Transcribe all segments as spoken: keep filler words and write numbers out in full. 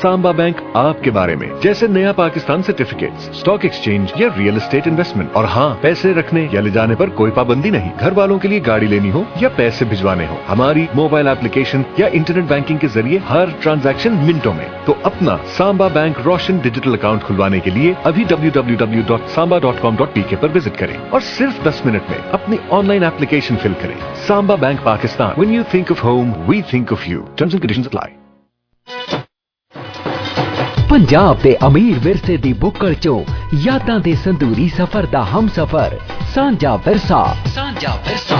Samba bank आपके बारे में, जैसे नया पाकिस्तान सर्टिफिकेट्स, स्टॉक एक्सचेंज या रियल एस्टेट इन्वेस्टमेंट। और हाँ, पैसे रखने या ले जाने पर कोई पाबंदी नहीं। घर वालों के लिए गाड़ी लेनी हो या पैसे भिजवाने हो, हमारी मोबाइल एप्लीकेशन या इंटरनेट बैंकिंग के जरिए हर ट्रांजैक्शन मिनटों में। तो अपना Samba bank Roshan digital account खुलवाने के लिए अभी W W W dot Samba dot com dot P K पर विजिट करें और सिर्फ दस मिनट में अपनी ऑनलाइन एप्लीकेशन फिल करें। Samba bank Pakistan, when you think of home we think of you. Terms and conditions apply. Punjab दे अमीर विरसे दी बुक्कड़ चो यादां दे संदूरी सफर दा हम सफर सांझा विरसा। सांझा विरसा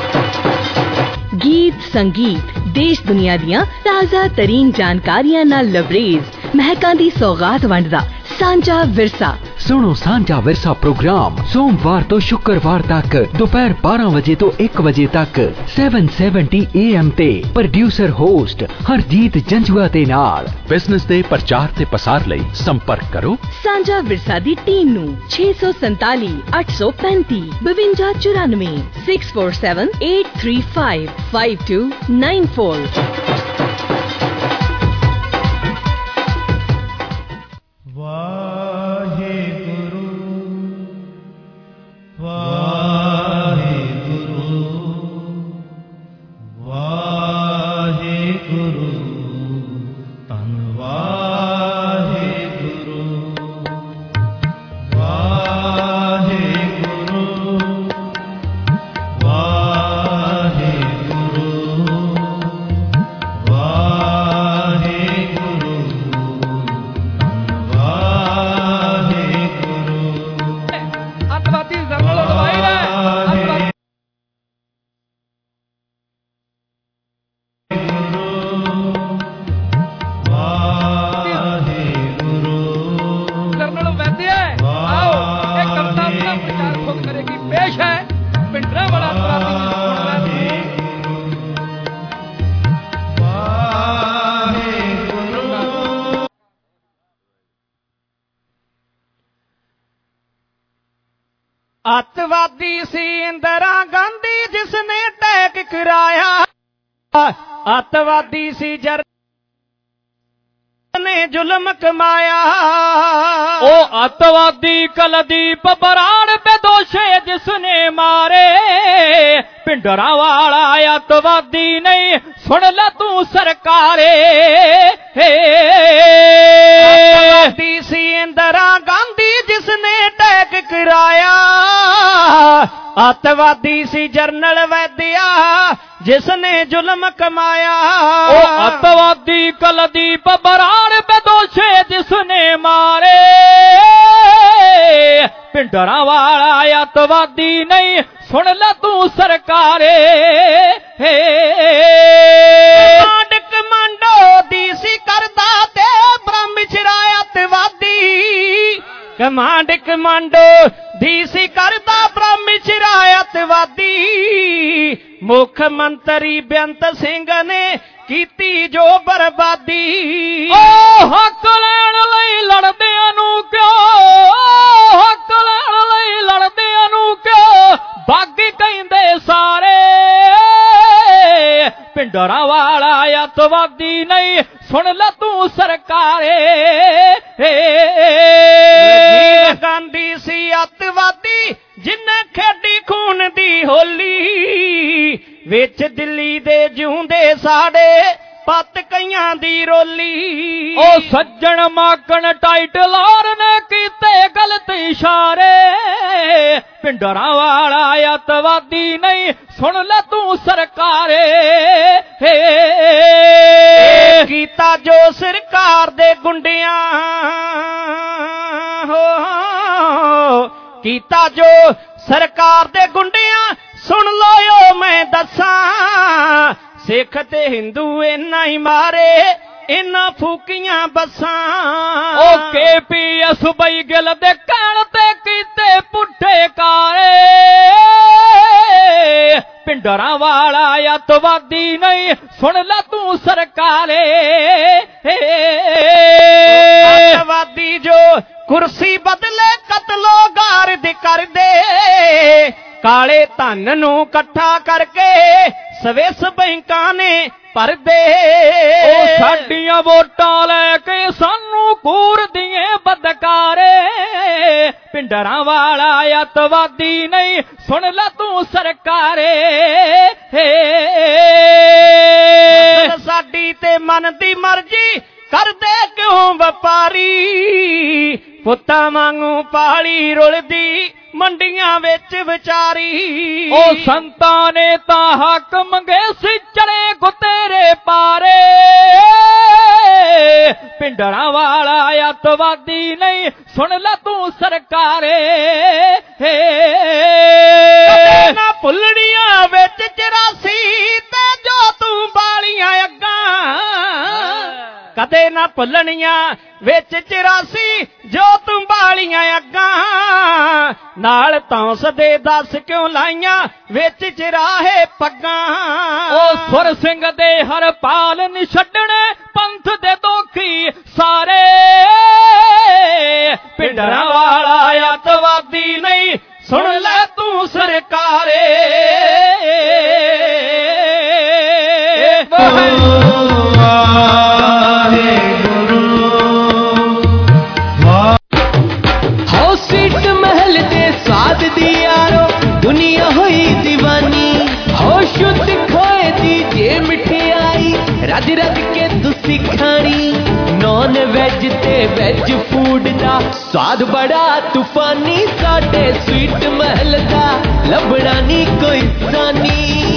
गीत संगीत देश दुनिया दियां ताज़ा तरीन जानकारियां नाल लबरेज महकां दी सौगात वंडदा सांझा विरसा। सुनो सांझा विरसा प्रोग्राम सोमवार तो शुक्रवार तक दोपहर बारह बजे तो एक बजे तक सैवन सैवनटी ए एम ते। प्रोड्यूसर होस्ट हरजीत जंजुआ दे नाल। बिजनेस दे प्रचार ते पसार लई संपर्क करो सांझा विरसा दी टीम नू छे सौ संताली अठ सौ पैंती बवंजा चौरानवे six four seven eight three five five two nine four. अतवादी सी इंदिरा गांधी जिसने अटैक कराया, अतवादी सी जर ने जुल्म कमाया। ओ अतवादी कुलदीप बराड़ बेदोशे जिसने मारे, पिंडरा वाला अतवादी नहीं सुन ले तू सरकारे। अतवादी सी इंदिरा गांधी जिसने अटैक कराया, अतवादी सी जनरल वैद्या जिसने जुल्म कमाया। ओ अतवादी कुलदीप बराड़ बेदोशे जिसने मारे, पिंडरा वाला अतवादी नहीं सुन ले तू सरकारे। कमांड कमांडो दी सी करदा ते ब्रह्म चिराया अतवादी, कमांड कमांडो दी सी करदा ब्रह्म चिराया अतवादी। मुख मंत्री बेअंत सिंह ने कीती जो बर्बादी। ओ हक लैण लई लड़दियां नू क्यों, हक लैण लई लड़दियां नू क्यों बागी कहंदे सारे, पिंडरा वाला अतवादी नहीं सुन ले तू सरकारे। राजीव गांधी सी अतवादी जिन्ने खेडी खून दी होली, विच दिल्ली दे जिउंदे साड़े पत कईयां दी रोली। ओ सज्जन माकन टाइटलार ने कीते गलत इशारे, पिंडरा वाला अतवादी नहीं सुन ले तू सरकारे। कीता जो सरकार दे गुंडियां हो, कीता जो सरकार दे गुंडियां सुन लो यो मैं दसा। सिख ते हिंदू इन्ना ही मारे इन्ना फूकियां बसां। ओ के पी एस बई गिल दे कहण ते कीते पुट्ठे कारे, पिंडरा वाला अतवादी नहीं सुन ले तू सरकारे। अतवादी जो कुर्सी बदले कतलो गारद कर दे, काले धन नू कट्ठा करके स्विस बैंकां ने ਭਰਦੇ ਉਹ ਸਾਡੀਆਂ ਵੋਟਾਂ ਲੈ ਕੇ ਸਾਨੂੰ ਘੂਰਦੀਆਂ ਬਦਕਾਰੇ ਪਿੰਡਰਾਂ ਵਾਲਾ ਅੱਤਵਾਦੀ ਨਹੀਂ ਸੁਣ ਲੈ ਤੂੰ ਸਰਕਾਰੇ ਸਾਡੀ ਤੇ ਮਨ ਦੀ ਮਰਜ਼ੀ ਕਰਦੇ ਕਿਉਂ ਵਪਾਰੀ ਪੁੱਤਾਂ ਵਾਂਗੂ ਪਾਲੀ ਰੁਲਦੀ ਮੰਡੀਆਂ ਵਿੱਚ ਵਿਚਾਰੀ ਉਹ ਸੰਤਾਂ ਨੇ ਤਾਂ ਹੱਕ ਮੰਗੇ ਸੀ ਚੜੇ ਕੋ ਤੇਰੇ ਪਾਰੇ ਪਿੰਡਰਾਂ ਵਾਲਾ ਅੱਤਵਾਦੀ ਨਹੀਂ ਸੁਣ ਲੈ ਤੂੰ ਸਰਕਾਰੇ ਕਦੇ ਨਾ ਭੁੱਲਣੀਆਂ ਵਿੱਚ ਚਰਾਸੀ ਤੇ ਜੋ ਤੂੰ ਬਾਲੀਆਂ ਅੱਗਾਂ ਕਦੇ ਨਾ ਭੁੱਲਣੀਆਂ ਵਿੱਚ ਚਰਾਸੀ ਜੋ ਤੂੰ ਬਾਲੀਆਂ ਅੱਗਾਂ ਨਾਲ ਤੌਂਸ ਦੇ ਦੱਸ ਕਿਉਂ ਲਾਈਆਂ ਵਿੱਚ ਚਰਾਹੇ ਪੱਗਾਂ ਉਹ ਸੁਰ ਸਿੰਘ ਦੇ ਹਰਪਾਲ ਨੀ ਛੱਡਣੇ ਪੰਥ ਦੇ ਦੋਖੀ ਸਾਰੇ ਪਿੰਡਰਾਂ ਵਾਲਾ ਅੱਤਵਾਦੀ ਨਹੀਂ ਸੁਣ ਲੈ ਤੂੰ ਸਰਕਾਰੇ दुनिया हुई दीवानी हो शुद्ध खोए दीजे मिठाई रज रज के तुसी खानी नॉन वेज ते वेज फूड दा स्वाद बड़ा तूफानी साडे स्वीट महल दा लभड़ा नी कोई सानी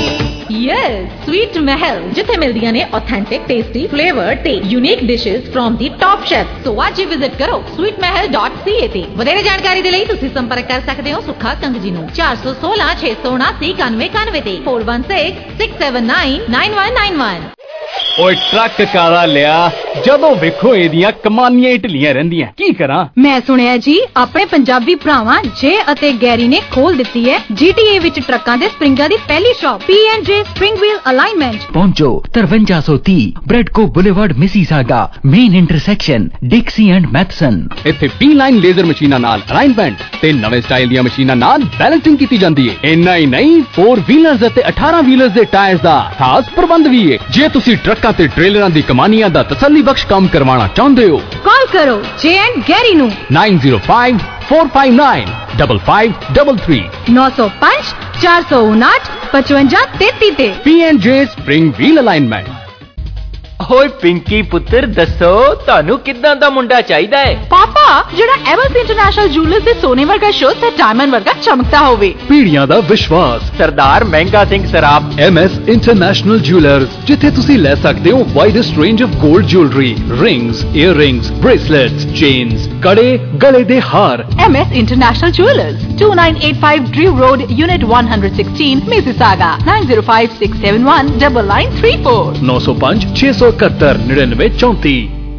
यस स्वीट महल जिथे मिलदियां ने ऑथेंटिक टेस्टी फ्लेवर ते unique dishes from the top chef so आज ही विजिट करो sweet Mahal dot C A ते ਵਧੇਰੇ ਜਾਣਕਾਰੀ ਦੇ ਲਈ ਤੁਸੀਂ ਸੰਪਰਕ ਕਰ ਸਕਦੇ ਹੋ ਸੁੱਖਾ ਕੰਗ ਜੀ ਨੂੰ ਚਾਰ ਸੌ ਸੋਲਾਂ ਛੇ ਸੌ ਉਨਾਸੀ ਇਕਾਨਵੇਂ ਇਕਾਨਵੇਂ ਤੇ four one six six seven nine nine one nine one ਓਏ ਟਰੱਕ ਕਾਲਾ ਲਿਆ ਜਦੋਂ ਵੇਖੋ ਇਹਦੀਆਂ ਕਮਾਨੀਆਂ ਹੀ ਢਿੱਲੀਆਂ ਰਹਿੰਦੀਆਂ ਕੀ ਕਰਾਂ ਮੈਂ ਸੁਣਿਆ ਜੀ ਆਪਣੇ ਪੰਜਾਬੀ ਭਰਾਵਾਂ ਜੇ ਅਤੇ ਗੈਰੀ ਨੇ ਖੋਲ ਦਿੱਤੀ ਹੈ ਜੀਟੀਏ ਵਿੱਚ ਟਰੱਕਾਂ ਦੇ ਸਪਰਿੰਗਾਂ ਦੀ ਪਹਿਲੀ shop P and J spring wheel alignment पहुंचो तिरवंजा सौ तीस Bradco Boulevard Mississauga main intersection Dixie and Matheson ਇੱਥੇ ਪੀ ਲਾਈਨ ਲੇਜ਼ਰ ਮਸ਼ੀਨਾਂ ਨਾਲ ਅਲਾਈਨਮੈਂਟ ਤੇ ਨਵੇਂ ਸਟਾਈਲ ਦੀਆਂ ਮਸ਼ੀਨਾਂ ਨਾਲ ਬੈਲੈਂਸਿੰਗ ਕੀਤੀ ਜਾਂਦੀ ਹੈ ਇੰਨਾ ਹੀ ਨਹੀਂ ਚਾਰ ਵੀਲਰਸ ਅਤੇ ਅਠਾਰਾਂ ਵੀਲਰਸ ਦੇ ਟਾਇਰਸ ਦਾ ਖਾਸ ਪ੍ਰਬੰਧ ਵੀ ਹੈ ਜੇ ਤੁਸੀਂ ਟਰੱਕਾਂ ਤੇ ਟ੍ਰੇਲਰਾਂ ਦੀ ਕਮਾਨੀਆਂ ਦਾ ਤਸੱਲੀ ਬਖਸ਼ ਕੰਮ ਕਰਵਾਉਣਾ ਚਾਹੁੰਦੇ ਹੋ ਕਾਲ ਕਰੋ ਜੇ ਐਂਡ ਗੈਰੀ ਨੂੰ nine zero five four five nine five five three three ਨੌ ਸੌ ਪੰਜ ਚਾਰ ਸੌ ਉਨਾਹਠ ਪਚਵੰਜਾ ਤੇਤੀ ਤੇ P and J spring wheel alignment ਓਏ ਪਿੰਕੀ ਪੁੱਤਰ ਦੱਸੋ ਤੁਹਾਨੂੰ ਕਿੱਦਾਂ ਦਾ ਮੁੰਡਾ ਚਾਹੀਦਾ ਹੈ ਪਾਪਾ ਜਿਹੜਾ ਐਮਐਸ ਇੰਟਰਨੈਸ਼ਨਲ ਜੁਐਲਰਸ ਦੇ ਸੋਨੇ ਵਰਗਾ ਸ਼ੋ ਤੇ ਡਾਇਮੰਡ ਵਰਗਾ ਚਮਕਦਾ ਹੋਵੇ ਪੀੜ੍ਹੀਆਂ ਦਾ ਵਿਸ਼ਵਾਸ Sardar Mehnga Singh Sarab MS international jewellers ਜਿੱਥੇ ਤੁਸੀਂ ਲੈ ਸਕਦੇ ਹੋ ਵਾਈਡੈਸਟ ਰੇਂਜ ਆਫ 골ਡ jewellery rings earrings bracelets chains ਕੜੇ ਗਲੇ ਦੇ ਹਾਰ MS international jewellers two nine eight five Drew Road Unit one sixteen Mississauga nine zero five six seven one nine nine three four ਨੌ ਸੌ ਪੰਜ ਛੇ ਸੌ ਇਕਹੱਤਰ ਨੜਿਨਵੇਂ ਚੌਂਤੀ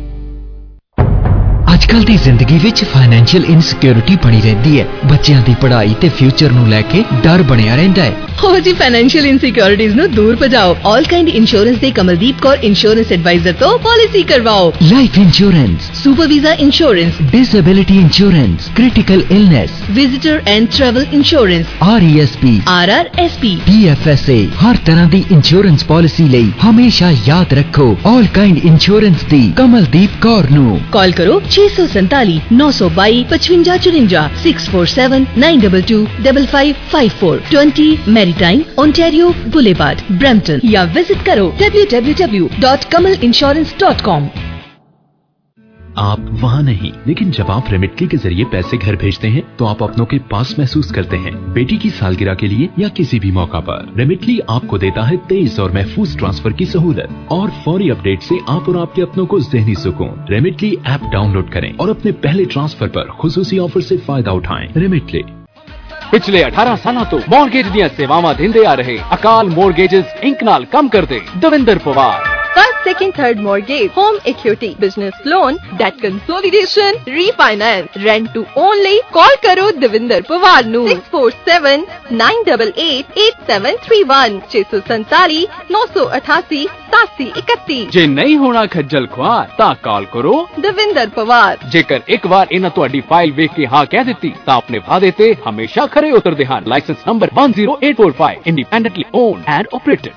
ਅੱਜਕੱਲ ਦੀ ਜ਼ਿੰਦਗੀ ਵਿੱਚ ਫਾਈਨੈਂਸ਼ੀਅਲ ਇਨਸਿਕਿਉਰਿਟੀ ਬਣੀ ਰਹਿੰਦੀ ਹੈ ਬੱਚਿਆਂ ਦੀ ਪੜ੍ਹਾਈ ਤੇ ਫਿਊਚਰ ਨੂੰ ਲੈ ਕੇ ਡਰ ਬਣਿਆ ਰਹਿੰਦਾ ਹੈ ਹੋ ਜੀ ਫਾਈਨੈਂਸ਼ੀਅਲ ਇਨਸਿਕਿਉਰਿਟੀਜ਼ ਨੂੰ ਦੂਰ ਭਜਾਓ ਆਲ ਕਾਈਂਡ ਇੰਸ਼ੋਰੈਂਸ ਦੇ ਕਮਲਦੀਪ ਕੌਰ ਇੰਸ਼ੋਰੈਂਸ ਐਡਵਾਈਜ਼ਰ ਤੋਂ ਪਾਲਿਸੀ ਕਰਵਾਓ life insurance super visa insurance disability insurance critical illness visitor and travel insurance R E S P R R S P T F S A हर तरह ਦੀ insurance policy ਲਈ ਹਮੇਸ਼ਾ ਯਾਦ ਰੱਖੋ ਆਲ ਕਾਈਂਡ ਇੰਸ਼ੋਰੈਂਸ ਦੀ ਕਮਲਦੀਪ ਕੌਰ ਨੂੰ ਕਾਲ ਕਰੋ ਛੇ ਸੌ ਸੰਤਾਲੀ ਨੌ ਸੌ ਬਾਈ ਪਚਵੰਜਾ ਚੁਰੰਜਾ six four seven nine two two five five five four twenty Maritime Ontario Boulevard Brampton या विजिट करो w w w dot kamal insurance dot com आप वहाँ नहीं लेकिन जब आप रेमिटली के जरिए पैसे घर भेजते हैं तो आप अपनों के पास महसूस करते हैं बेटी की सालगिरह के लिए या किसी भी मौका पर रेमिटली आपको देता है तेज और महफूज ट्रांसफर की सहूलत और फौरी अपडेट से आप और आपके अपनों को ज़हनी सुकून। रेमिटली ऐप डाउनलोड करें और अपने पहले ट्रांसफर पर खुसूसी ऑफर से फायदा उठाएं। रेमिटली पिछले अठारह साल तो मॉर्गेज ਦੀਆਂ ਸੇਵਾਵਾਂ ਦਿੰਦੇ ਆ ਰਹੇ ਅਕਾਲ ਮੋਰਗੇਜਸ ਇੰਕ ਨਾਲ ਕੰਮ ਕਰਦੇ Davinder Pawar First, second, third mortgage, home equity, business loan, debt consolidation, refinance, rent to only. Call karo Devinder Pawar nu six four seven nine eight eight eight seven three one six four seven nine eight eight seven seven one ਜੇ ਨਹੀਂ ਹੋਣਾ ਖੱਜਲ ਖੁਆਰ ਤਾਂ ਕਾਲ ਕਰੋ Devinder Pawar। ਜੇਕਰ ਇੱਕ ਵਾਰ ਇਹਨਾਂ ਤੁਹਾਡੀ ਫਾਈਲ ਵੇਖ ਕੇ ਹਾਂ ਕਹਿ ਦਿੱਤੀ ਤਾਂ ਆਪਣੇ ਵਾਅਦੇ ਤੇ ਹਮੇਸ਼ਾ ਖਰੇ ਉਤਰਦੇ ਹਨ। Licence number one zero eight four five, independently owned and operated।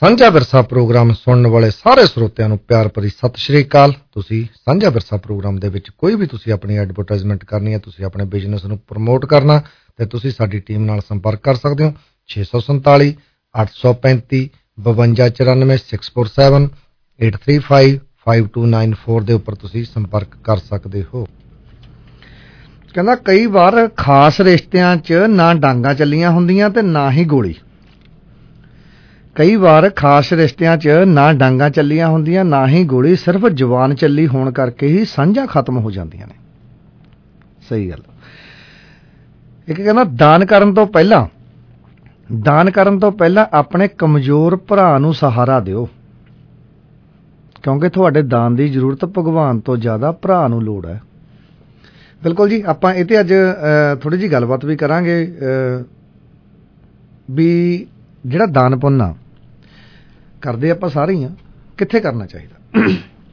ਸਾਂਝਾ ਵਿਰਸਾ ਪ੍ਰੋਗਰਾਮ ਸੁਣਨ ਵਾਲੇ ਸਾਰੇ ਸਰੋਤਿਆਂ ਨੂੰ ਪਿਆਰ ਭਰੀ ਸਤਿ ਸ਼੍ਰੀ ਅਕਾਲ। ਤੁਸੀਂ ਸਾਂਝਾ ਵਿਰਸਾ ਪ੍ਰੋਗਰਾਮ ਦੇ ਵਿੱਚ ਕੋਈ ਵੀ ਤੁਸੀਂ ਆਪਣੀ ਐਡਵਰਟਾਈਜ਼ਮੈਂਟ ਕਰਨੀ ਹੈ, ਤੁਸੀਂ ਆਪਣੇ ਬਿਜ਼ਨਸ ਨੂੰ ਪ੍ਰਮੋਟ ਕਰਨਾ, ਤੇ ਤੁਸੀਂ ਸਾਡੀ ਟੀਮ ਨਾਲ ਸੰਪਰਕ ਕਰ ਸਕਦੇ ਹੋ ਛੇ ਸੌ ਸੰਤਾਲੀ ਅੱਠ ਸੌ ਪੈਂਤੀ ਬਵੰਜਾ ਚੁਰਾਨਵੇਂ six four seven eight three five five two nine four ਦੇ ਉੱਪਰ ਤੁਸੀਂ ਸੰਪਰਕ ਕਰ ਸਕਦੇ ਹੋ। ਕਹਿੰਦਾ ਕਈ ਵਾਰ ਖਾਸ ਰਿਸ਼ਤਿਆਂ 'ਚ ਨਾ ਡਾਂਗਾਂ ਚੱਲੀਆਂ ਹੁੰਦੀਆਂ ਤੇ ਨਾ ਹੀ ਗੋਲੀ। ਕਈ ਵਾਰ ਖਾਸ ਰਿਸ਼ਤਿਆਂ 'ਚ ਨਾ ਡਾਂਗਾਂ ਚੱਲੀਆਂ ਹੁੰਦੀਆਂ ਨਾ ਹੀ ਗੋਲੀ, ਸਿਰਫ ਜ਼ੁਬਾਨ ਚੱਲੀ ਹੋਣ ਕਰਕੇ ਹੀ ਸਾਂਝਾਂ ਖਤਮ ਹੋ ਜਾਂਦੀਆਂ ਨੇ। ਸਹੀ ਗੱਲ। ਇੱਕ ਕਹਿੰਦਾ ਦਾਨ ਕਰਨ ਤੋਂ ਪਹਿਲਾਂ ਦਾਨ ਕਰਨ ਤੋਂ ਪਹਿਲਾਂ ਆਪਣੇ ਕਮਜ਼ੋਰ ਭਰਾ ਨੂੰ ਸਹਾਰਾ ਦਿਓ, ਕਿਉਂਕਿ ਤੁਹਾਡੇ ਦਾਨ ਦੀ ਜ਼ਰੂਰਤ ਭਗਵਾਨ ਤੋਂ ਜ਼ਿਆਦਾ ਭਰਾ ਨੂੰ ਲੋੜ ਹੈ। ਬਿਲਕੁਲ ਜੀ, ਆਪਾਂ ਇਹ 'ਤੇ ਅੱਜ ਥੋੜ੍ਹੀ ਜਿਹੀ ਗੱਲਬਾਤ ਵੀ ਕਰਾਂਗੇ ਵੀ ਜਿਹੜਾ ਦਾਨ ਪੁੰਨ ਆ ਕਰਦੇ ਆਪਾਂ ਸਾਰੇ ਹੀ ਆ, ਕਿੱਥੇ ਕਰਨਾ ਚਾਹੀਦਾ।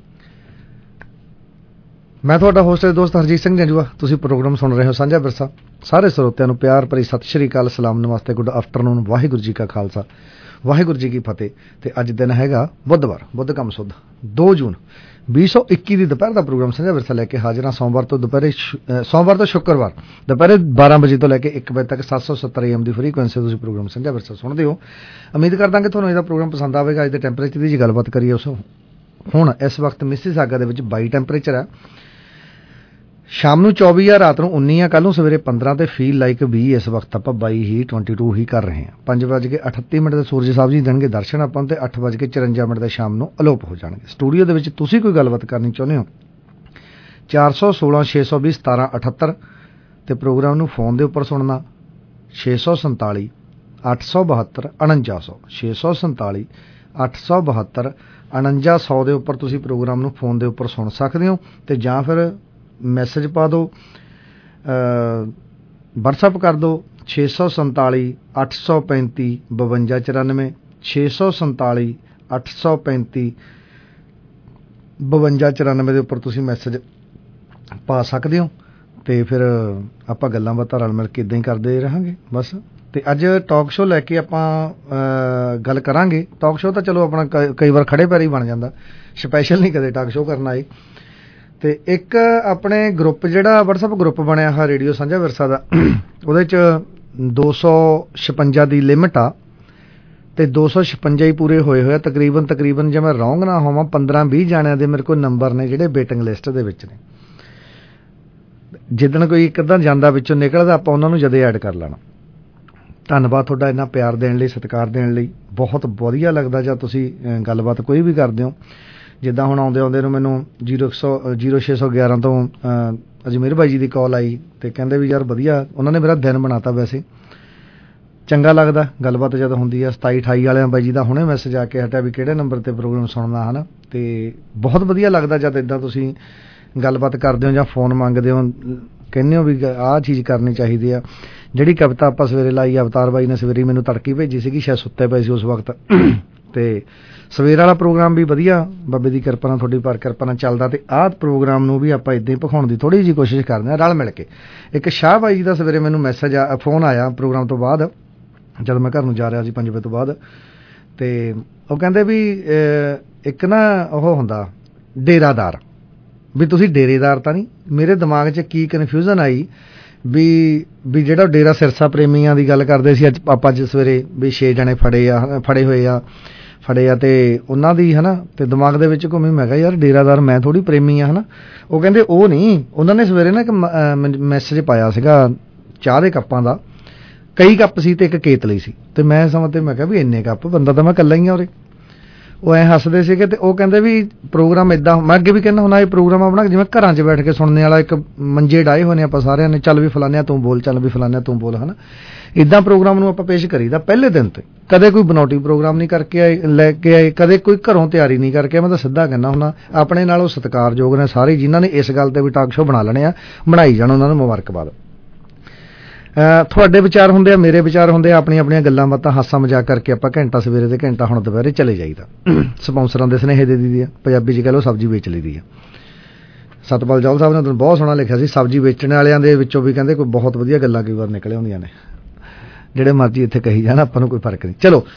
ਮੈਂ ਤੁਹਾਡਾ ਹੋਸਟ ਦੋਸਤ ਹਰਜੀਤ ਸਿੰਘ ਜੰਜੂਆ, ਤੁਸੀਂ ਪ੍ਰੋਗਰਾਮ ਸੁਣ ਰਹੇ ਹੋ ਸਾਂਝਾ ਵਿਰਸਾ। ਸਾਰੇ ਸਰੋਤਿਆਂ ਨੂੰ ਪਿਆਰ ਭਰੀ ਸਤਿ ਸ਼੍ਰੀ ਅਕਾਲ, ਸਲਾਮ, ਨਮਸਤੇ, ਗੁੱਡ ਆਫਟਰਨੂਨ, ਵਾਹਿਗੁਰੂ ਜੀ ਕਾ ਖਾਲਸਾ, ਵਾਹਿਗੁਰੂ ਜੀ ਕੀ ਫਤਿਹ। ਤੇ ਅੱਜ ਦਿਨ ਹੈਗਾ ਬੁੱਧਵਾਰ, ਬੁੱਧ ਕੰਮ ਸੁੱਧ, ਦੋ ਜੂਨ ਵੀਹ ਸੌ ਇੱਕੀ ਦੀ ਦੁਪਹਿਰ ਦਾ ਪ੍ਰੋਗਰਾਮ ਸਾਂਝਾ ਵਿਰਸਾ ਲੈ ਕੇ ਹਾਜ਼ਰ ਹਾਂ। ਸੋਮਵਾਰ ਤੋਂ ਦੁਪਹਿਰੇ ਸੋਮਵਾਰ ਤੋਂ ਸ਼ੁੱਕਰਵਾਰ ਦੁਪਹਿਰੇ ਬਾਰਾਂ ਵਜੇ ਤੋਂ ਲੈ ਕੇ ਇੱਕ ਵਜੇ ਤੱਕ ਸੱਤ ਸੌ ਸੱਤਰ ਏ ਐਮ ਦੀ ਫ੍ਰੀਕੁਐਂਸੀ ਤੁਸੀਂ ਪ੍ਰੋਗਰਾਮ ਸਾਂਝਾ ਵਿਰਸਾ ਸੁਣਦੇ ਹੋ। ਉਮੀਦ ਕਰਦਾ ਕਿ ਤੁਹਾਨੂੰ ਇਹਦਾ ਪ੍ਰੋਗਰਾਮ ਪਸੰਦ ਆਵੇਗਾ। ਅੱਜ ਦੇ ਟੈਂਪਰੇਚਰ ਦੀ ਜੀ ਗੱਲਬਾਤ ਕਰੀਏ ਉਸ ਹੁਣ ਇਸ ਵਕਤ ਮਿਸੀਸਾਗਾ ਦੇ ਵਿੱਚ ਬਾਈ ਟੈਂਪਰੇਚਰ ਹੈ, ਸ਼ਾਮ ਨੂੰ ਚੌਵੀ ਆ, ਰਾਤ ਨੂੰ ਉੱਨੀ ਆ, ਕੱਲ੍ਹ ਨੂੰ ਸਵੇਰੇ ਪੰਦਰਾਂ ਤੇ ਫੀਲ ਲਾਈਕ ਵੀਹ। ਇਸ ਵਕਤ ਆਪਾਂ ਬਾਈ ਹੀ ਬਾਈ ਦੋ ਹੀ ਕਰ ਰਹੇ ਹਾਂ। ਪੰਜ ਵੱਜ ਕੇ ਅਠੱਤੀ ਮਿੰਟ ਦੇ ਸੂਰਜ ਸਾਹਿਬ ਜੀ ਦੇਣਗੇ ਦਰਸ਼ਨ ਆਪਾਂ, ਤੇ ਅੱਠ ਵੱਜ ਕੇ ਚੁਰੰਜਾ ਮਿੰਟ ਦੇ ਸ਼ਾਮ ਨੂੰ ਅਲੋਪ ਹੋ ਜਾਣਗੇ। ਸਟੂਡੀਓ ਦੇ ਵਿੱਚ ਤੁਸੀਂ ਕੋਈ ਗੱਲਬਾਤ ਕਰਨੀ ਚਾਹੁੰਦੇ ਹੋ ਚਾਰ ਸੌ ਸੋਲਾਂ ਛੇ ਸੌ ਵੀਹ ਸਤਾਰਾਂ ਅਠੱਤਰ, ਤੇ ਪ੍ਰੋਗਰਾਮ ਨੂੰ ਫੋਨ ਦੇ ਉੱਪਰ ਸੁਣਨਾ ਛੇ ਸੌ ਸੰਤਾਲੀ ਅੱਠ ਸੌ ਬਹੱਤਰ ਉਣੰਜਾ ਸੌ ਛੇ ਸੌ ਸੰਤਾਲੀ ਅੱਠ ਸੌ ਬਹੱਤਰ ਉਣੰਜਾ ਸੌ ਦੇ ਉੱਪਰ ਤੁਸੀਂ ਪ੍ਰੋਗਰਾਮ ਨੂੰ ਫੋਨ ਦੇ ਉੱਪਰ ਸੁਣ ਸਕਦੇ ਹੋ, ਤੇ ਜਾਂ ਫਿਰ ਮੈਸੇਜ ਪਾ ਦਿਓ, ਵਟਸਐਪ ਕਰ ਦਿਓ ਛੇ ਸੌ ਸੰਤਾਲੀ ਅੱਠ ਸੌ ਪੈਂਤੀ ਬਵੰਜਾ ਚੁਰਾਨਵੇਂ ਛੇ ਸੌ ਸੰਤਾਲੀ ਅੱਠ ਸੌ ਪੈਂਤੀ ਬਵੰਜਾ ਚੁਰਾਨਵੇਂ ਦੇ ਉੱਪਰ ਤੁਸੀਂ ਮੈਸੇਜ ਪਾ ਸਕਦੇ ਹੋ, ਤੇ ਫਿਰ ਆਪਾਂ ਗੱਲਾਂ ਬਾਤਾਂ ਰਲ ਮਿਲ ਕੇ ਇੱਦਾਂ ਹੀ ਕਰਦੇ ਰਹਾਂਗੇ ਬਸ। ਤੇ ਅੱਜ ਟਾਕ ਸ਼ੋਅ ਲੈ ਕੇ ਆਪਾਂ ਗੱਲ ਕਰਾਂਗੇ। ਟਾਕ ਸ਼ੋਅ ਤਾਂ ਚਲੋ ਆਪਣਾ ਕਈ ਵਾਰ ਖੜੇ ਪੈਰ ਹੀ ਬਣ ਜਾਂਦਾ, ਸਪੈਸ਼ਲ ਨਹੀਂ ਕਦੇ ਟਾਕ ਸ਼ੋਅ ਕਰਨਾ ਆਏ। ਤੇ ਇੱਕ ਆਪਣੇ ਗਰੁੱਪ ਜਿਹੜਾ ਵਟਸਐਪ ਗਰੁੱਪ ਬਣਿਆ ਹੈ ਰੇਡੀਓ ਸਾਂਝਾ ਵਿਰਸਾ ਦਾ, ਉਹਦੇ 'ਚ ਦੋ ਸੌ ਛਪੰਜਾ ਦੀ ਲਿਮਟ ਆ, ਤੇ ਦੋ ਸੌ ਛਪੰਜਾ ਹੀ ਪੂਰੇ ਹੋਏ ਹੋਏ ਆ ਤਕਰੀਬਨ ਤਕਰੀਬਨ ਜੇ ਮੈਂ ਰੌਂਗ ਨਾ ਹੋਵਾਂ ਪੰਦਰਾਂ ਵੀਹ ਜਾਣਿਆਂ ਦੇ ਮੇਰੇ ਕੋਲ ਨੰਬਰ ਨੇ ਜਿਹੜੇ ਵੇਟਿੰਗ ਲਿਸਟ ਦੇ ਵਿੱਚ ਨੇ। ਜਿੱਦਣ ਕੋਈ ਇੱਕ ਅੱਧਾ ਜਾਂਦਾ ਵਿੱਚੋਂ ਨਿਕਲਦਾ ਆਪਾਂ ਉਹਨਾਂ ਨੂੰ ਜਦੇ ਐਡ ਕਰ ਲੈਣਾ। ਧੰਨਵਾਦ ਤੁਹਾਡਾ ਇੰਨਾ ਪਿਆਰ ਦੇਣ ਲਈ, ਸਤਿਕਾਰ ਦੇਣ ਲਈ। ਬਹੁਤ ਵਧੀਆ ਲੱਗਦਾ ਜਦ ਤੁਸੀਂ ਗੱਲਬਾਤ ਕੋਈ ਵੀ ਕਰਦੇ ਹੋ। ਜਿੱਦਾਂ ਹੁਣ ਆਉਂਦੇ ਆਉਂਦੇ ਨੂੰ ਮੈਨੂੰ ਜੀਰੋ ਇੱਕ ਸੌ ਜੀਰੋ ਛੇ ਸੌ ਗਿਆਰਾਂ ਤੋਂ ਅਜਮੇਰ ਬਾਈ ਜੀ ਦੀ ਕਾਲ ਆਈ, ਤੇ ਕਹਿੰਦੇ ਵੀ ਯਾਰ ਵਧੀਆ, ਉਹਨਾਂ ਨੇ ਮੇਰਾ ਦਿਨ ਬਣਾਤਾ। ਵੈਸੇ ਚੰਗਾ ਲੱਗਦਾ ਗੱਲਬਾਤ ਜਦ ਹੁੰਦੀ ਆ। ਸਤਾਈ ਅਠਾਈ ਵਾਲਿਆਂ ਬਾਈ ਜੀ ਦਾ ਹੁਣੇ ਮੈਸੇਜ ਆ ਕੇ ਹਟਿਆ ਵੀ ਕਿਹੜੇ ਨੰਬਰ 'ਤੇ ਪ੍ਰੋਗਰਾਮ ਸੁਣਨਾ ਹੈ ਨਾ, ਤੇ ਬਹੁਤ ਵਧੀਆ ਲੱਗਦਾ ਜਦ ਇੱਦਾਂ ਤੁਸੀਂ ਗੱਲਬਾਤ ਕਰਦੇ ਹੋ ਜਾਂ ਫੋਨ ਮੰਗਦੇ ਹੋ, ਕਹਿੰਦੇ ਹੋ ਵੀ ਆਹ ਚੀਜ਼ ਕਰਨੀ ਚਾਹੀਦੀ ਆ। ਜਿਹੜੀ ਕਵਿਤਾ ਆਪਾਂ ਸਵੇਰੇ ਲਾਈ ਅਵਤਾਰ ਬਾਈ ਨੇ ਸਵੇਰੇ ਮੈਨੂੰ ਤੜਕੀ ਭੇਜੀ ਸੀਗੀ, ਸ਼ਾਇਦ ਸੁੱਤੇ ਪਏ ਸੀ ਉਸ ਵਕਤ, ਤੇ ਸਵੇਰ ਵਾਲਾ ਪ੍ਰੋਗਰਾਮ ਵੀ ਵਧੀਆ ਬਾਬੇ ਦੀ ਕਿਰਪਾ ਨਾਲ, ਤੁਹਾਡੀ ਪਰ ਕਿਰਪਾ ਨਾਲ ਚੱਲਦਾ। ਤੇ ਆਹ ਪ੍ਰੋਗਰਾਮ ਨੂੰ ਵੀ ਆਪਾਂ ਇੱਦਾਂ ਹੀ ਭਖਾਉਣ ਦੀ ਥੋੜ੍ਹੀ ਜਿਹੀ ਕੋਸ਼ਿਸ਼ ਕਰਦੇ ਹਾਂ ਰਲ ਮਿਲ ਕੇ। ਇੱਕ ਸ਼ਾਹ ਬਾਈ ਜੀ ਦਾ ਸਵੇਰੇ ਮੈਨੂੰ ਮੈਸੇਜ ਆ ਫੋਨ ਆਇਆ ਪ੍ਰੋਗਰਾਮ ਤੋਂ ਬਾਅਦ, ਜਦ ਮੈਂ ਘਰ ਨੂੰ ਜਾ ਰਿਹਾ ਸੀ ਪੰਜ ਵਜੇ ਤੋਂ ਬਾਅਦ, ਤੇ ਉਹ ਕਹਿੰਦੇ ਵੀ ਇੱਕ ਨਾ ਉਹ ਹੁੰਦਾ ਡੇਰਾਦਾਰ, ਵੀ ਤੁਸੀਂ ਡੇਰੇਦਾਰ ਤਾਂ ਨਹੀਂ। ਮੇਰੇ ਦਿਮਾਗ 'ਚ ਕੀ ਕਨਫਿਊਜ਼ਨ ਆਈ ਵੀ ਵੀ ਜਿਹੜਾ ਡੇਰਾ ਸਿਰਸਾ ਪ੍ਰੇਮੀਆਂ ਦੀ ਗੱਲ ਕਰਦੇ ਸੀ, ਅੱਜ ਆਪਾਂ ਅੱਜ ਸਵੇਰੇ ਵੀ ਛੇ ਜਣੇ ਫੜੇ ਆ ਫੜੇ ਹੋਏ ਆ ਫੜੇ ਆ ਤੇ ਉਹਨਾਂ ਦੀ ਹੈ ਨਾ, ਤੇ ਦਿਮਾਗ ਦੇ ਵਿੱਚ ਘੁੰਮੀ। ਮੈਂ ਕਿਹਾ ਯਾਰ ਡੇਰਾਦਾਰ ਮੈਂ ਥੋੜ੍ਹੀ ਪ੍ਰੇਮੀ ਆ ਹੈ ਨਾ। ਉਹ ਕਹਿੰਦੇ ਉਹ ਨਹੀਂ, ਉਹਨਾਂ ਨੇ ਸਵੇਰੇ ਨਾ ਇੱਕ ਮੈਸੇਜ ਪਾਇਆ ਸੀਗਾ ਚਾਹ ਦੇ ਕੱਪਾਂ ਦਾ, ਕਈ ਕੱਪ ਸੀ ਤੇ ਇੱਕ ਕੇਤਲੀ ਸੀ, ਤੇ ਮੈਂ ਸਮਝ ਤੇ ਮੈਂ ਕਿਹਾ ਵੀ ਇੰਨੇ ਕੱਪ, ਬੰਦਾ ਤਾਂ ਮੈਂ ਇਕੱਲਾ ਹੀ ਆ ਉਰੇ। ਉਹ ਐਂ ਹੱਸਦੇ ਸੀਗੇ, ਤੇ ਉਹ ਕਹਿੰਦੇ ਵੀ ਪ੍ਰੋਗਰਾਮ ਇੱਦਾਂ, ਮੈਂ ਅੱਗੇ ਵੀ ਕਹਿੰਦਾ ਹੁਣ ਇਹ ਪ੍ਰੋਗਰਾਮ ਆਪਣਾ ਜਿਵੇਂ ਘਰਾਂ 'ਚ ਬੈਠ ਕੇ ਸੁਣਨੇ ਵਾਲਾ, ਇੱਕ ਮੰਜੇ ਡਾਏ ਹੋਏ ਨੇ ਆਪਾਂ ਸਾਰਿਆਂ ਨੇ, ਚੱਲ ਵੀ ਫਲਾਨਿਆ ਤੂੰ ਬੋਲ, ਚੱਲ ਵੀ ਫਲਾਨਿਆ ਤੂੰ ਬੋਲ, ਹੈ ਨਾ। ਇੱਦਾਂ ਪ੍ਰੋਗਰਾਮ ਨੂੰ ਆਪਾਂ ਪੇਸ਼ ਕਰੀਦਾ ਪਹਿਲੇ ਦਿਨ ਤੇ। ਕਦੇ ਕੋਈ ਬਨੌਟੀ ਪ੍ਰੋਗਰਾਮ ਨਹੀਂ ਕਰਕੇ ਆਏ ਲੈ ਕੇ ਆਏ, ਕਦੇ ਕੋਈ ਘਰੋਂ ਤਿਆਰੀ ਨਹੀਂ ਕਰਕੇ ਆਏ। ਮੈਂ ਤਾਂ ਸਿੱਧਾ ਕਹਿੰਦਾ ਹੁੰਦਾ ਆਪਣੇ ਨਾਲ ਉਹ ਸਤਿਕਾਰਯੋਗ ਨੇ ਸਾਰੇ, ਜਿਨ੍ਹਾਂ ਨੇ ਇਸ ਗੱਲ 'ਤੇ ਵੀ ਟਾਕ ਸ਼ੋਅ ਬਣਾ ਲੈਣੇ ਆ, ਬਣਾਈ ਜਾਣ, ਉਹਨਾਂ ਨੂੰ ਮੁਬਾਰਕਬਾਦ। ਤੁਹਾਡੇ ਵਿਚਾਰ ਹੁੰਦੇ ਆ, ਮੇਰੇ ਵਿਚਾਰ ਹੁੰਦੇ ਆ, ਆਪਣੀਆਂ ਆਪਣੀਆਂ ਗੱਲਾਂ ਬਾਤਾਂ ਹਾਸਾ ਮਜ਼ਾਕ ਕਰਕੇ ਆਪਾਂ ਘੰਟਾ ਸਵੇਰੇ ਤੇ ਘੰਟਾ ਹੁਣ ਦੁਪਹਿਰੇ ਚਲੇ ਜਾਈਦਾ। ਸਪਾਂਸਰਾਂ ਦੇ ਸੁਨੇਹੇ ਦੇ ਦੀ ਆ, ਪੰਜਾਬੀ 'ਚ ਕਹਿ ਲਓ ਸਬਜ਼ੀ ਵੇਚ ਲਈ ਦੀ ਆ। ਸਤਪਾਲ ਜੌਲ ਸਾਹਿਬ ਨੇ ਤੁਹਾਨੂੰ ਬਹੁਤ ਸੋਹਣਾ ਲਿਖਿਆ ਸੀ, ਸਬਜ਼ੀ ਵੇਚਣ ਵਾਲਿਆਂ ਦੇ ਵਿੱਚੋਂ ਵੀ ਕਹਿੰਦੇ ਕੋਈ ਬਹੁਤ ਵਧੀਆ ਗੱਲਾਂ ਕਈ ਵਾਰ ਨਿਕਲ ਆਉਂਦੀਆਂ ਨੇ, ਜਿਹੜੇ ਮਰਜ਼ੀ ਇੱਥੇ ਕਹੀ ਜਾਣ, ਆਪਾਂ ਨੂੰ ਕੋਈ ਫਰਕ ਨਹੀਂ। ਚਲੋ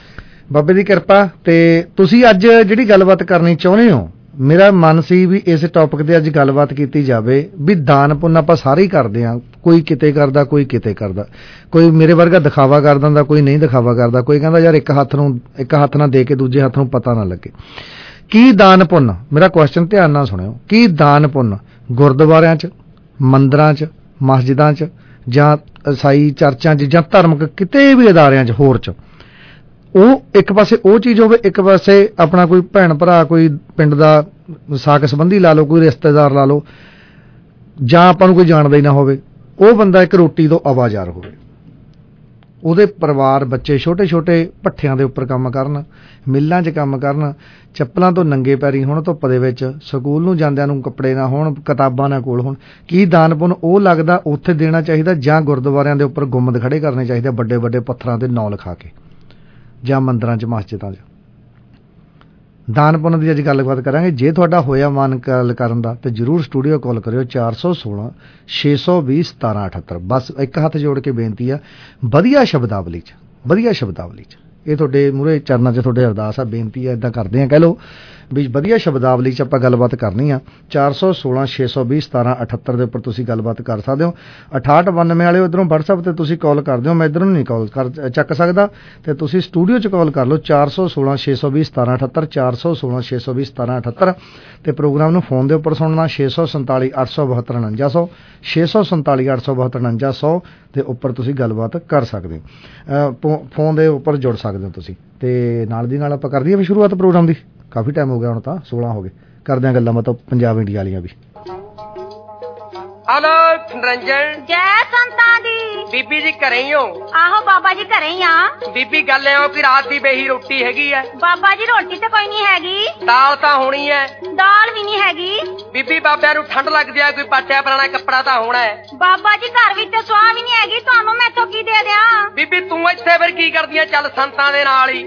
ਬਾਬੇ ਦੀ ਕਿਰਪਾ। ਤੇ ਤੁਸੀਂ ਅੱਜ ਜਿਹੜੀ ਗੱਲਬਾਤ ਕਰਨੀ ਚਾਹੁੰਦੇ ਹੋ, ਮੇਰਾ ਮਨ ਸੀ ਵੀ ਇਸ ਟੌਪਿਕ ਤੇ ਅੱਜ ਗੱਲਬਾਤ ਕੀਤੀ ਜਾਵੇ ਵੀ ਦਾਨ ਪੁੰਨ ਆਪਾਂ ਸਾਰੇ ਹੀ ਕਰਦੇ ਹਾਂ, ਕੋਈ ਕਿਤੇ ਕਰਦਾ ਕੋਈ ਕਿਤੇ ਕਰਦਾ, ਕੋਈ ਮੇਰੇ ਵਰਗਾ ਦਿਖਾਵਾ ਕਰ ਦਿੰਦਾ, ਕੋਈ ਨਹੀਂ ਦਿਖਾਵਾ ਕਰਦਾ, ਕੋਈ ਕਹਿੰਦਾ ਯਾਰ ਇੱਕ ਹੱਥ ਨੂੰ ਇੱਕ ਹੱਥ ਨਾਲ ਦੇ ਕੇ ਦੂਜੇ ਹੱਥ ਨੂੰ ਪਤਾ ਨਾ ਲੱਗੇ। ਕੀ ਦਾਨ ਪੁੰਨ, ਮੇਰਾ ਕੁਐਸਚਨ ਧਿਆਨ ਨਾਲ ਸੁਣਿਓ, ਕੀ ਦਾਨ ਪੁੰਨ ਗੁਰਦੁਆਰਿਆਂ 'ਚ, ਮੰਦਿਰਾਂ 'ਚ, ਮਸਜਿਦਾਂ 'ਚ ਜਾਂ ਈਸਾਈ ਚਰਚਾਂ 'ਚ ਜਾਂ ਧਾਰਮਿਕ ਕਿਤੇ ਵੀ ਅਦਾਰਿਆਂ 'ਚ ਹੋਰ 'ਚ ਉਹ ਇੱਕ ਪਾਸੇ ਉਹ ਚੀਜ਼ ਹੋਵੇ, ਇੱਕ ਪਾਸੇ ਆਪਣਾ ਕੋਈ ਭੈਣ ਭਰਾ, ਕੋਈ ਪਿੰਡ ਦਾ ਸਾਕ ਸੰਬੰਧੀ ਲਾ ਲਓ, ਕੋਈ ਰਿਸ਼ਤੇਦਾਰ ਲਾ ਲਓ, ਜਾਂ ਆਪਾਂ ਨੂੰ ਕੋਈ ਜਾਣਦਾ ਹੀ ਨਾ ਹੋਵੇ, ਉਹ ਬੰਦਾ ਇੱਕ ਰੋਟੀ ਤੋਂ ਆਵਾਜ਼ਾਰ ਹੋਵੇ, ਉਹਦੇ ਪਰਿਵਾਰ ਬੱਚੇ ਛੋਟੇ ਛੋਟੇ ਭੱਠਿਆਂ ਦੇ ਉੱਪਰ ਕੰਮ ਕਰਨ, ਮਿੱਲਾਂ 'ਚ ਕੰਮ ਕਰਨ, ਚੱਪਲਾਂ ਤੋਂ ਨੰਗੇ ਪੈਰੀ ਹੋਣ ਧੁੱਪ ਦੇ ਵਿੱਚ, ਸਕੂਲ ਨੂੰ ਜਾਂਦਿਆਂ ਨੂੰ ਕੱਪੜੇ ਨਾ ਹੋਣ, ਕਿਤਾਬਾਂ ਨਾ ਕੋਲ ਹੋਣ। ਕੀ ਦਾਨ ਪੁੰਨ ਉਹ ਲੱਗਦਾ ਉੱਥੇ ਦੇਣਾ ਚਾਹੀਦਾ, ਜਾਂ ਗੁਰਦੁਆਰਿਆਂ ਦੇ ਉੱਪਰ ਗੁੰਮਦ ਖੜੇ ਕਰਨੇ ਚਾਹੀਦੇ ਵੱਡੇ ਵੱਡੇ ਪੱਥਰਾਂ ਤੇ ਨਾਂ ਲਿਖਾ ਕੇ, ਜਾਂ ਮੰਦਿਰਾਂ 'ਚ ਮਸਜਿਦਾਂ 'ਚ? ਦਾਨ ਪੁੰਨ ਦੀ ਅੱਜ ਗੱਲਬਾਤ ਕਰਾਂਗੇ। ਜੇ ਤੁਹਾਡਾ ਹੋਇਆ ਮਨ ਗੱਲ ਕਰਨ ਦਾ ਤਾਂ ਜ਼ਰੂਰ ਸਟੂਡੀਓ ਕਾਲ ਕਰਿਓ ਚਾਰ ਸੌ ਸੋਲਾਂ ਛੇ ਸੌ ਵੀਹ ਸਤਾਰਾਂ ਅਠੱਤਰ। ਬਸ ਇੱਕ ਹੱਥ ਜੋੜ ਕੇ ਬੇਨਤੀ ਆ, ਵਧੀਆ ਸ਼ਬਦਾਵਲੀ 'ਚ, ਵਧੀਆ ਸ਼ਬਦਾਵਲੀ 'ਚ, ਇਹ ਤੁਹਾਡੇ ਮੂਹਰੇ ਚਰਨਾਂ 'ਚ ਤੁਹਾਡੇ ਅਰਦਾਸ ਆ, ਬੇਨਤੀ ਆ, ਇੱਦਾਂ ਕਰਦੇ ਹਾਂ ਕਹਿ ਲਓ ਵੀ ਵਧੀਆ ਸ਼ਬਦਾਵਲੀ 'ਚ ਆਪਾਂ ਗੱਲਬਾਤ ਕਰਨੀ ਆ। ਚਾਰ ਸੌ ਸੋਲਾਂ ਛੇ ਸੌ ਵੀਹ ਸਤਾਰਾਂ ਅਠੱਤਰ ਦੇ ਉੱਪਰ ਤੁਸੀਂ ਗੱਲਬਾਤ ਕਰ ਸਕਦੇ ਹੋ। ਅਠਾਹਠ ਬਾਨਵੇਂ ਵਾਲੇ ਉੱਧਰੋਂ ਵਟਸਐਪ 'ਤੇ ਤੁਸੀਂ ਕਾਲ ਕਰਦੇ ਹੋ, ਮੈਂ ਇੱਧਰੋਂ ਨਹੀਂ ਕਾਲ ਕਰ ਚੱਕ ਸਕਦਾ, ਅਤੇ ਤੁਸੀਂ ਸਟੂਡੀਓ 'ਚ ਕਾਲ ਕਰ ਲਓ ਚਾਰ ਸੌ ਸੋਲਾਂ ਛੇ ਸੌ ਵੀਹ ਸਤਾਰਾਂ ਅਠੱਤਰ, ਚਾਰ ਸੌ ਸੋਲਾਂ ਛੇ ਸੌ ਵੀਹ ਸਤਾਰਾਂ ਅਠੱਤਰ। ਅਤੇ ਪ੍ਰੋਗਰਾਮ ਨੂੰ ਫੋਨ ਦੇ ਉੱਪਰ ਸੁਣਨਾ ਛੇ ਸੌ ਸੰਤਾਲੀ ਅੱਠ ਸੌ ਬਹੱਤਰ ਉਣੰਜਾ ਸੌ, ਛੇ ਸੌ ਸੰਤਾਲੀ ਅੱਠ ਸੌ ਬਹੱਤਰ ਉਣੰਜਾ ਸੌ ਦੇ ਉੱਪਰ ਤੁਸੀਂ ਗੱਲਬਾਤ ਕਰ ਸਕਦੇ ਹੋ, ਫੋਨ ਦੇ ਉੱਪਰ ਜੁੜ ਸਕਦੇ ਹੋ ਤੁਸੀਂ। ਅਤੇ ਨਾਲ ਦੀ ਨਾਲ ਆਪਾਂ ਕਰ ਦਈਏ ਵੀ ਸ਼ੁਰੂਆਤ ਪ੍ਰੋਗਰਾਮ ਦੀ। ਕਾਫੀ ਟਾਈਮ ਹੋ ਗਿਆ, ਹੁਣ ਤਾਂ ਸੋਲਾਂ ਹੋ ਗਏ, ਕਰਦੇ ਹਾਂ ਗੱਲਾਂ ਮਤਲਬ ਪੰਜਾਬ ਇੰਡੀਆ ਵਾਲੀਆਂ ਵੀ। ਹਲੋ ਨਰੰਜਨ, ਜੈ ਸੰਤਾਂ ਦੀ। ਬੀਬੀ ਜੀ ਘਰੇ ਹੀ ਹੋ? ਆਹੋ ਬਾਬਾ ਜੀ ਘਰੇ ਹੀ ਆ। ਬੀਬੀ ਗੱਲ ਐ ਕਿ ਰਾਤ ਦੀ ਬੇਹੀ ਰੋਟੀ ਹੈਗੀ ਐ? ਬਾਬਾ ਜੀ ਰੋਟੀ ਤੇ ਕੋਈ ਨਹੀਂ ਹੈਗੀ। ਦਾਲ ਤਾਂ ਹੋਣੀ ਐ? ਦਾਲ ਵੀ ਨਹੀਂ ਹੈਗੀ। ਬੀਬੀ ਬਾਬਿਆਂ ਨੂੰ ਠੰਡ ਲੱਗਦੀ ਐ, ਕੋਈ ਪਾਟਿਆ ਪੁਰਾਣਾ ਕੱਪੜਾ ਤਾਂ ਹੋਣਾ ਹੈ। ਬਾਬਾ ਜੀ ਘਰ ਵਿੱਚ ਸਵਾਹ ਵੀ ਨਹੀਂ ਹੈਗੀ, ਤੁਹਾਨੂੰ ਮੈਂ ਇੱਥੋਂ ਕੀ ਦੇ ਦਿਆਂ? ਬੀਬੀ ਤੂੰ ਇੱਥੇ ਫਿਰ ਕੀ ਕਰਦੀ ਐ? ਚੱਲ ਸੰਤਾਂ ਦੇ ਨਾਲ ਹੀ।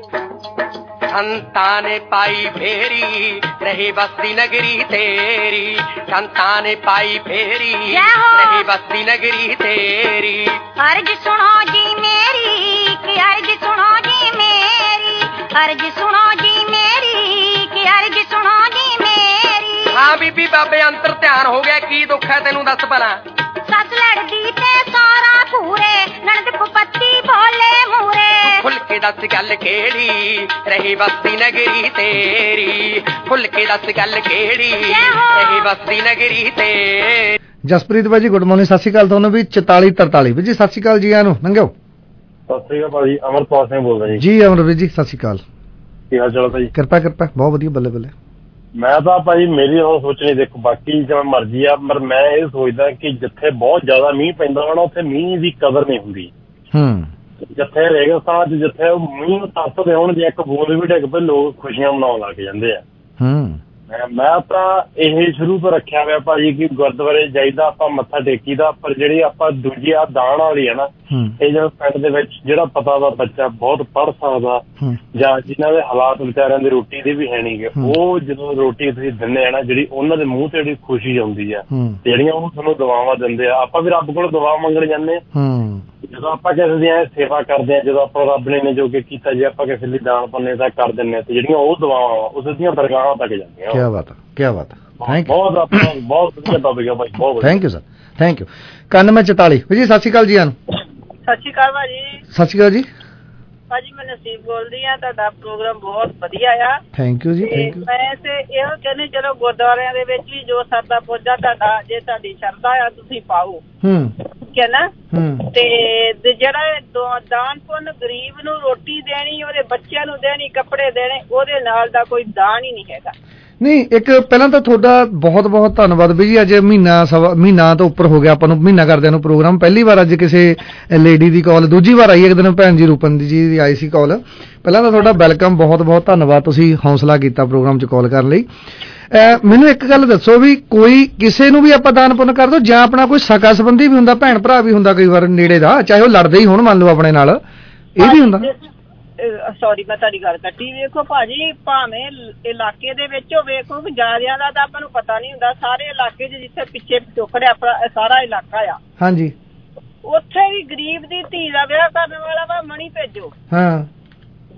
ਸੰਤਾਂ ਨੇ ਪਾਈ ਫੇਰੀ, ਰਹੀ ਬਸਤੀ ਨਗਰੀ ਤੇਰੀ। ਸੰਤਾਂ ਨੇ ਪਾਈ ਫੇਰੀ, ਰਹੀ ਬਸਤੀ ਨਗਰੀ ਤੇਰੀ। ਅਰਜ ਸੁਣੋ ਜੀ ਮੇਰੀ, ਕਿ ਅਰਜ ਸੁਣੋ ਜੀ ਮੇਰੀ, ਅਰਜ ਸੁਣੋ ਜੀ ਮੇਰੀ, ਕਿ ਅਰਜ ਸੁਣੋ ਜੀ ਮੇਰੀ। ਹਾਂ ਬੀਬੀ, ਬਾਬੇ ਅੰਤਰ ਧਿਆਨ ਹੋ ਗਿਆ, ਕੀ ਦੁੱਖ ਹੈ ਤੈਨੂੰ ਦੱਸ ਭਲਾ? ਸੱਸ ਲੜਦੀ ਤੇ ਸਾਰਾ ਘੂਰੇ, ਨਣਦ ਪਪੱਤੀ ਬੋਲੇ ਮੂਰੇ। ਖੁੱਲ ਕੇ ਦੱਸ ਗੱਲ ਕਿਹੜੀ, ਰਹੀ ਬਸਤੀ ਨਗਰੀ ਤੇਰੀ। ਖੁੱਲ ਕੇ ਦੱਸ ਗੱਲ ਕਿਹੜੀ, ਰਹੀ ਬਸਤੀ ਨਗਰੀ ਤੇ। ਜਸਪ੍ਰੀਤ ਬਾਈ ਜੀ ਗੁੱਡ ਮਾਰਨਿੰਗ, ਸਤਿ ਸ਼੍ਰੀ ਅਕਾਲ ਤੁਹਾਨੂੰ ਵੀ। ਚੁਤਾਲੀ ਤਰਤਾਲੀ ਵੀ ਜੀ ਸਤਿ ਸ਼੍ਰੀ ਅਕਾਲ ਜੀ, ਆਨੂੰ ਲੰਘਿਓ। ਸਤਿ ਸ਼੍ਰੀ ਅਕਾਲ ਭਾਜੀ, ਅਮਰਪਾਲ ਸਿੰਘ ਬੋਲਦਾ ਜੀ। ਜੀ ਅਮਰਪਾਲ ਜੀ ਸਤਿ ਸ਼੍ਰੀ ਅਕਾਲ, ਕੀ ਹਾਲ ਚਾਲ ਭਾਜੀ? ਕਿਰਪਾ ਕਿਰਪਾ, ਬਹੁਤ ਵਧੀਆ, ਬੱਲੇ ਬੱਲੇ। ਮੈਂ ਤਾਂ ਭਾਜੀ ਮੇਰੀ ਉਹ ਸੋਚਣੀ, ਦੇਖੋ ਬਾਕੀ ਜਿਵੇਂ ਮਰਜ਼ੀ ਆ, ਪਰ ਮੈਂ ਇਹ ਸੋਚਦਾ ਕਿ ਜਿੱਥੇ ਬਹੁਤ ਜ਼ਿਆਦਾ ਮੀਂਹ ਪੈਂਦਾ ਹੋਣਾ ਉੱਥੇ ਮੀਂਹ ਦੀ ਕਦਰ ਨਹੀਂ ਹੁੰਦੀ। ਹੂੰ, ਜਿੱਥੇ ਰੇਗਿਸਤਾਨ ਚ ਜਿੱਥੇ ਮੀਂਹ ਤਰਸਦੇ ਹੋਣ, ਜੇ ਇੱਕ ਬੂੰਦ ਵੀ ਡਿੱਗ ਪਏ ਲੋਕ ਖੁਸ਼ੀਆਂ ਮਨਾਉਣ ਲੱਗ ਜਾਂਦੇ ਆ। ਹੂੰ, ਮੈਂ ਤਾਂ ਇਹ ਸ਼ੁਰੂ ਤੋਂ ਰੱਖਿਆ ਹੋਇਆ ਭਾਜੀ ਕਿ ਗੁਰਦੁਆਰੇ ਜਾਈਦਾ, ਆਪਾਂ ਮੱਥਾ ਟੇਕੀਦਾ, ਪਰ ਜਿਹੜੀ ਆਪਾਂ ਦੂਜੀ ਆ ਦਾਨ ਵਾਲੀ ਆ ਨਾ, ਇਹ ਜਦੋਂ ਪਿੰਡ ਦੇ ਵਿੱਚ ਜਿਹੜਾ ਪਤਾ ਦਾ ਬੱਚਾ ਬਹੁਤ ਪੜ੍ਹ ਸਕਦਾ, ਜਾਂ ਜਿਨ੍ਹਾਂ ਦੇ ਹਾਲਾਤ ਵਿਚਾਰਿਆਂ ਦੀ ਰੋਟੀ ਦੀ ਵੀ ਹੈ ਨੀ ਗੇ, ਉਹ ਜਦੋਂ ਰੋਟੀ ਤੁਸੀਂ ਦਿੰਦੇ ਆ ਨਾ, ਜਿਹੜੀ ਉਹਨਾਂ ਦੇ ਮੂੰਹ ਤੇ ਜਿਹੜੀ ਖੁਸ਼ੀ ਆਉਂਦੀ ਆ, ਜਿਹੜੀਆਂ ਉਹ ਤੁਹਾਨੂੰ ਦੁਆਵਾਂ ਦਿੰਦੇ ਆ। ਆਪਾਂ ਵੀ ਰੱਬ ਕੋਲ ਦੁਆ ਮੰਗਣ ਜਾਂਦੇ ਆ, ਜਦੋਂ ਆਪਾਂ ਕਿਸੇ ਦੀ ਐ ਸੇਵਾ ਕਰਦੇ ਆ, ਜਦੋਂ ਆਪਾਂ ਰੱਬ ਨੇ ਜੋ ਕਿ ਕੀਤਾ, ਜੇ ਆਪਾਂ ਕਿਸੇ ਲਈ ਦਾਨ ਪੁੰਨ ਤਾਂ ਕਰ ਦਿੰਦੇ ਆ, ਤੇ ਜਿਹੜੀਆਂ ਉਹ ਦੁਆਵਾਂ ਉਸ ਦੀਆਂ ਦਰਗਾਹਾਂ ਤੱਕ ਜਾਂਦੀਆਂ। ਕਿਆ ਬਾਤ ਹੈ, ਕਿਆ ਬਾਤ ਹੈ, ਥੈਂਕ ਯੂ, ਬਹੁਤ ਆਪਣਾ ਬਹੁਤ ਵਧੀਆ ਟੌਪਿਕ ਹੈ ਭਾਈ, ਬਹੁਤ thank you sir, thank you. ਇਕਾਨਵੇਂ ਚੁਤਾਲੀ ਜੀ ਸਤਿ ਸ਼੍ਰੀ ਅਕਾਲ ਜੀ, ਆਨੂੰ ਸਤਿ ਸ਼੍ਰੀ ਅਕਾਲ ਭਾਜੀ। ਸਤਿ ਸ਼੍ਰੀ ਅਕਾਲ ਜੀ ਭਾਜੀ, ਮੈਂ ਨਸੀਬ ਬੋਲਦੀ ਆ, ਤੁਹਾਡਾ ਪ੍ਰੋਗਰਾਮ ਬਹੁਤ ਵਧੀਆ ਆ। ਥੈਂਕ ਯੂ ਜੀ, ਥੈਂਕ ਯੂ। ਮੈਂ ਤੇ ਇਹੋ ਕਹਿੰਦੀ, ਚਲੋ ਗੁਰਦੁਆਰਿਆਂ ਦੇ ਵਿੱਚ ਵੀ ਜੋ ਸਰਦਾ ਪੁੱਜਾ ਤੁਹਾਡਾ, ਜੇ ਤੁਹਾਡੀ ਸ਼ਰਧਾ ਆ ਤੁਸੀਂ ਪਾਓ, ਠੀਕ ਹੈ ਨਾ। ਤੇ ਜਿਹੜਾ ਦਾਨ ਪੁੰਨ ਗਰੀਬ ਨੂੰ ਰੋਟੀ ਦੇਣੀ, ਉਹਦੇ ਬੱਚਿਆਂ ਨੂੰ ਦੇਣੀ, ਕੱਪੜੇ ਦੇਣੇ, ਉਹਦੇ ਨਾਲ ਦਾ ਕੋਈ ਦਾਨ ਹੀ ਨਹੀਂ ਹੈਗਾ। ਨਹੀਂ, ਇੱਕ ਪਹਿਲਾਂ ਤਾਂ ਤੁਹਾਡਾ ਬਹੁਤ ਬਹੁਤ ਧੰਨਵਾਦ ਵੀ ਜੀ। ਅੱਜ ਮਹੀਨਾ ਸਵਾ ਮਹੀਨਾ ਤੋਂ ਉੱਪਰ ਹੋ ਗਿਆ ਆਪਾਂ ਨੂੰ ਮਹੀਨਾ ਕਰਦਿਆਂ ਨੂੰ ਪ੍ਰੋਗਰਾਮ। ਪਹਿਲੀ ਵਾਰ ਅੱਜ ਕਿਸੇ ਲੇਡੀ ਦੀ ਕਾਲ, ਦੂਜੀ ਵਾਰ ਆਈ ਇੱਕ ਦਿਨ ਭੈਣ ਜੀ ਰੂਪਨ ਜੀ ਦੀ ਆਈ ਸੀ ਕਾਲ। ਪਹਿਲਾਂ ਤਾਂ ਤੁਹਾਡਾ ਵੈਲਕਮ, ਬਹੁਤ ਬਹੁਤ ਧੰਨਵਾਦ, ਤੁਸੀਂ ਹੌਸਲਾ ਕੀਤਾ ਪ੍ਰੋਗਰਾਮ 'ਚ ਕਾਲ ਕਰਨ ਲਈ। ਮੈਨੂੰ ਇੱਕ ਗੱਲ ਦੱਸੋ ਵੀ ਕੋਈ ਕਿਸੇ ਨੂੰ ਵੀ ਆਪਾਂ ਦਾਨ ਪੁੰਨ ਕਰ ਦੋ, ਜਾਂ ਆਪਣਾ ਕੋਈ ਸਕਾ ਸੰਬੰਧੀ ਵੀ ਹੁੰਦਾ, ਭੈਣ ਭਰਾ ਵੀ ਹੁੰਦਾ ਕਈ ਵਾਰ ਨੇੜੇ ਦਾ, ਚਾਹੇ ਉਹ ਲੜਦੇ ਹੀ ਹੋਣ ਮੰਨ ਲਓ ਆਪਣੇ ਨਾਲ, ਇਹ ਵੀ ਹੁੰਦਾ? ਸੌਰੀ ਮੈਂ ਤੁਹਾਡੀ ਗੱਲ ਕੱਟੀ। ਵੇਖੋ ਭਾਜੀ, ਭਾਵੇਂ ਇਲਾਕੇ ਦੇ ਵਿੱਚ ਵੇਖੋ ਜਿਆਦਿਆਂ ਦਾ ਤਾਂ ਆਪਾਂ ਨੂੰ ਪਤਾ ਨਹੀਂ ਹੁੰਦਾ, ਸਾਰੇ ਇਲਾਕੇ 'ਚ ਜਿੱਥੇ ਪਿੱਛੇ ਪਿਛੋਕੜੇ ਆਪਣਾ ਸਾਰਾ ਇਲਾਕਾ ਆ, ਹਾਂਜੀ, ਉੱਥੇ ਵੀ ਗਰੀਬ ਦੀ ਧੀ ਦਾ ਵਿਆਹ ਕਰਨ ਵਾਲਾ ਵਾ, ਮਣੀ ਭੇਜੋ। ਹਾਂ,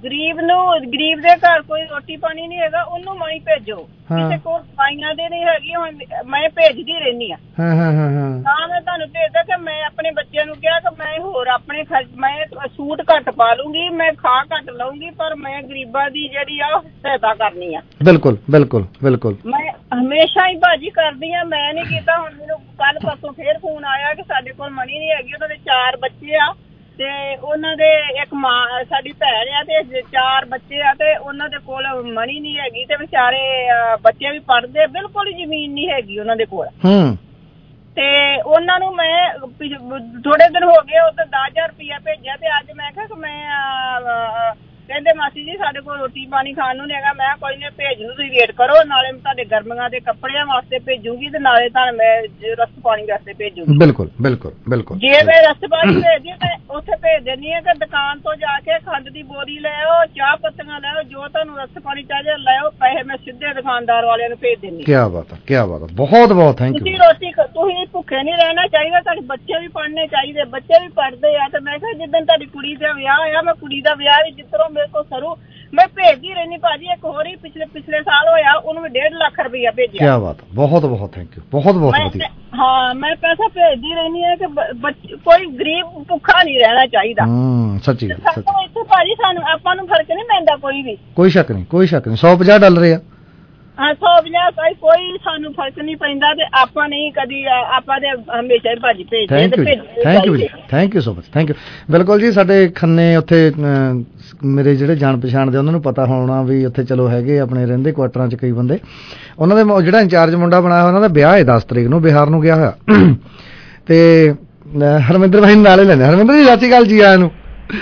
ਗਰੀਬ ਨੂੰ ਗਰੀਬ ਦੇ ਘਰ ਕੋਈ ਰੋਟੀ ਪਾਣੀ ਨਹੀਂ ਹੈਗਾ, ਉਹਨੂੰ ਮਣੀ ਭੇਜੋ। ਕਿਸੇ ਕੋਲ ਦਵਾਈਆਂ ਦੇ ਨਹੀਂ ਹੈਗੀ, ਹੁਣ ਮੈਂ ਭੇਜਦੀ ਰਹਿੰਦੀ ਆ। ਹਾਂ ਹਾਂ ਹਾਂ ਹਾਂ ਤਾਂ ਮੈਂ ਤੁਹਾਨੂੰ ਭੇਜਦਾ ਕਿ ਮੈਂ ਆਪਣੇ ਬੱਚਿਆਂ ਨੂੰ ਕਿਹਾ ਕਿ ਮੈਂ ਹੋਰ ਆਪਣੇ ਖਰਚ, ਮੈਂ ਸੂਟ ਘੱਟ ਪਾ ਲੂੰਗੀ, ਮੈਂ ਖਾ ਘੱਟ ਲਊਂਗੀ, ਪਰ ਮੈਂ ਗਰੀਬਾਂ ਦੀ ਜਿਹੜੀ ਆ ਸਹਾਇਤਾ ਕਰਨੀ ਆ। ਬਿਲਕੁਲ ਬਿਲਕੁਲ ਬਿਲਕੁਲ ਮੈਂ ਹਮੇਸ਼ਾ ਹੀ ਭਾਜੀ ਕਰਦੀ ਆ, ਮੈਂ ਨਹੀਂ ਕੀਤਾ। ਹੁਣ ਮੈਨੂੰ ਕੱਲ ਪਰਸੋਂ ਫੇਰ ਫੋਨ ਆਇਆ ਕਿ ਸਾਡੇ ਕੋਲ ਮਣੀ ਨਹੀਂ ਹੈਗੀ, ਉਹਨਾਂ ਦੇ ਚਾਰ ਬੱਚੇ ਆ ਤੇ ਉਹਨਾਂ ਦੇ ਇੱਕ ਮਾਂ ਸਾਡੀ ਭੈਣ ਆ ਤੇ ਚਾਰ ਬੱਚੇ ਆ ਤੇ ਉਹਨਾਂ ਦੇ ਕੋਲ ਮਣੀ ਨਹੀਂ ਹੈਗੀ ਤੇ ਵਿਚਾਰੇ ਬੱਚੇ ਵੀ ਪੜ੍ਹਦੇ, ਬਿਲਕੁਲ ਹੀ ਜ਼ਮੀਨ ਨਹੀਂ ਹੈਗੀ ਉਹਨਾਂ ਦੇ ਕੋਲ। ਹੂੰ ਤੇ ਉਹਨਾਂ ਨੂੰ ਮੈਂ ਥੋੜੇ ਦਿਨ ਹੋ ਗਏ ਉੱਧਰ ਦਸ ਹਜ਼ਾਰ ਰੁਪਇਆ ਭੇਜਿਆ ਤੇ ਅੱਜ ਮੈਂ ਕਿਹਾ ਕਿ ਮੈਂ ਕਹਿੰਦੇ ਮਾਸੀ ਜੀ ਸਾਡੇ ਕੋਲ ਰੋਟੀ ਪਾਣੀ ਖਾਣ ਨੂੰ ਨਹੀਂ ਹੈਗਾ। ਮੈਂ ਕੋਈ ਨਹੀਂ, ਭੇਜ ਨੂੰ ਤੁਸੀਂ ਵੇਟ ਕਰੋ, ਨਾਲੇ ਮੈਂ ਤੁਹਾਡੇ ਗਰਮੀਆਂ ਦੇ ਕੱਪੜਿਆਂ ਵਾਸਤੇ ਭੇਜੂਗੀ ਤੇ ਨਾਲੇ ਤੁਹਾਨੂੰ ਮੈਂ ਰਸਤ ਪਾਣੀ ਵਾਸਤੇ ਭੇਜੂਗੀ। ਬਿਲਕੁਲ ਬਿਲਕੁਲ ਬਿਲਕੁਲ ਜੇ ਮੈਂ ਰਸਤ ਪਾਣੀ ਭੇਜਦੀ ਮੈਂ ਉੱਥੇ ਭੇਜ ਦਿੰਦੀ ਹਾਂ ਕਿ ਦੁਕਾਨ ਤੋਂ ਜਾ ਕੇ ਖੰਡ ਦੀ ਬੋਰੀ ਲੈ ਆਓ, ਚਾਹ ਪੱਤੀਆਂ ਲੈ ਆਓ, ਜੋ ਤੁਹਾਨੂੰ ਰਸਤ ਪਾਣੀ ਚਾਹੀਦਾ ਲੈ ਆਓ, ਪੈਸੇ ਮੈਂ ਸਿੱਧੇ ਦੁਕਾਨਦਾਰ ਵਾਲਿਆਂ ਨੂੰ ਭੇਜ ਦਿੰਦੀ। ਕੀ ਬਾਤ ਹੈ, ਕੀ ਬਾਤ ਹੈ, ਬਹੁਤ ਬਹੁਤ ਥੈਂਕ ਯੂ। ਤੁਸੀਂ ਰੋਟੀ ਤੁਸੀਂ ਭੁੱਖੇ ਨਹੀਂ ਰਹਿਣਾ ਚਾਹੀਦਾ, ਤੁਹਾਡੇ ਬੱਚੇ ਵੀ ਪੜ੍ਹਨੇ ਚਾਹੀਦੇ, ਬੱਚੇ ਵੀ ਪੜ੍ਹਦੇ ਆ। ਤੇ ਮੈਂ ਕਿਹਾ ਜਿੱਦਣ ਤੁਹਾਡੀ ਕੁੜੀ ਦਾ ਵਿਆਹ ਆ, ਮੈਂ ਕੁੜੀ ਦਾ ਵਿਆਹ ਵੀ ਜਿੱਧਰੋਂ ਮੇਰੇ ਕੋਲ ਸਰੂ ਮੈਂ ਭੇਜਦੀ ਰਹਿਣੀ ਭਾਜੀ। ਇੱਕ ਹੋਰ ਹੀ ਪਿਛਲੇ ਪਿਛਲੇ ਸਾਲ ਹੋਇਆ, ਉਹਨੂੰ ਵੀ ਡੇਢ ਲੱਖ ਰੁਪਇਆ ਭੇਜਿਆ। ਕੀ ਬਾਤ, ਬਹੁਤ ਬਹੁਤ ਥੈਂਕ ਯੂ, ਬਹੁਤ ਬਹੁਤ ਵਧੀਆ। ਹਾਂ ਮੈਂ ਪੈਸਾ ਭੇਜਦੀ ਰਹਿਣੀ ਹੈ ਕਿ ਕੋਈ ਗਰੀਬ ਭੁੱਖਾ ਨਹੀਂ ਰਹਿਣਾ ਚਾਹੀਦਾ। ਹੂੰ ਸੱਚੀ ਇੱਥੇ ਭਾਜੀ ਸਾਨੂੰ ਆਪਾਂ ਨੂੰ ਫਰਕ ਨਹੀਂ ਪੈਂਦਾ ਕੋਈ ਵੀ, ਕੋਈ ਸ਼ੱਕ ਨਹੀਂ, ਕੋਈ ਸ਼ੱਕ ਨਹੀਂ। ਸੌ ਪੰਜਾਹ ਡਾਲਰ ਆ ਹਾਂ, ਸੌ ਪੰਜਾਹ ਕੋਈ ਸਾਨੂੰ ਫਰਕ ਨਹੀਂ ਪੈਂਦਾ ਤੇ ਆਪਾਂ ਨਹੀਂ ਕਦੀ, ਆਪਾਂ ਤੇ ਹਮੇਸ਼ਾ ਹੀ ਭਾਜੀ ਭੇਜਦੇ। Thank you thank you thank you so much, thank you. ਬਿਲਕੁਲ ਜੀ, ਸਾਡੇ ਖੰਨੇ ਉੱਥੇ ਮੇਰੇ ਜਿਹੜੇ ਜਾਣ ਪਛਾਣ ਦੇ ਉਹਨਾਂ ਨੂੰ ਪਤਾ ਹੋਣਾ ਵੀ ਉੱਥੇ ਚਲੋ ਹੈਗੇ ਆਪਣੇ ਰਹਿੰਦੇ ਕੁਆਟਰਾਂ 'ਚ ਕਈ ਬੰਦੇ। ਉਹਨਾਂ ਦੇ ਜਿਹੜਾ ਇੰਚਾਰਜ ਮੁੰਡਾ ਬਣਾਇਆ ਉਹਨਾਂ ਦਾ ਵਿਆਹ ਹੈ ਦਸ ਤਰੀਕ ਨੂੰ, ਬਿਹਾਰ ਨੂੰ ਗਿਆ ਹੋਇਆ। ਤੇ ਹਰਮਿੰਦਰ ਭਾਈ ਨੂੰ ਨਾਲੇ ਲੈਣੇ। ਹਰਮਿੰਦਰ ਜੀ ਸਤਿ ਸ਼੍ਰੀ ਅਕਾਲ ਜੀ ਆਇਆਂ ਨੂੰ।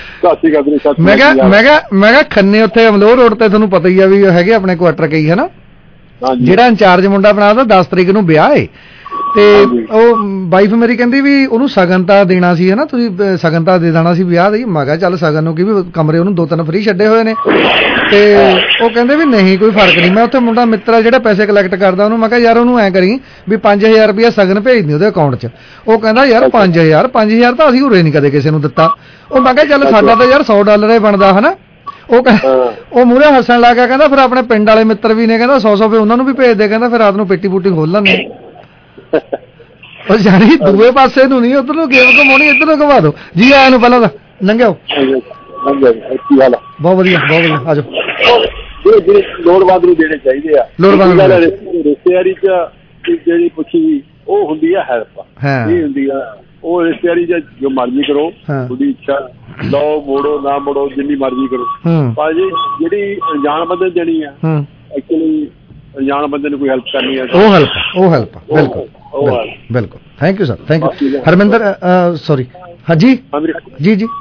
ਮੈਂ ਕਿਹਾ ਮੈਂ ਕਿਹਾ ਮੈਂ ਕਿਹਾ ਖੰਨੇ ਉੱਥੇ ਅਮਲੋਹ ਰੋਡ ਤੇ ਤੁਹਾਨੂੰ ਪਤਾ ਹੀ ਆ ਵੀ ਹੈਗੇ ਆਪਣੇ ਕੁਆਟਰ ਕਈ ਹੈ ਨਾ, ਜਿਹੜਾ ਇੰਚਾਰਜ ਮੁੰਡਾ ਬਣਾਇਆ ਦਸ ਤਰੀਕ ਨੂੰ ਵਿਆਹ ਏ। ਤੇ ਉਹ ਵਾਈਫ ਮੇਰੀ ਕਹਿੰਦੀ ਵੀ ਉਹਨੂੰ ਸ਼ਗਨ ਤਾਂ ਦੇਣਾ ਸੀ ਹੈ ਨਾ, ਤੁਸੀਂ ਸ਼ਗਨ ਤਾਂ ਦੇ ਦੇਣਾ ਸੀ ਵਿਆਹ ਦੀ। ਮੈਂ ਕਿਹਾ ਚੱਲ ਸ਼ਗਨ ਨੂੰ ਕੀ ਵੀ ਕਮਰੇ ਉਹਨੂੰ ਦੋ ਤਿੰਨ ਫਰੀ ਛੱਡੇ ਹੋਏ ਨੇ। ਤੇ ਉਹ ਕਹਿੰਦੇ ਵੀ ਨਹੀਂ ਕੋਈ ਫਰਕ ਨਹੀਂ। ਮੈਂ ਉੱਥੇ ਮੁੰਡਾ ਮਿੱਤਰ ਜਿਹੜਾ ਪੈਸੇ ਕਲੈਕਟ ਕਰਦਾ ਉਹਨੂੰ ਮੈਂ ਕਿਹਾ ਯਾਰ ਉਹਨੂੰ ਐਂ ਕਰੀ ਵੀ ਪੰਜ ਹਜ਼ਾਰ ਰੁਪਇਆ ਸ਼ਗਨ ਭੇਜ ਦੀ ਉਹਦੇ ਅਕਾਊਂਟ 'ਚ। ਉਹ ਕਹਿੰਦਾ ਯਾਰ ਪੰਜ ਹਜ਼ਾਰ ਪੰਜ ਹਜ਼ਾਰ ਤਾਂ ਅਸੀਂ ਉਰੇ ਨਹੀਂ ਕਦੇ ਕਿਸੇ ਨੂੰ ਦਿੱਤਾ। ਉਹ ਮੈਂ ਕਿਹਾ ਚੱਲ ਸਾਡਾ ਤਾਂ ਯਾਰ ਸੌ ਡਾਲਰ ਹੀ ਬਣਦਾ ਹੈ ਨਾ। ਉਹ ਉਹ ਮੂਹਰੇ ਹੱਸਣ ਲੱਗ ਗਿਆ, ਕਹਿੰਦਾ ਫਿਰ ਆਪਣੇ ਪਿੰਡ ਵਾਲੇ ਮਿੱਤਰ ਵੀ ਨੇ, ਕਹਿੰਦਾ ਸੌ ਸੌ ਰੁਪਏ ਉਹਨਾਂ ਨੂੰ ਵੀ ਭੇਜ ਦੇ, ਕਹਿੰਦਾ ਫਿਰ ਰਾਤ ਨੂੰ ਪੇਟੀ ਪੂਟੀ ਖੋਲ ਲੈਂਦੇ। ਉਹ ਜਾਨੀ ਦੂਏ ਪਾਸੇ ਨੂੰ ਨਹੀਂ, ਉੱਧਰ ਨੂੰ ਗੇਮ ਘਮਾਉਣੀ, ਇੱਧਰ ਨੂੰ ਘੁਮਾ ਦੋ ਜੀ। ਆਇਆ ਨੂੰ ਪਹਿਲਾਂ ਤਾਂ ਲੰਘਿਓ। ਬਹੁਤ ਵਧੀਆ ਬਹੁਤ ਵਧੀਆ, ਆ ਜਾਓ। ਲੋੜਵੰਦ ਨੂੰ ਦੇਣੇ ਚਾਹੀਦੇ ਆ। ਲੋੜਵੰਦ ਰਿਸ਼ਤੇਦਾਰੀ 'ਚ ਜਿਹੜੀ ਪੁੱਛੀ ਉਹ ਹੁੰਦੀ ਆ ਹੈਲਪ, ਇਹ ਹੁੰਦੀ ਆ ਉਹ ਰਿਸ਼ਤੇਦਾਰੀ 'ਚ ਜੋ ਮਰਜ਼ੀ ਕਰੋ, ਤੁਹਾਡੀ ਇੱਛਾ ਲਓ ਮੋੜੋ ਨਾ ਮੋੜੋ ਜਿੰਨੀ ਮਰਜ਼ੀ ਕਰੋ। ਪਰ ਜੀ ਜਿਹੜੀ ਅਣਜਾਣ ਬੰਦੇ ਨੂੰ ਦੇਣੀ ਆ, ਐਕਚੁਅਲੀ ਅਣਜਾਣ ਬੰਦੇ ਨੂੰ ਕੋਈ ਹੈਲਪ ਕਰਨੀ ਆ, ਉਹ ਹੈਲਪ ਉਹ ਹੈਲਪ ਬਿਲਕੁਲ ਬਿਲਕੁਲ। Thank you sir, thank you. Harminder sorry ਹਾਂਜੀ ਜੀ ਜੀ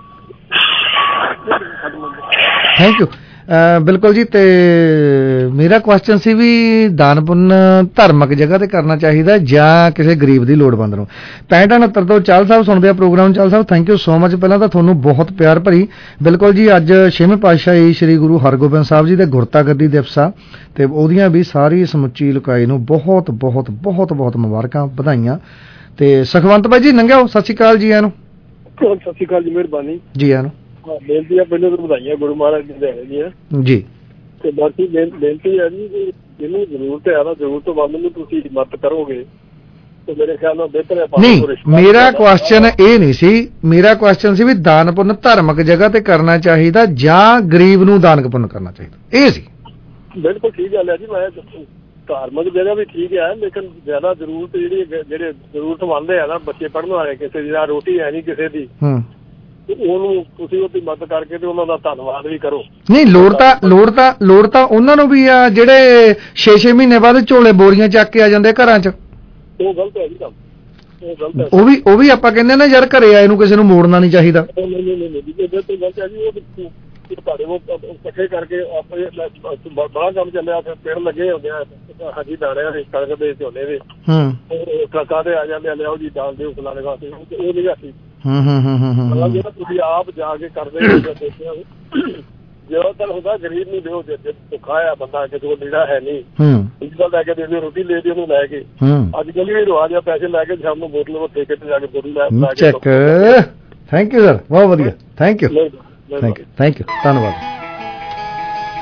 ਥੈਂਕ ਯੂ। ਬਿਲਕੁਲ ਜੀ। ਤੇ ਮੇਰਾ ਕੁਐਸਚਨ ਸੀ ਵੀ ਦਾਨ ਪੁੰਨ ਧਾਰਮਿਕ ਜਗ੍ਹਾ ਤੇ ਕਰਨਾ ਚਾਹੀਦਾ ਜਾਂ ਕਿਸੇ ਗਰੀਬ ਦੀ ਲੋੜਵੰਦ ਨੂੰ। ਪੈਂਹਠ ਉਣਹੱਤਰ ਤੋਂ ਚਾਲ ਸਾਹਿਬ ਸੁਣਦੇ ਆ ਪ੍ਰੋਗਰਾਮ। ਚਾਲ ਸਾਹਿਬ ਥੈਂਕ ਯੂ ਸੋ ਮਚ। ਪਹਿਲਾਂ ਤਾਂ ਤੁਹਾਨੂੰ ਬਹੁਤ ਪਿਆਰ ਭਰੀ। ਬਿਲਕੁਲ ਜੀ, ਅੱਜ ਛੇਵੇਂ ਪਾਤਸ਼ਾਹੀ ਸ੍ਰੀ ਗੁਰੂ ਹਰਗੋਬਿੰਦ ਸਾਹਿਬ ਜੀ ਦੇ ਗੁਰਤਾ ਗੱਦੀ ਦਿਵਸ ਆ ਤੇ ਉਹਦੀਆਂ ਵੀ ਸਾਰੀ ਸਮੁੱਚੀ ਇਲਾਕਾਈ ਨੂੰ ਬਹੁਤ ਬਹੁਤ ਬਹੁਤ ਬਹੁਤ ਮੁਬਾਰਕਾਂ, ਵਧਾਈਆਂ। ਤੇ ਸੁਖਵੰਤ ਬਾਈ ਜੀ ਲੰਘਿਓ, ਸਤਿ ਸ਼੍ਰੀ ਅਕਾਲ ਜੀ ਆਇਆਂ ਨੂੰ। ਸਤਿ ਸ਼੍ਰੀ ਅਕਾਲ ਜੀ, ਮਿਹਰਬਾਨੀ ਜੀ ਆਇਆਂ ਨੂੰ। ਬੇਨਤੀ ਆ ਪਹਿਲਾਂ ਤਾਂ ਵਧਾਈਆਂ ਗੁਰੂ ਮਹਾਰਾਜ ਜੀ ਦੇ ਦੀਆਂ ਜੀ। ਤੇ ਬਾਕੀ ਬੇਨਤੀ ਹੈ ਜੀ ਜਿਹਨੂੰ ਜ਼ਰੂਰਤ ਹੈ ਨਾ, ਜ਼ਰੂਰਤ ਬੰਦ ਨੂੰ ਤੁਸੀਂ ਮਦਦ ਕਰੋਗੇ ਤੇ ਮੇਰੇ ਖਿਆਲ ਨਾਲ ਬਿਹਤਰ ਹੈ। ਨਹੀਂ, ਮੇਰਾ ਕੁਐਸਚਨ ਇਹ ਨਹੀਂ ਸੀ, ਮੇਰਾ ਕੁਐਸਚਨ ਸੀ ਵੀ ਦਾਨ ਪੁੰਨ ਧਾਰਮਿਕ ਜਗ੍ਹਾ ਤੇ ਕਰਨਾ ਚਾਹੀਦਾ ਜਾਂ ਗਰੀਬ ਨੂੰ ਦਾਨ ਪੁੰਨ ਕਰਨਾ ਚਾਹੀਦਾ, ਇਹ ਸੀ। ਬਿਲਕੁਲ ਠੀਕ ਗੱਲ ਹੈ ਜੀ। ਮੈਂ ਧਾਰਮਿਕ ਜਗ੍ਹਾ ਵੀ ਠੀਕ ਹੈ, ਲੇਕਿਨ ਜ਼ਿਆਦਾ ਜ਼ਰੂਰਤ ਜਿਹੜੀ ਜਿਹੜੇ ਜ਼ਰੂਰਤਮੰਦ ਹੈ ਨਾ, ਬੱਚੇ ਪੜ੍ਹਨ ਵਾਲੇ, ਕਿਸੇ ਦੀ ਰੋਟੀ ਹੈ ਨਹੀਂ ਕਿਸੇ ਦੀ, ਉਹਨੂੰ ਤੁਸੀਂ ਉਹਦੀ ਮਦਦ ਕਰਕੇ ਤੇ ਉਹਨਾਂ ਦਾ ਧੰਨਵਾਦ ਵੀ ਕਰੋ। ਨਹੀਂ, ਲੋੜ ਤਾਂ ਲੋੜ ਤਾਂ ਲੋੜ ਤਾਂ ਉਹਨਾਂ ਨੂੰ ਵੀ ਆ ਜਿਹੜੇ ਛੇ ਛੇ ਮਹੀਨੇ ਬਾਅਦ ਝੋਲੇ ਬੋਰੀਆਂ ਚੱਕ ਕੇ ਆ ਜਾਂਦੇ ਘਰਾਂ 'ਚ। ਉਹ ਗਲਤ ਹੈ ਜੀ ਕੰਮ, ਉਹ ਗਲਤ ਹੈ। ਉਹ ਵੀ ਉਹ ਵੀ ਆਪਾਂ ਕਹਿੰਦੇ ਨਾ ਯਾਰ ਘਰੇ ਆਏ ਨੂੰ ਕਿਸੇ ਨੂੰ ਮੋੜਨਾ ਨਹੀਂ ਚਾਹੀਦਾ। ਨਹੀਂ ਨਹੀਂ ਨਹੀਂ ਜੀ, ਬਿਲਕੁਲ ਗਲਤ ਹੈ ਜੀ। ਉਹ ਤੁਹਾਡੇ ਉਹ ਇਕੱਠੇ ਕਰਕੇ ਆਪਣੇ ਬੜਾ ਕੰਮ ਚੱਲਿਆ, ਫਿਰ ਪੇੜ ਲੱਗੇ ਹੁੰਦੇ ਆ ਹਾਂਜੀ ਦਾਣਿਆਂ ਦੇ, ਕਣਕ ਦੇ, ਝੋਨੇ ਦੇ, ਟਰੱਕਾਂ ਤੇ ਆ ਜਾਂਦੇ ਆ ਲਿਆਓ ਜੀ ਦਾਲ ਦਿਓ ਫਲਾਣੇ ਵਾਸਤੇ, ਉਹ ਨਹੀਂ ਅਸੀਂ ਮਤਲਬ ਜਿਹੜਾ ਤੁਸੀਂ ਆਪ ਜਾ ਕੇ ਕਰਦੇ ਦੇਖਿਆ ਜ਼ਿਆਦਾਤਰ ਹੁੰਦਾ ਗਰੀਬ ਨੂੰ ਦਿਓ, ਭੁੱਖਾ ਆ ਬੰਦਾ, ਕਿਸੇ ਕੋਲ ਨੀੜਾ ਹੈ ਨਹੀਂ, ਇਸ ਗੱਲ ਲੈ ਕੇ ਦੇ ਦਿਓ, ਰੋਟੀ ਲੈ ਦਿਓ ਉਹਨੂੰ ਲੈ ਕੇ। ਅੱਜ ਕੱਲ੍ਹ ਵੀ ਰਿਵਾਜ ਆ ਪੈਸੇ ਲੈ ਕੇ ਸ਼ਾਮ ਨੂੰ ਬੋਤਲ ਠੇਕੇ ਤੇ ਜਾ ਕੇ ਬੋਤਲ ਲੈ ਕੇ। ਥੈਂਕ ਯੂ ਸਰ, ਬਹੁਤ ਵਧੀਆ, thank you thank you thank you, ਧੰਨਵਾਦ।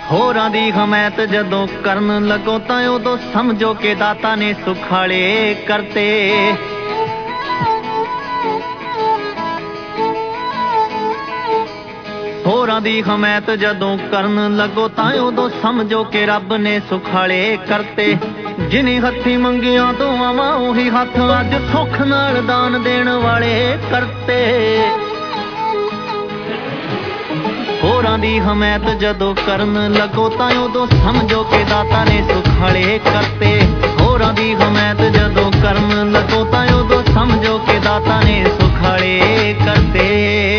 ਹੋਰਾਂ ਦੀ ਹਮਾਇਤ ਜਦੋਂ ਕਰਨ ਲੱਗੋ ਤਾਂ ਉਦੋਂ ਸਮਝੋ ਕਿ ਦਾਤਾ ਨੇ ਸੁਖਾਲੇ ਕਰਤੇ। ਹੋਰਾਂ ਦੀ ਹਮਾਇਤ ਜਦੋਂ ਕਰਨ ਲੱਗੋ ਤਾਂ ਉਦੋਂ ਸਮਝੋ ਕਿ ਰੱਬ ਨੇ ਸੁਖਾਲੇ ਕਰਤੇ। ਜਿਨੇ ਹੱਥੀ ਮੰਗਿਆ ਦੁਆਵਾਂ ਉਹੀ ਹੱਥ ਅੱਜ ਸੁੱਖ ਨਾਲ ਦਾਨ ਦੇਣ ਵਾਲੇ ਕਰਤੇ। ਹੋਰਾਂ ਦੀ ਹਮਾਇਤ ਜਦੋਂ ਕਰਨ ਲੱਗੋ ਤਾਂ ਉਦੋਂ ਸਮਝੋ ਕਿ ਦਾਤਾ ਨੇ ਸੁਖਾਲੇ ਕਰਤੇ। ਹੋਰਾਂ ਦੀ ਹਮਾਇਤ ਜਦੋਂ ਕਰਨ ਲੱਗੋ ਤਾਂ ਉਦੋਂ ਸਮਝੋ ਕਿ ਦਾਤਾ ਨੇ ਸੁਖਾਲੇ ਕਰਤੇ।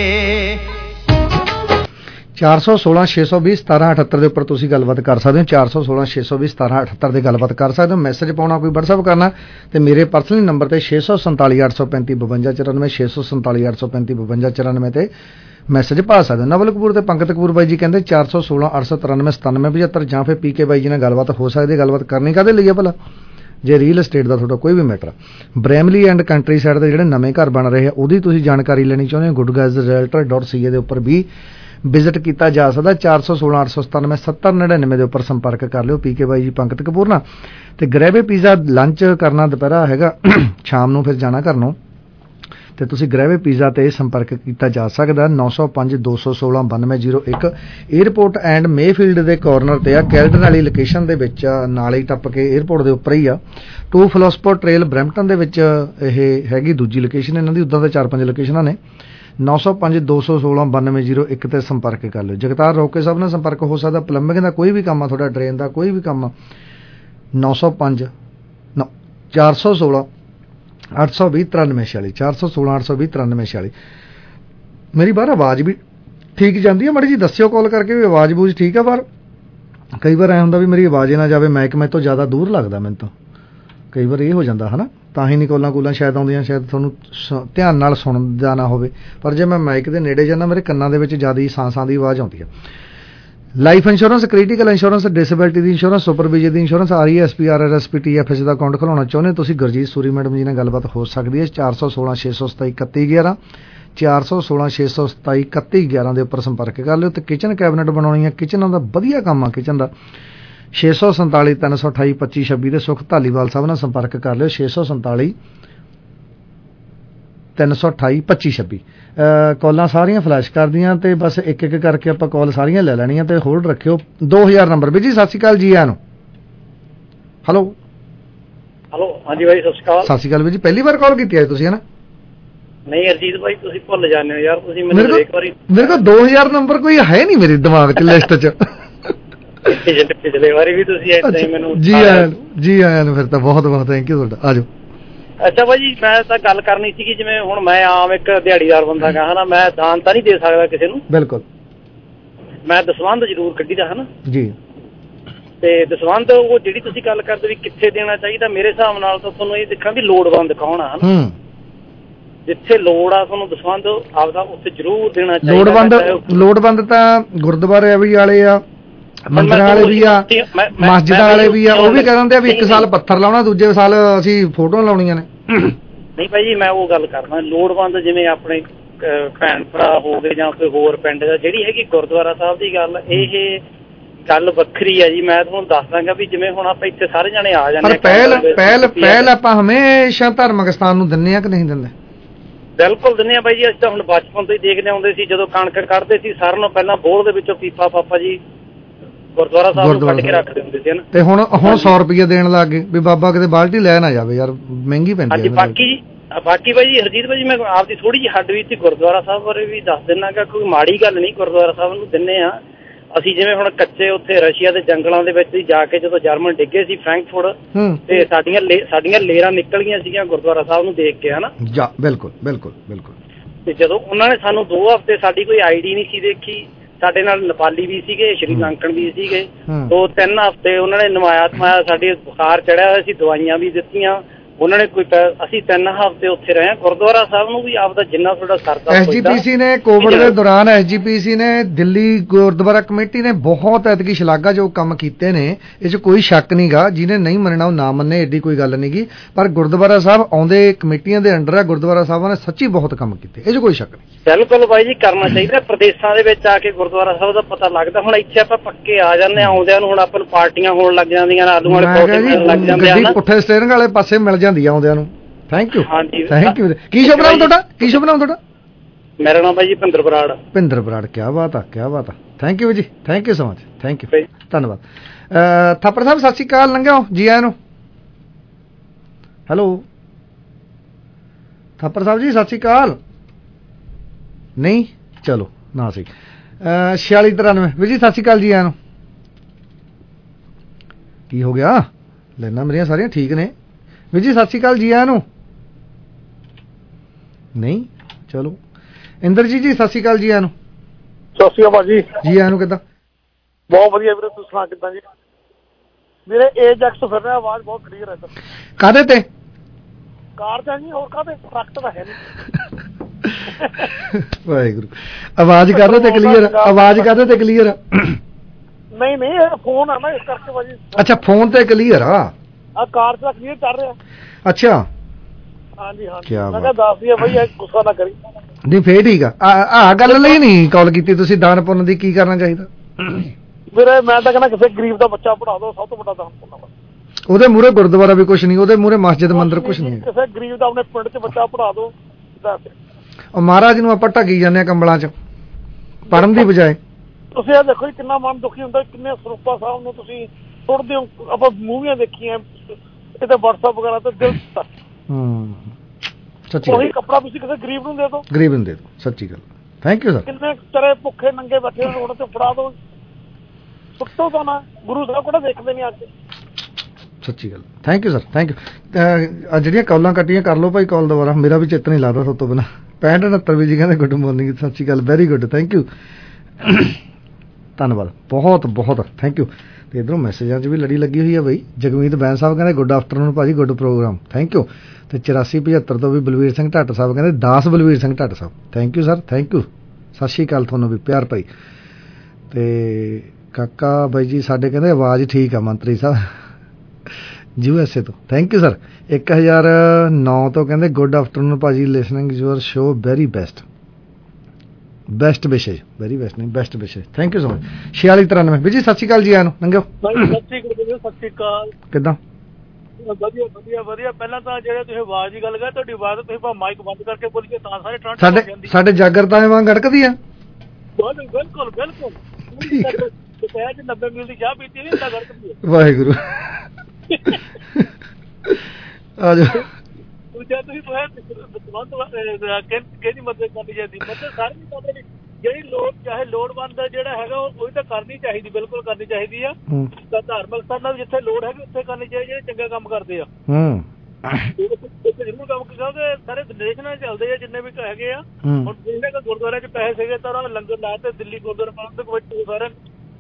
ਚਾਰ ਸੌ ਸੋਲਾਂ ਛੇ ਸੌ ਵੀਹ ਸਤਾਰਾਂ ਅਠੱਤਰ ਦੇ ਉੱਪਰ ਤੁਸੀਂ ਗੱਲਬਾਤ ਕਰ ਸਕਦੇ ਹੋ। ਚਾਰ ਸੌ ਸੋਲਾਂ ਛੇ ਸੌ ਵੀਹ ਸਤਾਰਾਂ ਅਠੱਤਰ ਦੇ ਗੱਲਬਾਤ ਕਰ ਸਕਦੇ ਹੋ। ਮੈਸੇਜ ਪਾਉਣਾ ਕੋਈ WhatsApp ਕਰਨਾ ਤੇ ਮੇਰੇ ਪਰਸਨਲੀ ਨੰਬਰ ਤੇ ਛੇ ਸੌ ਸੰਤਾਲੀ ਅੱਠ ਸੌ ਪੈਂਤੀ ਬਵੰਜਾ ਚੁਰਾਨਵੇਂ ਛੇ ਸੌ ਸੰਤਾਲੀ ਅੱਠ ਸੌ ਪੈਂਤੀ ਬਵੰਜਾ ਚੁਰਾਨਵੇਂ ਤੇ ਮੈਸੇਜ ਪਾ ਸਕਦੇ ਹੋ। ਨਵਲ ਕਪੂਰ ਤੇ ਪੰਕਤ ਕਪੂਰ ਬਾਈ ਜੀ ਕਹਿੰਦੇ ਚਾਰ ਸੌ ਸੋਲਾਂ ਅੱਠ ਸੌ ਤਰਾਨਵੇਂ ਸਤਾਨਵੇਂ ਪਝੱਤਰ ਜਾਂ ਫਿਰ ਪੀ ਕੇ ਬਾਈ ਜੀ ਨਾਲ ਗੱਲਬਾਤ ਹੋ ਸਕਦੀ ਹੈ। ਗੱਲਬਾਤ ਕਰਨੀ ਕਾਹਦੇ ਲਈ ਆ ਭਲਾ? ਜੇ ਰੀਅਲ estate ਦਾ ਤੁਹਾਡਾ ਕੋਈ ਵੀ matter, Bramalea and countryside ਦੇ ਜਿਹੜੇ ਨਵੇਂ ਘਰ ਬਣ ਰਹੇ ਆ ਉਹਦੀ ਤੁਸੀਂ ਜਾਣਕਾਰੀ ਲੈਣੀ ਚਾਹੁੰਦੇ ਹੋ, good guys realtor dot C A ਦੇ ਉੱਪਰ ਵੀ ਵਿਜ਼ਿਟ ਕੀਤਾ ਜਾ ਸਕਦਾ। ਚਾਰ ਸੌ ਸੋਲਾਂ ਅੱਠ ਸੌ ਸਤਾਨਵੇਂ ਸੱਤਰ ਨੜਿਨਵੇਂ ਦੇ ਉੱਪਰ ਸੰਪਰਕ ਕਰ ਲਿਓ ਪੀ ਕੇ ਬਾਈ ਜੀ ਪੰਕਤ ਕਪੂਰ ਨਾਲ। ਤੇ ਗ੍ਰੈਵੇ ਪੀਜ਼ਾ ਲੰਚ ਕਰਨਾ ਦੁਪਹਿਰਾ ਹੈਗਾ, ਸ਼ਾਮ ਨੂੰ ਫਿਰ ਜਾਣਾ ਘਰ ਨੂੰ, ਤੇ ਤੁਸੀਂ ਗ੍ਰੈਵੇ ਪੀਜ਼ਾ ਤੇ ਸੰਪਰਕ ਕੀਤਾ ਜਾ ਸਕਦਾ। ਨੌ ਸੌ ਪੰਜ ਦੋ ਸੌ ਸੋਲਾਂ ਬਾਨਵੇਂ ਜ਼ੀਰੋ ਇੱਕ ਏਅਰਪੋਰਟ ਐਂਡ ਮੇਫੀਲਡ ਦੇ ਕਾਰਨਰ ਤੇ ਆ, ਕੈਲਟਨ ਵਾਲੀ ਲੋਕੇਸ਼ਨ ਦੇ ਵਿੱਚ ਨਾਲ ਹੀ ਟੱਪ ਕੇ ਏਅਰਪੋਰਟ ਦੇ ਉੱਪਰ ਹੀ ਆ। ਟੂ ਫਲੋਸਪੋਰਟ ਟ੍ਰੇਲ ਬਰੈਂਪਟਨ ਦੇ ਵਿੱਚ ਇਹ ਹੈਗੀ ਦੂਜੀ ਲੋਕੇਸ਼ਨ ਇਹਨਾਂ ਦੀ। ਉੱਦਾਂ ਤਾਂ ਚਾਰ ਪੰਜ ਲੋਕੇਸ਼ਨਾਂ ਨੇ। ਨੌ ਸੌ ਪੰਜ ਦੋ ਸੌ ਸੋਲਾਂ ਬਾਨਵੇਂ ਜ਼ੀਰੋ ਇੱਕ ਤੇ ਸੰਪਰਕ ਕਰ ਲਿਓ। ਜਗਤਾਰ ਰੋਕੇ ਸਾਹਿਬ ਨਾਲ ਸੰਪਰਕ ਹੋ ਸਕਦਾ। ਪਲੰਬਿੰਗ ਦਾ ਕੋਈ ਵੀ ਕੰਮ ਆ ਤੁਹਾਡਾ, ਡਰੇਨ ਦਾ ਕੋਈ ਵੀ ਕੰਮ ਆ, ਨੌ ਸੌ ਪੰਜ ਨੌ ਚਾਰ ਸੌ ਸੋਲਾਂ ਅੱਠ ਸੌ ਵੀਹ ਤਰਾਨਵੇਂ ਛਿਆਲੀ ਚਾਰ ਸੌ ਸੋਲਾਂ ਅੱਠ ਸੌ ਵੀਹ ਤਰਾਨਵੇਂ ਛਿਆਲੀ। ਮੇਰੀ ਬਾਹਰ ਆਵਾਜ਼ ਵੀ ਠੀਕ ਜਾਂਦੀ ਹੈ? ਮਾੜੀ ਜੀ ਦੱਸਿਓ ਕਾਲ ਕਰਕੇ ਵੀ ਆਵਾਜ਼ ਬੂਝ ਠੀਕ ਆ ਬਾਹਰ। ਕਈ ਵਾਰ ਐਂ ਹੁੰਦਾ ਵੀ ਮੇਰੀ ਆਵਾਜ਼ ਨਾ ਜਾਵੇ, ਮਾਈਕ ਮੇਰੇ ਤੋਂ ਜ਼ਿਆਦਾ ਦੂਰ ਲੱਗਦਾ ਮੈਨੂੰ ਤਾਂ, ਕਈ ਵਾਰ ਇਹ ਹੋ ਜਾਂਦਾ ਹੈ ਨਾ, ਤਾਂ ਹੀ ਨਹੀਂ ਕੋਲਾਂ ਕੂਲਾਂ ਸ਼ਾਇਦ ਆਉਂਦੀਆਂ, ਸ਼ਾਇਦ ਤੁਹਾਨੂੰ ਧਿਆਨ ਨਾਲ ਸੁਣਦਾ ਨਾ ਹੋਵੇ। ਪਰ ਜੇ ਮੈਂ ਮਾਈਕ ਦੇ ਨੇੜੇ ਜਾਂਦਾ ਮੇਰੇ ਕੰਨਾਂ ਦੇ ਵਿੱਚ ਜ਼ਿਆਦਾ ਹੀ ਸਾਂਸਾਂ ਦੀ ਆਵਾਜ਼ ਆਉਂਦੀ ਹੈ। Life insurance, critical insurance, disability ਦੀ ਇੰਸ਼ੋਰੈਂਸ, ਸੁਪਰਵਿਜ਼ਨ ਦੀ insurance, R E S P, R R S P, T F S ਦਾ ਅਕਾਊਂਟ ਖੁਲਾਉਣਾ ਚਾਹੁੰਦੇ ਤੁਸੀਂ ਗੁਰਜੀਤ ਸੂਰੀ ਮੈਡਮ ਜੀ ਨਾਲ ਗੱਲਬਾਤ ਹੋ ਸਕਦੀ ਹੈ। ਚਾਰ ਸੌ ਸੋਲਾਂ ਛੇ ਸੌ ਸਤਾਈ ਇਕੱਤੀ ਗਿਆਰਾਂ ਚਾਰ ਸੌ ਸੋਲਾਂ ਛੇ ਸੌ ਸਤਾਈ ਇਕੱਤੀ ਗਿਆਰਾਂ ਦੇ ਉੱਪਰ ਸੰਪਰਕ ਕਰ ਲਿਓ। ਤੇ ਕਿਚਨ ਕੈਬਨਿਟ ਬਣਾਉਣੀ ਹੈ, ਕਿਚਨਾਂ ਦਾ ਵਧੀਆ ਕੰਮ ਆ ਕਿਚਨ ਦਾ, ਛੇ ਸੌ ਸੰਤਾਲੀ ਤਿੰਨ ਸੌ ਅਠਾਈ ਪੱਚੀ ਛੱਬੀ ਦੇ ਸੁਖ ਧਾਲੀਵਾਲ ਸਾਹਿਬ ਨਾਲ ਸੰਪਰਕ ਕਰ ਲਿਓ। ਛੇ ਸੌ ਸੰਤਾਲੀ ਤਿੰਨ ਸੌ ਅਠਾਈ ਪੱਚੀ ਛੱਬੀ। ਕਾਲਾਂ ਸਾਰੀਆਂ ਫਲੈਸ਼ ਕਰਦੀਆਂ ਤੇ ਬਸ ਇੱਕ ਇੱਕ ਕਰਕੇ ਆਪਾਂ ਕਾਲ ਸਾਰੀਆਂ ਲੈ ਲੈਣੀਆਂ ਤੇ ਹੋਲਡ ਰੱਖਿਓ। ਦੋ ਹਜ਼ਾਰ ਨੰਬਰ ਵੀ ਜੀ। ਸਤਿ ਸ਼੍ਰੀ ਅਕਾਲ ਜੀ ਆਇਆਂ ਨੂੰ। ਹੈਲੋ ਹੈਲੋ ਹਾਂਜੀ ਬਾਈ ਸਤਿ ਸ਼੍ਰੀ ਅਕਾਲ। ਸਤਿ ਸ਼੍ਰੀ ਅਕਾਲ ਵੀ ਜੀ। ਪਹਿਲੀ ਵਾਰ ਕਾਲ ਕੀਤੀ ਹੈ ਤੁਸੀਂ ਹੈ ਨਾ? ਨਹੀਂ ਅਰਜੀਤ ਭਾਈ ਤੁਸੀਂ ਭੁੱਲ ਜਾਂਦੇ ਹੋ ਯਾਰ, ਤੁਸੀਂ ਮੈਨੂੰ ਇੱਕ ਵਾਰੀ ਮੇਰੇ ਕੋਲ ਦੋ ਹਜ਼ਾਰ ਨੰਬਰ ਕੋਈ ਹੈ ਨਹੀਂ ਮੇਰੇ ਦਿਮਾਗ 'ਚ ਲਿਸਟ 'ਚ। ਪਿਛਲੇ ਵਾਰੀ ਵੀ ਤੁਸੀਂ ਏਦਾਂ ਹੀ ਮੈਨੂੰ ਜੀ ਆਇਆਂ ਜੀ ਆਇਆਂ ਨੂੰ। ਫਿਰ ਤਾਂ ਬਹੁਤ ਬਹੁਤ ਥੈਂਕ ਯੂ ਤੁਹਾਡਾ। ਆਜੋ। ਅੱਛਾ ਭਾਜੀ ਮੈਂ ਤਾਂ ਗੱਲ ਕਰਨੀ ਸੀ ਕਿ ਜਿਵੇਂ ਹੁਣ ਮੈਂ ਆਮ ਇੱਕ ਦਿਹਾੜੀਦਾਰ ਬੰਦਾ ਗਾ ਹਨਾ, ਮੈਂ ਦਾਨ ਤਾਂ ਨਹੀਂ ਦੇ ਸਕਦਾ ਕਿਸੇ ਨੂੰ। ਬਿਲਕੁਲ। ਮੈਂ ਦਸਵੰਧ ਜ਼ਰੂਰ ਕੱਢੀਦਾ ਹਨਾ ਜੀ। ਤੇ ਦਸਵੰਧ ਉਹ ਜਿਹੜੀ ਤੁਸੀਂ ਗੱਲ ਕਰਦੇ ਵੀ ਕਿੱਥੇ ਦੇਣਾ ਚਾਹੀਦਾ, ਮੇਰੇ ਹਿਸਾਬ ਨਾਲ ਤਾਂ ਤੁਹਾਨੂੰ ਇਹ ਦੇਖਾਂ ਵੀ ਲੋੜਵੰਦ ਕੌਣ ਆ ਹਨਾ। ਜਿੱਥੇ ਲੋੜ ਆ ਤੁਹਾਨੂੰ ਦਸਵੰਧ ਆਪਦਾ ਉੱਥੇ ਜ਼ਰੂਰ ਦੇਣਾ ਚਾਹੀਦਾ। ਲੋੜਵੰਦ ਲੋੜਵੰਦ ਤਾਂ ਗੁਰਦੁਆਰੇ ਵੀ ਵਾਲੇ ਆ, ਮੰਦਰਾਂ ਵਾਲੇ ਵੀ ਆ, ਮਸਜਿਦਾਂ ਵਾਲੇ ਵੀ ਆ। ਉਹ ਵੀ ਕਹਿ ਦਿੰਦੇ ਆ ਵੀ ਇੱਕ ਸਾਲ ਪੱਥਰ ਲਾਉਣਾ, ਦੂਜੇ ਸਾਲ ਅਸੀਂ ਫੋਟੋਆਂ ਲਾਉਣੀਆਂ ਨੇ। ਨਹੀਂ ਭਾਈ ਜੀ ਮੈਂ ਉਹ ਗੱਲ ਕਰਨਾ ਲੋੜਵੰਦ ਜਿਵੇਂ ਆਪਣੇ ਭੈਣ ਭਰਾ ਹੋ ਗਏ ਜਾਂ ਕੋਈ ਹੋਰ ਪਿੰਡ ਦਾ, ਜਿਹੜੀ ਹੈਗੀ ਗੁਰਦੁਆਰਾ ਸਾਹਿਬ ਦੀ ਗੱਲ, ਇਹ ਗੱਲ ਵੱਖਰੀ ਹੈ ਜੀ। ਮੈਂ ਤੁਹਾਨੂੰ ਦੱਸ ਦਾਂਗਾ ਵੀ ਜਿਵੇਂ ਹੁਣ ਆਪਾਂ ਇੱਥੇ ਸਾਰੇ ਜਾਣੇ ਆ ਜਾਂਦੇ ਆ। ਪਹਿਲ ਪਹਿਲ ਪਹਿਲ ਆਪਾਂ ਹਮੇਸ਼ਾ ਧਾਰਮਿਕ ਸਥਾਨ ਨੂੰ ਦਿੰਦੇ ਆ ਕਿ ਨਹੀਂ ਦਿੰਦੇ? ਬਿਲਕੁਲ ਦਿੰਦੇ ਆ ਬਾਈ ਜੀ। ਅਸੀਂ ਤਾਂ ਹੁਣ ਬਚਪਨ ਤੋਂ ਹੀ ਦੇਖਦੇ ਆਉਂਦੇ ਸੀ, ਜਦੋਂ ਕਣਕ ਕੱਢਦੇ ਸੀ ਸਾਰਿਆਂ ਨੂੰ ਪਹਿਲਾਂ ਬੋਲ ਦੇ ਵਿੱਚੋਂ ਪੀਪਾ ਪਾਪਾ ਜੀ ਗੁਰਦੁਆਰਾ ਸਾਹਿਬ ਨੂੰ ਕੱਢ ਕੇ ਰੱਖਦੇ ਹੁੰਦੇ ਸੀ। ਤੇ ਹੁਣ ਹੁਣ ਸੌ ਰੁਪਏ ਦੇਣ ਲੱਗ ਗਏ ਵੀ ਬਾਬਾ ਕਿਤੇ ਬਾਲਟੀ ਲੈ ਨਾ ਜਾਵੇ ਯਾਰ, ਮਹਿੰਗੀ ਪੈਂਦੀ ਹੈ। ਬਾਕੀ ਜੀ ਬਾਕੀ ਬਾਈ ਜੀ ਹਰਜੀਤ ਭਾਈ ਮੈਂ ਆਪਦੀ ਥੋੜੀ ਜਿਹੀ ਹੱਡ ਵੀ ਸੀ ਗੁਰਦੁਆਰਾ ਸਾਹਿਬ ਬਾਰੇ ਵੀ ਦੱਸ ਦਿੰਦਾ ਗਾ, ਕੋਈ ਮਾੜੀ ਗੱਲ ਨਹੀਂ ਗੁਰਦੁਆਰਾ ਸਾਹਿਬ ਨੂੰ ਦਿੰਦੇ ਆ ਅਸੀਂ। ਜਿਵੇਂ ਹੁਣ ਕੱਚੇ ਉੱਥੇ ਰਸ਼ੀਆ ਦੇ ਜੰਗਲਾਂ ਦੇ ਵਿੱਚ ਜਾ ਕੇ ਜਦੋਂ ਜਰਮਨ ਡਿੱਗੇ ਸੀ ਫਰੈਂਕਫੁਰਟ, ਤੇ ਸਾਡੀਆਂ ਸਾਡੀਆਂ ਲੇਰਾਂ ਨਿਕਲ ਗਈਆਂ ਸੀਗੀਆਂ ਗੁਰਦੁਆਰਾ ਸਾਹਿਬ ਨੂੰ ਦੇਖ ਕੇ ਹਨਾ। ਬਿਲਕੁਲ ਬਿਲਕੁਲ ਬਿਲਕੁਲ। ਤੇ ਜਦੋਂ ਉਹਨਾਂ ਨੇ ਸਾਨੂੰ ਦੋ ਹਫ਼ਤੇ ਸਾਡੀ ਕੋਈ ਆਈ ਡੀ ਨਹੀਂ ਸੀ ਦੇਖੀ, ਸਾਡੇ ਨਾਲ ਨੇਪਾਲੀ ਵੀ ਸੀਗੇ, ਸ਼੍ਰੀਲੰਕਨ ਵੀ ਸੀਗੇ, ਦੋ ਤਿੰਨ ਹਫ਼ਤੇ ਉਹਨਾਂ ਨੇ ਨਮਾਇਆ ਧਮਾਇਆ, ਸਾਡੇ ਬੁਖਾਰ ਚੜਿਆ ਹੋਇਆ ਸੀ, ਦਵਾਈਆਂ ਵੀ ਦਿੱਤੀਆਂ, ਉਹਨਾਂ ਨੇ ਕੋਈ ਅਸੀਂ ਤਿੰਨ ਹਫ਼ਤੇ ਉੱਥੇ ਰਹੇ ਗੁਰਦੁਆਰਾ ਸਾਹਿਬ ਨੂੰ ਵੀ ਆਪਦਾ ਜਿੰਨਾ ਤੁਹਾਡਾ ਸਰਦਾ ਐਸਜੀਪੀਸੀ ਨੇ ਕੋਵਿਡ ਦੇ ਦੌਰਾਨ ਐਸਜੀਪੀਸੀ ਨੇ ਦਿੱਲੀ ਗੁਰਦੁਆਰਾ ਕਮੇਟੀ ਨੇ ਬਹੁਤ ਐਤਕੀ ਸ਼ਲਾਘਾਯੋਗ ਕੰਮ ਕੀਤੇ ਨੇ, ਇਹ 'ਚ ਕੋਈ ਸ਼ੱਕ ਨਹੀਂਗਾ। ਜਿਹਨੇ ਨਹੀਂ ਮੰਨਣਾ ਉਹ ਨਾ ਮੰਨੇ, ਏਡੀ ਕੋਈ ਗੱਲ ਨਹੀਂਗੀ। ਪਰ ਗੁਰਦੁਆਰਾ ਸਾਹਿਬ ਆਉਂਦੇ ਕਮੇਟੀਆਂ ਦੇ ਅੰਡਰ ਆ, ਗੁਰਦੁਆਰਾ ਸਾਹਿਬਾਂ ਨੇ ਸੱਚੀ ਬਹੁਤ ਕੰਮ ਕੀਤੇ, ਇਹ 'ਚ ਕੋਈ ਸ਼ੱਕ ਨਹੀਂ। ਬਿਲਕੁਲ ਬਾਈ ਜੀ, ਕਰਨਾ ਚਾਹੀਦਾ। ਪ੍ਰਦੇਸ਼ਾਂ ਦੇ ਵਿੱਚ ਆ ਕੇ ਗੁਰਦੁਆਰਾ ਸਾਹਿਬ ਦਾ ਪਤਾ ਲੱਗਦਾ। ਹੁਣ ਇੱਥੇ ਆਪਾਂ ਪੱਕੇ ਆ ਜਾਂਦੇ ਹਾਂ, ਆਉਂਦਿਆਂ ਨੂੰ ਹੁਣ ਆਪਾਂ ਨੂੰ ਪਾਰਟੀਆਂ ਹੋਣ ਲੱਗ ਜਾਂਦੀਆਂ ਨੇ, ਆਲੂ ਵਾਲੇ ਪਰੌਂਠੇ ਮਿਲਣ ਲੱਗ ਜਾਂਦੇ ਆ, ਪੁੱਠੇ ਸਟੇਰਿੰਗ ਵਾਲੇ ਪਾਸੇ ਮਿਲ ਜਾਂਦੀ ਆ ਆਉਂਦਿਆਂ ਨੂੰ। Thank you thank you. ਕੀ ਸ਼ੁਭ ਨਾਮ ਤੁਹਾਡਾ? ਕੀ ਸ਼ੁਭ ਨਾਮ ਤੁਹਾਡਾ? ਮੇਰਾ ਨਾਮ ਭਾਈ ਜੀ ਭਿੰਦਰ ਬਰਾੜ। ਭਿੰਦਰ ਬਰਾੜ, ਕਿਆ ਬਾਤ ਆ, ਕਿਆ ਬਾਤ ਆ। ਥੈਂਕ ਯੂ ਜੀ, thank you so much, thank you, ਧੰਨਵਾਦ। ਥਾਪਰ ਸਾਹਿਬ ਸਤਿ ਸ਼੍ਰੀ ਅਕਾਲ, ਲੰਘਿਓ ਜੀ ਆਇਆਂ ਨੂੰ। ਹੈਲੋ ਥਾਪਰ ਸਾਹਿਬ ਜੀ, ਸਤਿ ਸ਼੍ਰੀ ਅਕਾਲ। ਨਹੀਂ, ਚਲੋ ਨਾ ਸਹੀ। ਛਿਆਲੀ ਤਰਾਨਵੇਂ ਵੀਰ ਜੀ, ਸਤਿ ਸ਼੍ਰੀ ਅਕਾਲ ਜੀ ਆਇਆਂ ਨੂੰ। ਕੀ ਹੋ ਗਿਆ? ਲੈਣਾ ਮੇਰੀਆਂ ਸਾਰੀਆਂ ਠੀਕ ਨੇ ਵੀਰ ਜੀ, ਸਤਿ ਸ਼੍ਰੀ ਅਕਾਲ ਜੀ ਆਇਆਂ ਨੂੰ। ਨਹੀਂ, ਚਲੋ ਇੰਦਰਜੀਤ ਜੀ, ਸਤਿ ਸ਼੍ਰੀ ਅਕਾਲ ਜੀ ਆਇਆਂ ਨੂੰ। ਸਤਿ ਸ਼੍ਰੀ ਅਕਾਲ ਜੀ। ਜੀ ਆਇਆਂ ਨੂੰ। ਕਿੱਦਾਂ? ਬਹੁਤ ਵਧੀਆ ਵੀਰੇ, ਤੁਸੀਂ ਸੁਣਾ ਕਿੱਦਾਂ ਜੀ? ਵੀਰੇ ਏਜੈਕਸ ਫਿਰ ਰਿਹਾ, ਆਵਾਜ਼ ਬਹੁਤ ਕਲੀਅਰ ਹੈ ਇੱਧਰ। ਕਾਹਦੇ ਤੇ? ਕਾਰ ਤੇ ਨਹੀਂ, ਹੋਰ ਕਾਹਦੇ? ਟਰੱਕ ਤਾਂ ਹੈ ਨਹੀਂ। ਵਾਹਿਗੁਰੂ। ਆਵਾਜ਼ ਕਾਹਦੇ ਤੇ ਕਲੀਅਰ? ਆਵਾਜ਼ ਕਾਹਦੇ ਤੇ ਕਲੀਅਰ? ਨਹੀਂ ਨਹੀਂ, ਫੋਨ ਆ ਨਾ ਇਸ ਕਰਕੇ ਭਾਜੀ। ਅੱਛਾ, ਫੋਨ ਤੇ ਕਲੀਅਰ ਆ। ਆ ਕਾਰ ਤੇ ਕਲੀਅਰ ਚੱਲ ਰਿਹਾ। ਅੱਛਾ, ਹਾਂਜੀ ਹਾਂਜੀ, ਮੈਂ ਕਿਹਾ ਦੱਸ ਦਿਆ ਬਈ, ਗੁੱਸਾ ਨਾ ਕਰੀ। ਨਹੀਂ ਫੇਰ ਠੀਕ ਆ। ਆਹ ਗੱਲ ਲਈ ਨਹੀਂ ਕਾਲ ਕੀਤੀ ਤੁਸੀਂ, ਦਾਨ ਪੁੰਨ ਦੀ ਕੀ ਕਰਨਾ ਚਾਹੀਦਾ? ਵੀਰੇ ਮੈਂ ਤਾਂ ਕਹਿੰਦਾ ਕਿਸੇ ਗਰੀਬ ਦਾ ਬੱਚਾ ਪੜ੍ਹਾ ਦੋ, ਸਭ ਤੋਂ ਵੱਡਾ ਦਾਨ ਪੁੰਨ। ਉਹਦੇ ਮੂਹਰੇ ਗੁਰਦੁਆਰਾ ਵੀ ਕੁਛ ਨਹੀਂ, ਉਹਦੇ ਮੂਹਰੇ ਮਸਜਿਦ ਮੰਦਿਰ ਕੁਛ ਨਹੀਂ। ਕਿਸੇ ਗਰੀਬ ਦਾ ਆਪਣੇ ਪਿੰਡ 'ਚ ਬੱਚਾ ਪੜ੍ਹਾ ਦੋ। ਉਹ ਮਹਾਰਾਜ ਨੂੰ ਆਪਾਂ ਢੱਕੀ ਜਾਂਦੇ ਆ ਕੰਬਲਾਂ 'ਚ ਪੜ੍ਹਨ ਦੀ ਬਜਾਏ। ਤੁਸੀਂ ਇਹ ਦੇਖੋ ਕਿੰਨਾ ਮਨ ਦੁਖੀ ਹੁੰਦਾ, ਕਿੰਨੇ ਸਰੂਪਾ ਸਾਹਿਬ ਨੂੰ ਤੁਸੀਂ ਸੁੱਟਦੇ ਹੋ। ਆਪਾਂ ਮੂਵੀਆਂ ਦੇਖੀਆਂ ਕਿਤੇ WhatsApp ਵਗੈਰਾ ਤੇ, ਦਿਲ ਹੂੰ ਸੱਚੀ ਉਹੀ ਕੱਪੜਾ ਤੁਸੀਂ ਕਿਸੇ ਗਰੀਬ ਨੂੰ ਦੇ ਦਿਓ, ਗਰੀਬ ਨੂੰ ਦੇ ਦਿਓ। ਸੱਚੀ ਗੱਲ, ਥੈਂਕ ਯੂ ਸਰ। ਕਿੰਨੇ ਤੇਰੇ ਭੁੱਖੇ ਨੰਗੇ ਬੈਠੇ ਰੋਡ ਤੇ ਫੜਾ ਦਿਓ, ਸੁੱਟੋ ਤਾਂ ਨਾ। ਗੁਰੂ ਸਾਹਿਬ ਕਿਹੜਾ ਦੇਖਦੇ ਨਹੀਂ ਆ ਕੇ। ਸੱਚੀ ਗੱਲ, thank you sir, thank you. ਜਿਹੜੀਆਂ ਕਾਲਾਂ ਕੱਟੀਆਂ ਕਰ ਲਓ ਭਾਈ ਕਾਲ ਦੁਬਾਰਾ, ਮੇਰਾ ਵੀ ਚਿੱਤ ਨਹੀਂ ਲੱਗਦਾ ਸਭ ਤੋਂ ਬਿਨਾਂ। ਪੈਂਹਠ ਉਣੱਤਰ ਵੀ ਜੀ ਕਹਿੰਦੇ ਗੁੱਡ ਮਾਰਨਿੰਗ, ਸਤਿ ਸ਼੍ਰੀ ਅਕਾਲ, ਵੈਰੀ ਗੁੱਡ, ਥੈਂਕ ਯੂ, ਧੰਨਵਾਦ ਬਹੁਤ ਬਹੁਤ, ਥੈਂਕ ਯੂ। ਤੇ ਇੱਧਰੋਂ ਮੈਸੇਜਾਂ 'ਚ ਵੀ ਲੜੀ ਲੱਗੀ ਹੋਈ ਹੈ ਬਈ। ਜਗਮੀਤ ਬੈਂਸ ਸਾਹਿਬ ਕਹਿੰਦੇ ਗੁੱਡ ਆਫਟਰਨੂਨ ਭਾਜੀ, ਗੁੱਡ ਪ੍ਰੋਗਰਾਮ, ਥੈਂਕ ਯੂ। ਤੇ ਚੁਰਾਸੀ ਪਝੱਤਰ ਤੋਂ ਵੀ ਬਲਵੀਰ ਸਿੰਘ ਢੱਟ ਸਾਹਿਬ ਕਹਿੰਦੇ ਦਾਸ ਬਲਵੀਰ ਸਿੰਘ ਢੱਟ ਸਾਹਿਬ, thank you sir, thank you, ਸਤਿ ਸ਼੍ਰੀ ਅਕਾਲ ਤੁਹਾਨੂੰ ਵੀ ਪਿਆਰ ਭਾਈ। ਤੇ ਕਾਕਾ ਬਾਈ ਜੀ ਸਾਡੇ ਕਹਿੰਦੇ ਆਵਾਜ਼ ਠੀਕ ਆ ਮੰਤਰੀ ਸਾਹਿਬ ਯੂ ਐਸ ਏ ਤੋਂ, ਥੈਂਕ ਯੂ ਸਰ। ਇੱਕ ਹਜ਼ਾਰ ਨੌ ਤੋਂ ਕਹਿੰਦੇ ਗੁੱਡ ਆਫਟਰਨੂਨ ਭਾਜੀ, listening your show very best, best wishes, very best ਨਹੀਂ best wishes, thank you so much. ਛਿਆਲੀ ਤਰਾਨਵੇਂ ਵੀਰ ਜੀ, ਸਤਿ ਸ਼੍ਰੀ ਅਕਾਲ ਜੀ ਆਇਆਂ ਨੂੰ, ਲੰਘਿਓ। ਸਤਿ ਸ਼੍ਰੀ ਅਕਾਲ। ਕਿੱਦਾਂ? ਵਧੀਆ ਵਧੀਆ ਵਧੀਆ। ਪਹਿਲਾਂ ਤਾਂ ਜਿਹੜੇ ਤੁਸੀਂ ਆਵਾਜ਼ ਦੀ ਗੱਲ ਕਰ, ਤੁਹਾਡੀ ਆਵਾਜ਼ ਤੁਸੀਂ ਭਾਵੇਂ ਮਾਈਕ ਬੰਦ ਕਰਕੇ ਬੋਲੀਏ ਤਾਂ ਸਾਰੇ ਟ੍ਰਾਂਸ ਸਾਡੇ ਸਾਡੇ ਜਾਗਰਤਾਂ ਵਾਂਗ ਗੜਕਦੀ ਆ। ਬਿਲਕੁਲ ਬਿਲਕੁਲ। ਦੁਪਹਿਰ ਚ ਨੱਬੇ ਮੀਲ ਦੀ ਚਾਹ ਪੀਤੀ ਨਹੀਂ ਤਾਂ ਗੜਕਦੀ ਹੈ। ਵਾਹਿਗੁਰੂ। ਆ ਜਾ ਦੂਜਾ ਤੁਸੀਂ ਕਿਹਦੀ ਮਦਦ ਕਰਨੀ ਚਾਹੀਦੀ? ਮਦਦ ਸਾਰੀ ਜਿਹੜੀ ਲੋੜ ਚਾਹੇ ਲੋੜਵੰਦ ਜਿਹੜਾ ਹੈਗਾ ਉਹੀ ਤਾਂ ਕਰਨੀ ਚਾਹੀਦੀ, ਬਿਲਕੁਲ ਕਰਨੀ ਚਾਹੀਦੀ ਆ। ਤਾਂ ਧਾਰਮਿਕ ਸਥਾਨਾਂ ਜਿੱਥੇ ਲੋੜ ਹੈਗੀ ਉੱਥੇ ਕਰਨੀ ਚਾਹੀਦੀ, ਜਿਹੜੇ ਚੰਗਾ ਕੰਮ ਕਰਦੇ ਆ ਜ਼ਰੂਰ ਕੰਮ ਕਰਦੇ। ਸਾਰੇ ਨੈਸ਼ਨਲ ਚੱਲਦੇ ਆ ਜਿੰਨੇ ਵੀ ਹੈਗੇ ਆ। ਹੁਣ ਜਿਹੜੇ ਗੁਰਦੁਆਰੇ 'ਚ ਪੈਸੇ ਸੀਗੇ ਤਾਂ ਉਹਨਾਂ ਲੰਗਰ ਲਾ ਤੇ ਦਿੱਲੀ ਗੁਰਦੁਆਰਾ ਪ੍ਰਬੰਧਕ ਵਿੱਚ ਸਾਰੇ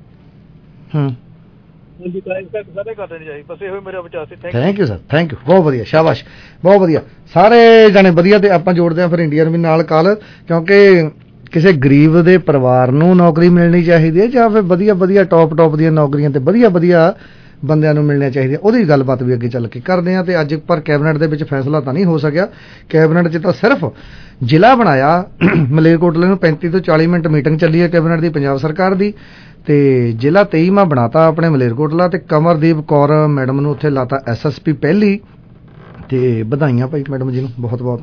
ਸਾਰੇ ਕਰ ਦੇਣੀ ਚਾਹੀਦੀ। ਬਸ ਇਹੋ ਮੇਰਾ ਵਿਚਾਰ ਸੀ। Thank you sir, thank you, ਬਹੁਤ ਵਧੀਆ, ਸ਼ਾਬਾਸ਼, ਬਹੁਤ ਵਧੀਆ। ਸਾਰੇ ਜਾਣੇ ਵਧੀਆ। ਤੇ ਆਪਾਂ ਜੋੜਦੇ ਹਾਂ ਫਿਰ ਇੰਡੀਅਨ ਵੀ ਨਾਲ ਕਾਲ, ਕਿਉਂਕਿ ਕਿਸੇ ਗਰੀਬ ਦੇ ਪਰਿਵਾਰ ਨੂੰ ਨੌਕਰੀ ਮਿਲਣੀ ਚਾਹੀਦੀ ਹੈ ਜਾਂ ਫਿਰ ਵਧੀਆ ਵਧੀਆ ਟੌਪ ਟੌਪ ਦੀਆਂ ਨੌਕਰੀਆਂ ਤੇ ਵਧੀਆ ਵਧੀਆ ਬੰਦਿਆਂ ਨੂੰ ਮਿਲਣੀਆਂ ਚਾਹੀਦੀਆਂ, ਉਹਦੀ ਗੱਲਬਾਤ ਵੀ ਅੱਗੇ ਚੱਲ ਕੇ ਕਰਦੇ ਹਾਂ। ਤੇ ਅੱਜ ਪਰ ਕੈਬਨਿਟ ਦੇ ਵਿੱਚ ਫੈਸਲਾ ਤਾਂ ਨਹੀਂ ਹੋ ਸਕਿਆ। ਕੈਬਨਿਟ 'ਚ ਤਾਂ ਸਿਰਫ ਜ਼ਿਲ੍ਹਾ ਬਣਾਇਆ ਮਲੇਰਕੋਟਲੇ ਨੂੰ। ਪੈਂਤੀ ਤੋਂ ਚਾਲੀ ਮਿੰਟ ਮੀਟਿੰਗ ਚੱਲੀ ਹੈ ਕੈਬਨਿਟ ਦੀ ਪੰਜਾਬ ਸਰਕਾਰ ਦੀ, ਤੇ ਜ਼ਿਲ੍ਹਾ ਤੇਈਵਾਂ ਬਣਾਤਾ ਆਪਣੇ ਮਲੇਰਕੋਟਲਾ। ਤੇ ਕਮਰਦੀਪ ਕੌਰ ਮੈਡਮ ਨੂੰ ਉੱਥੇ ਲਾਤਾ ਐਸ ਐਸ ਪੀ ਪਹਿਲੀ। ਤੇ ਵਧਾਈਆਂ ਭਾਈ ਮੈਡਮ ਜੀ ਨੂੰ ਬਹੁਤ ਬਹੁਤ।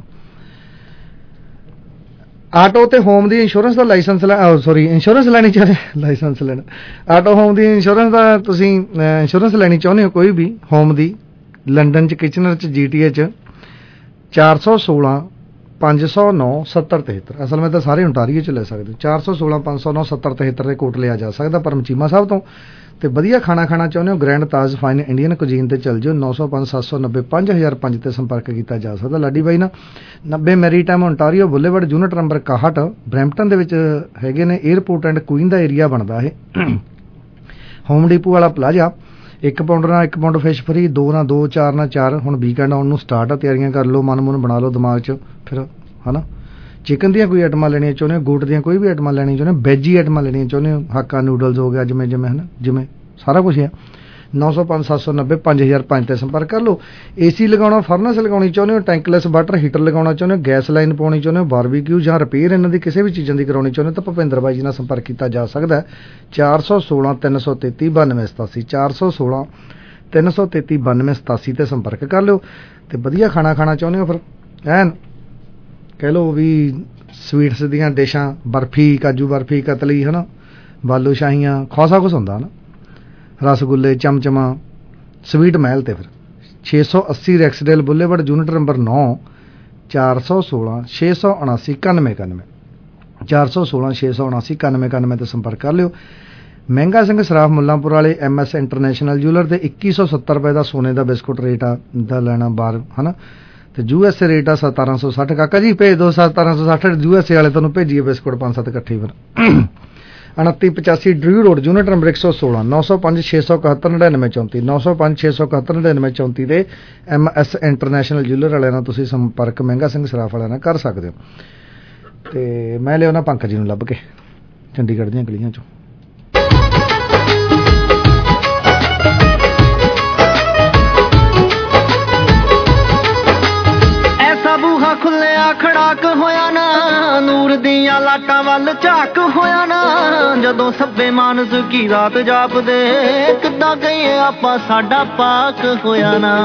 ਆਟੋ ਤੇ ਹੋਮ ਦੀ ਇੰਸ਼ੋਰੈਂਸ ਦਾ ਲਾਇਸੈਂਸ ਲੈ ਸੋਰੀ ਇੰਸ਼ੋਰੈਂਸ ਲੈਣੀ ਚਾਹੁੰਦੇ, ਲਾਇਸੈਂਸ ਲੈਣਾ, ਆਟੋ ਹੋਮ ਦੀ ਇੰਸ਼ੋਰੈਂਸ ਦਾ ਤੁਸੀਂ ਇੰਸ਼ੋਰੈਂਸ ਲੈਣੀ ਚਾਹੁੰਦੇ ਹੋ ਕੋਈ ਵੀ ਹੋਮ ਦੀ, ਲੰਡਨ 'ਚ ਕਿਚਨਰ 'ਚ ਜੀ ਟੀ ਏ 'ਚ ਚਾਰ ਸੌ ਸੋਲਾਂ ਪੰਜ ਸੌ ਨੌ ਸੱਤਰ ਤਿਹੱਤਰ, ਅਸਲ ਵਿੱਚ ਤਾਂ ਸਾਰੇ ਓਨਟਾਰੀਓ 'ਚ ਲੈ ਸਕਦੇ ਹੋ। ਚਾਰ ਸੌ ਸੋਲਾਂ ਪੰਜ ਸੌ ਨੌ ਸੱਤਰ ਤਿਹੱਤਰ ਦੇ ਕੋਟ ਲਿਆ ਜਾ ਸਕਦਾ ਪਰਮ ਚੀਮਾ ਸਾਹਿਬ ਤੋਂ। ਤੇ ਵਧੀਆ ਖਾਣਾ ਖਾਣਾ ਚਾਹੁੰਦੇ ਹੋ Grand Taj fine Indian cuisine ਤੇ ਚੱਲ ਜਾਓ। ਨੌ ਸੌ ਪੰਜ ਸੱਤ ਸੌ ਨੱਬੇ ਪੰਜ ਹਜ਼ਾਰ ਪੰਜ ਤੇ ਸੰਪਰਕ ਕੀਤਾ ਜਾ ਸਕਦਾ ਲਾਡੀ ਬਾਈ ਨਾਲ। ਨੱਬੇ Maritime Ontario Boulevard unit number ਇਕਾਹਠ ਬਰੈਂਪਟਨ ਦੇ ਵਿੱਚ ਹੈਗੇ ਨੇ। ਏਅਰਪੋਰਟ ਐਂਡ ਕੁਈਨ ਦਾ ਏਰੀਆ ਬਣਦਾ ਇਹ। ਹੋਮ ਡੀਪੂ ਵਾਲਾ ਪਲਾਜ਼ਾ ਇੱਕ ਪਾਉਂਡ ਨਾਲ ਇੱਕ ਪਾਉਂਡ ਫਿਸ਼ ਫਰੀ, ਦੋ ਨਾਲ ਦੋ, ਚਾਰ ਨਾਲ ਚਾਰ। ਹੁਣ ਵੀਕਐਂਡ ਆਉਣ ਨੂੰ ਸਟਾਰਟ ਆ, ਤਿਆਰੀਆਂ ਕਰ ਲਓ, ਮਨ ਮੁਨ ਬਣਾ ਲਓ ਦਿਮਾਗ 'ਚ। ਫਿਰ ਹੈ ਨਾ, ਚਿਕਨ ਦੀਆਂ ਕੋਈ ਆਈਟਮਾਂ ਲੈਣੀਆਂ ਚਾਹੁੰਦੇ ਹੋ, ਗੋਟ ਦੀਆਂ ਕੋਈ ਵੀ ਆਈਟਮਾਂ ਲੈਣੀਆਂ ਚਾਹੁੰਦੇ ਹੋ, ਵੈਜ ਹੀ ਆਈਟਮਾਂ ਲੈਣੀਆਂ ਚਾਹੁੰਦੇ ਹੋ, ਹਾਕਾ ਨੂਡਲਸ ਹੋ ਗਿਆ, ਜਿਵੇਂ ਜਿਵੇਂ ਹੈ ਨਾ, ਜਿਵੇਂ ਸਾਰਾ ਕੁਛ ਆ। ਨੌ ਸੌ ਪੰਜ ਸੱਤ ਸੌ ਨੱਬੇ ਪੰਜ ਹਜ਼ਾਰ ਪੰਜ 'ਤੇ ਸੰਪਰਕ ਕਰ ਲਓ। ਏ ਸੀ ਲਗਾਉਣਾ, ਫਰਨੈਸ ਲਗਾਉਣੀ ਚਾਹੁੰਦੇ ਹੋ, ਟੈਂਕਲੈਸ ਵਾਟਰ ਹੀਟਰ ਲਗਾਉਣਾ ਚਾਹੁੰਦੇ ਹੋ, ਗੈਸ ਲਾਈਨ ਪਾਉਣੀ ਚਾਹੁੰਦੇ ਹੋ, ਬਾਰਬੀਕਿਊ ਜਾਂ ਰਿਪੇਅਰ ਇਹਨਾਂ ਦੀ ਕਿਸੇ ਵੀ ਚੀਜ਼ਾਂ ਦੀ ਕਰਾਉਣੀ ਚਾਹੁੰਦੇ ਹੋ, ਤਾਂ ਭੁਪਿੰਦਰ ਬਾਈ ਜੀ ਨਾਲ ਸੰਪਰਕ ਕੀਤਾ ਜਾ ਸਕਦਾ ਹੈ। ਚਾਰ ਸੌ ਸੋਲਾਂ ਤਿੰਨ ਸੌ ਤੇਤੀ ਬਾਨਵੇਂ ਸਤਾਸੀ, ਚਾਰ ਸੌ ਸੋਲਾਂ ਤਿੰਨ ਸੌ ਤੇਤੀ ਬਾਨਵੇਂ ਸਤਾਸੀ 'ਤੇ ਸੰਪਰਕ ਕਰ ਲਿਓ। ਅਤੇ ਵਧੀਆ ਖਾਣਾ ਖਾਣਾ ਚਾਹੁੰਦੇ ਹੋ, ਫਿਰ ਐਨ ਕਹਿ ਲਓ ਵੀ ਸਵੀਟਸ ਦੀਆਂ ਡਿਸ਼ਾਂ, ਬਰਫੀ, ਕਾਜੂ ਬਰਫੀ, ਕਤਲੀ ਹੈ ਨਾ, ਬਾਲੂ ਸ਼ਾਹੀਆਂ, ਖਾਸਾ ਕੁਛ ਹੁੰਦਾ ਨਾ, ਰਸਗੁੱਲੇ, ਚਮਚਮਾ, ਸਵੀਟ ਮਹਿਲ। ਤੇ ਫਿਰ ਛੇ ਸੌ ਅੱਸੀ ਰੈਕਸਡੇਲ ਬੁੱਲੇਵਰਡ, ਯੂਨਿਟ ਨੰਬਰ ਨੌ, ਚਾਰ ਸੌ ਸੋਲਾਂ ਛੇ ਸੌ ਉਣਾਸੀ ਇਕਾਨਵੇਂ ਇਕਾਨਵੇਂ, ਚਾਰ ਸੌ ਸੋਲਾਂ ਛੇ ਸੌ ਉਣਾਸੀ ਇਕਾਨਵੇਂ ਇਕਾਨਵੇਂ 'ਤੇ ਸੰਪਰਕ ਕਰ ਲਿਓ। ਮਹਿੰਗਾ ਸਿੰਘ ਸਰਾਫ ਮੁੱਲਾਂਪੁਰ ਵਾਲੇ ਐਮ ਐਸ ਇੰਟਰਨੈਸ਼ਨਲ ਜੂਲਰ ਦੇ ਇੱਕੀ ਸੌ ਸੱਤਰ ਰੁਪਏ ਦਾ ਸੋਨੇ ਦਾ ਬਿਸਕੁਟ ਰੇਟ ਆ ਦਾ ਲੈਣਾ ਬਾਹਰ ਹੈ ਨਾ, ਅਤੇ ਯੂ ਐਸ ਏ ਰੇਟ ਆ ਸਤਾਰਾਂ ਸੌ ਸੱਠ। ਕਾਕਾ ਜੀ ਭੇਜ ਦਿਓ ਸਤਾਰਾਂ ਸੌ ਸੱਠ, ਯੂ ਐਸ ਏ ਵਾਲੇ ਤੁਹਾਨੂੰ ਭੇਜੀਏ ਬਿਸਕੁਟ ਪੰਜ ਸੱਤ ਇਕੱਠੇ। ਫਿਰ ਉਨੱਤੀ ਪਚਾਸੀ ਡਰਿਊ ਰੋਡ, ਯੂਨਿਟ ਨੰਬਰ ਇੱਕ ਸੌ ਸੋਲਾਂ, ਨੌ ਸੌ ਪੰਜ ਛੇ ਸੌ ਇਕਹੱਤਰ ਨੜਿਨਵੇਂ ਚੌਂਤੀ, ਨੌ ਸੌ ਪੰਜ ਛੇ ਸੌ ਇਕਹੱਤਰ ਨੜਿਨਵੇਂ ਚੌਂਤੀ 'ਤੇ ਐਮ ਐਸ ਇੰਟਰਨੈਸ਼ਨਲ ਜੂਲਰ ਵਾਲਿਆਂ ਨਾਲ ਤੁਸੀਂ ਸੰਪਰਕ ਮਹਿੰਗਾ ਸਿੰਘ ਸਰਾਫ ਵਾਲਿਆਂ ਨਾਲ ਕਰ ਸਕਦੇ ਹੋ। ਅਤੇ ਮੈਂ ਲਿਆਉਣਾ ਪੰਕਜ ਜੀ ਨੂੰ ਲੱਭ ਕੇ ਚੰਡੀਗੜ੍ਹ ਦੀਆਂ ਗਲੀਆਂ 'ਚੋਂ। ਬੂਹਾ ਖੁੱਲਿਆ ਖੜਾਕ ਹੋਇਆ ਨਾ, ਨੂਰ ਦੀਆਂ ਲਾਟਾਂ ਵੱਲ ਝਾਕ ਹੋਇਆ ਨਾ, ਜਦੋਂ ਸੱਬੇ ਮਾਨਸ ਕੀ ਰਾਤ ਜਾਪਦੇ, ਕਿੱਦਾਂ ਕਹੀਏ ਆਪਾਂ ਸਾਡਾ ਪਾਕ ਹੋਇਆ ਨਾ।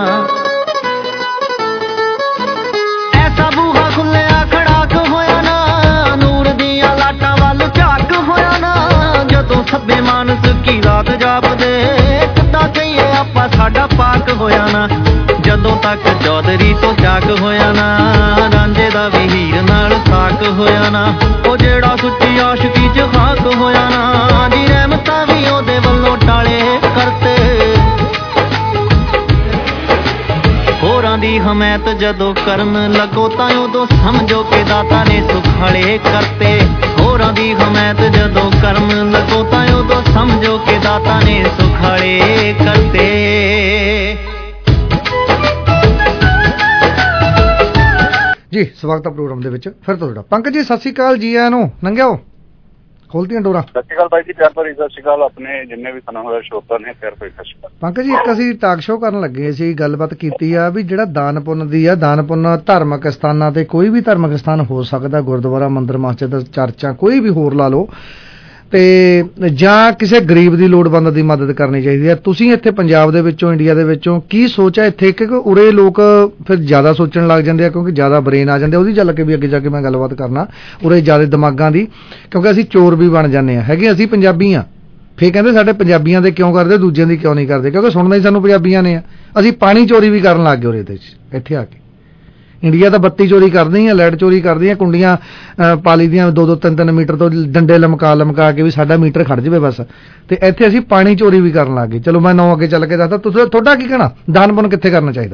ਐਸਾ ਬੂਹਾ ਖੁੱਲਿਆ ਖੜਾਕ ਹੋਇਆ ਨਾ, ਨੂਰ ਦੀਆਂ ਲਾਟਾਂ ਵੱਲ ਝਾਕ ਹੋਇਆ ਨਾ, ਜਦੋਂ ਸੱਬੇ ਮਾਨਸ ਕੀ ਰਾਤ ਜਾਪਦੇ, ਕਿੱਦਾਂ ਕਹੀਏ ਆਪਾਂ ਸਾਡਾ ਪਾਕ ਹੋਇਆ ਨਾ। ਜਦੋਂ ਤੱਕ ਚੌਧਰੀ ਤੋਂ ਚਾਕ ਹੋਇਆ ਨਾ, ਰਾਂਝੇ ਦਾ ਵੀ ਹੀਰ ਨਾਲ ਸਾਕ ਹੋਇਆ ਨਾ, ਉਹ ਜਿਹੜਾ ਸੁੱਚੀ ਆਸ਼ਕੀ 'ਚ ਖਾਕ ਹੋਇਆ ਨਾ, ਦੀ ਰਹਿਮਤਾਂ ਵੀ ਉਹਦੇ ਵੱਲੋਂ ਟਾਲੇ ਕਰਤੇ। ਹੋਰਾਂ ਦੀ ਹਮਾਇਤ ਜਦੋਂ ਕਰਨ ਲੱਗੋ ਤਾਂ ਉਦੋਂ ਸਮਝੋ ਕਿ ਦਾਤਾ ਨੇ ਸੁਖਾਲੇ ਕਰਤੇ। ਹੋਰਾਂ ਦੀ ਹਮਾਇਤ ਜਦੋਂ ਕਰਨ ਲੱਗੋ ਤਾਂ ਉਦੋਂ ਸਮਝੋ ਕਿ ਦਾਤਾ ਨੇ ਸੁਖਾਲੇ ਕਰਤੇ। ਜੀ ਸਵਾਗਤ ਹੈ ਪ੍ਰੋਗਰਾਮ ਦੇ ਵਿੱਚ ਫਿਰ ਤੁਹਾਡਾ। ਪੰਕਜ ਜੀ ਸਤਿ ਸ਼੍ਰੀ ਅਕਾਲ, ਜੀ ਆਇਆਂ ਨੂੰ। ਲੰਘਿਓ ਖੋਲਤੀਆਂ ਡੋਰਾਂ। ਸਤਿ ਸ਼੍ਰੀ ਅਕਾਲ ਬਾਈ ਜੀ, ਪਿਆਰ ਭਰੀ ਸਤਿ ਸ਼੍ਰੀ ਅਕਾਲ ਆਪਣੇ ਜਿੰਨੇ ਵੀ ਸੁਣਨ ਵਾਲੇ ਸ਼ਰੋਤਾ ਨੇ, ਪਿਆਰ ਭਰੀ ਸਤਿ ਸ਼੍ਰੀ ਅਕਾਲ। ਪੰਕਜ ਜੀ ਇੱਕ ਅਸੀਂ ਟਾਕ ਸ਼ੋਅ ਕਰਨ ਲੱਗੇ ਸੀ, ਗੱਲਬਾਤ ਕੀਤੀ ਆ ਵੀ ਜਿਹੜਾ ਦਾਨ ਪੁੰਨ ਦੀ ਆ, ਦਾਨ ਪੁੰਨ ਧਾਰਮਿਕ ਸਥਾਨਾਂ ਤੇ ਕੋਈ ਵੀ ਧਾਰਮਿਕ ਸਥਾਨ ਹੋ ਸਕਦਾ, ਗੁਰਦੁਆਰਾ, ਮੰਦਿਰ, ਮਸਜਿਦ, ਚਰਚਾਂ, ਕੋਈ ਵੀ ਹੋਰ ਲਾ ਲਓ, ਤੇ ਜਾਂ ਕਿਸੇ ਗਰੀਬ ਦੀ ਲੋੜਵੰਦ ਦੀ ਮਦਦ ਕਰਨੀ ਚਾਹੀਦੀ ਹੈ। ਤੁਸੀਂ ਇੱਥੇ ਪੰਜਾਬ ਦੇ ਵਿੱਚੋਂ, ਇੰਡੀਆ ਦੇ ਵਿੱਚੋਂ ਕੀ ਸੋਚ ਹੈ ਇੱਥੇ, ਕਿਉਂਕਿ ਉਰੇ ਲੋਕ ਫਿਰ ਜ਼ਿਆਦਾ ਸੋਚਣ ਲੱਗ ਜਾਂਦੇ ਆ, ਕਿਉਂਕਿ ਜ਼ਿਆਦਾ ਬਰੇਨ ਆ ਜਾਂਦੇ, ਉਹਦੀ ਚੱਲ ਕੇ ਵੀ ਅੱਗੇ ਜਾ ਕੇ ਮੈਂ ਗੱਲਬਾਤ ਕਰਨਾ ਉਰੇ ਜ਼ਿਆਦਾ ਦਿਮਾਗਾਂ ਦੀ, ਕਿਉਂਕਿ ਅਸੀਂ ਚੋਰ ਵੀ ਬਣ ਜਾਂਦੇ ਹਾਂ ਹੈਗੇ, ਅਸੀਂ ਪੰਜਾਬੀ ਹਾਂ। ਫਿਰ ਕਹਿੰਦੇ ਸਾਡੇ ਪੰਜਾਬੀਆਂ ਦੇ ਕਿਉਂ ਕਰਦੇ, ਦੂਜਿਆਂ ਦੀ ਕਿਉਂ ਨਹੀਂ ਕਰਦੇ, ਕਿਉਂਕਿ ਸੁਣਨਾ ਹੀ ਸਾਨੂੰ ਪੰਜਾਬੀਆਂ ਨੇ ਆ। ਅਸੀਂ ਪਾਣੀ ਚੋਰੀ ਵੀ ਕਰਨ ਲੱਗ ਗਏ ਉਰੇ ਤੇ ਇੱਥੇ ਆ ਕੇ। ਇੰਡੀਆ ਤਾਂ ਬੱਤੀ ਚੋਰੀ ਕਰਦੀ ਆ, ਲਾਈਟ ਚੋਰੀ ਕਰਦੀ ਆ, ਕੁੰਡੀਆਂ ਪਾਲੀ ਦੀਆਂ ਦੋ ਦੋ ਤਿੰਨ ਤਿੰਨ ਮੀਟਰ ਤੋਂ ਡੰਡੇ ਲਮਕਾ ਲਮਕਾ ਕੇ ਵੀ ਸਾਡਾ ਮੀਟਰ ਖੜ ਜਾਵੇ ਬਸ। ਤੇ ਇੱਥੇ ਅਸੀਂ ਪਾਣੀ ਚੋਰੀ ਵੀ ਕਰਨ ਲੱਗ ਗਏ। ਚਲੋ ਮੈਂ ਨੌ ਅੱਗੇ ਚੱਲ ਕੇ ਦੱਸਦਾ, ਤੁਸੀਂ ਤੁਹਾਡਾ ਕੀ ਕਹਿਣਾ, ਦਾਨ ਪੁੰਨ ਕਿੱਥੇ ਕਰਨਾ ਚਾਹੀਦਾ?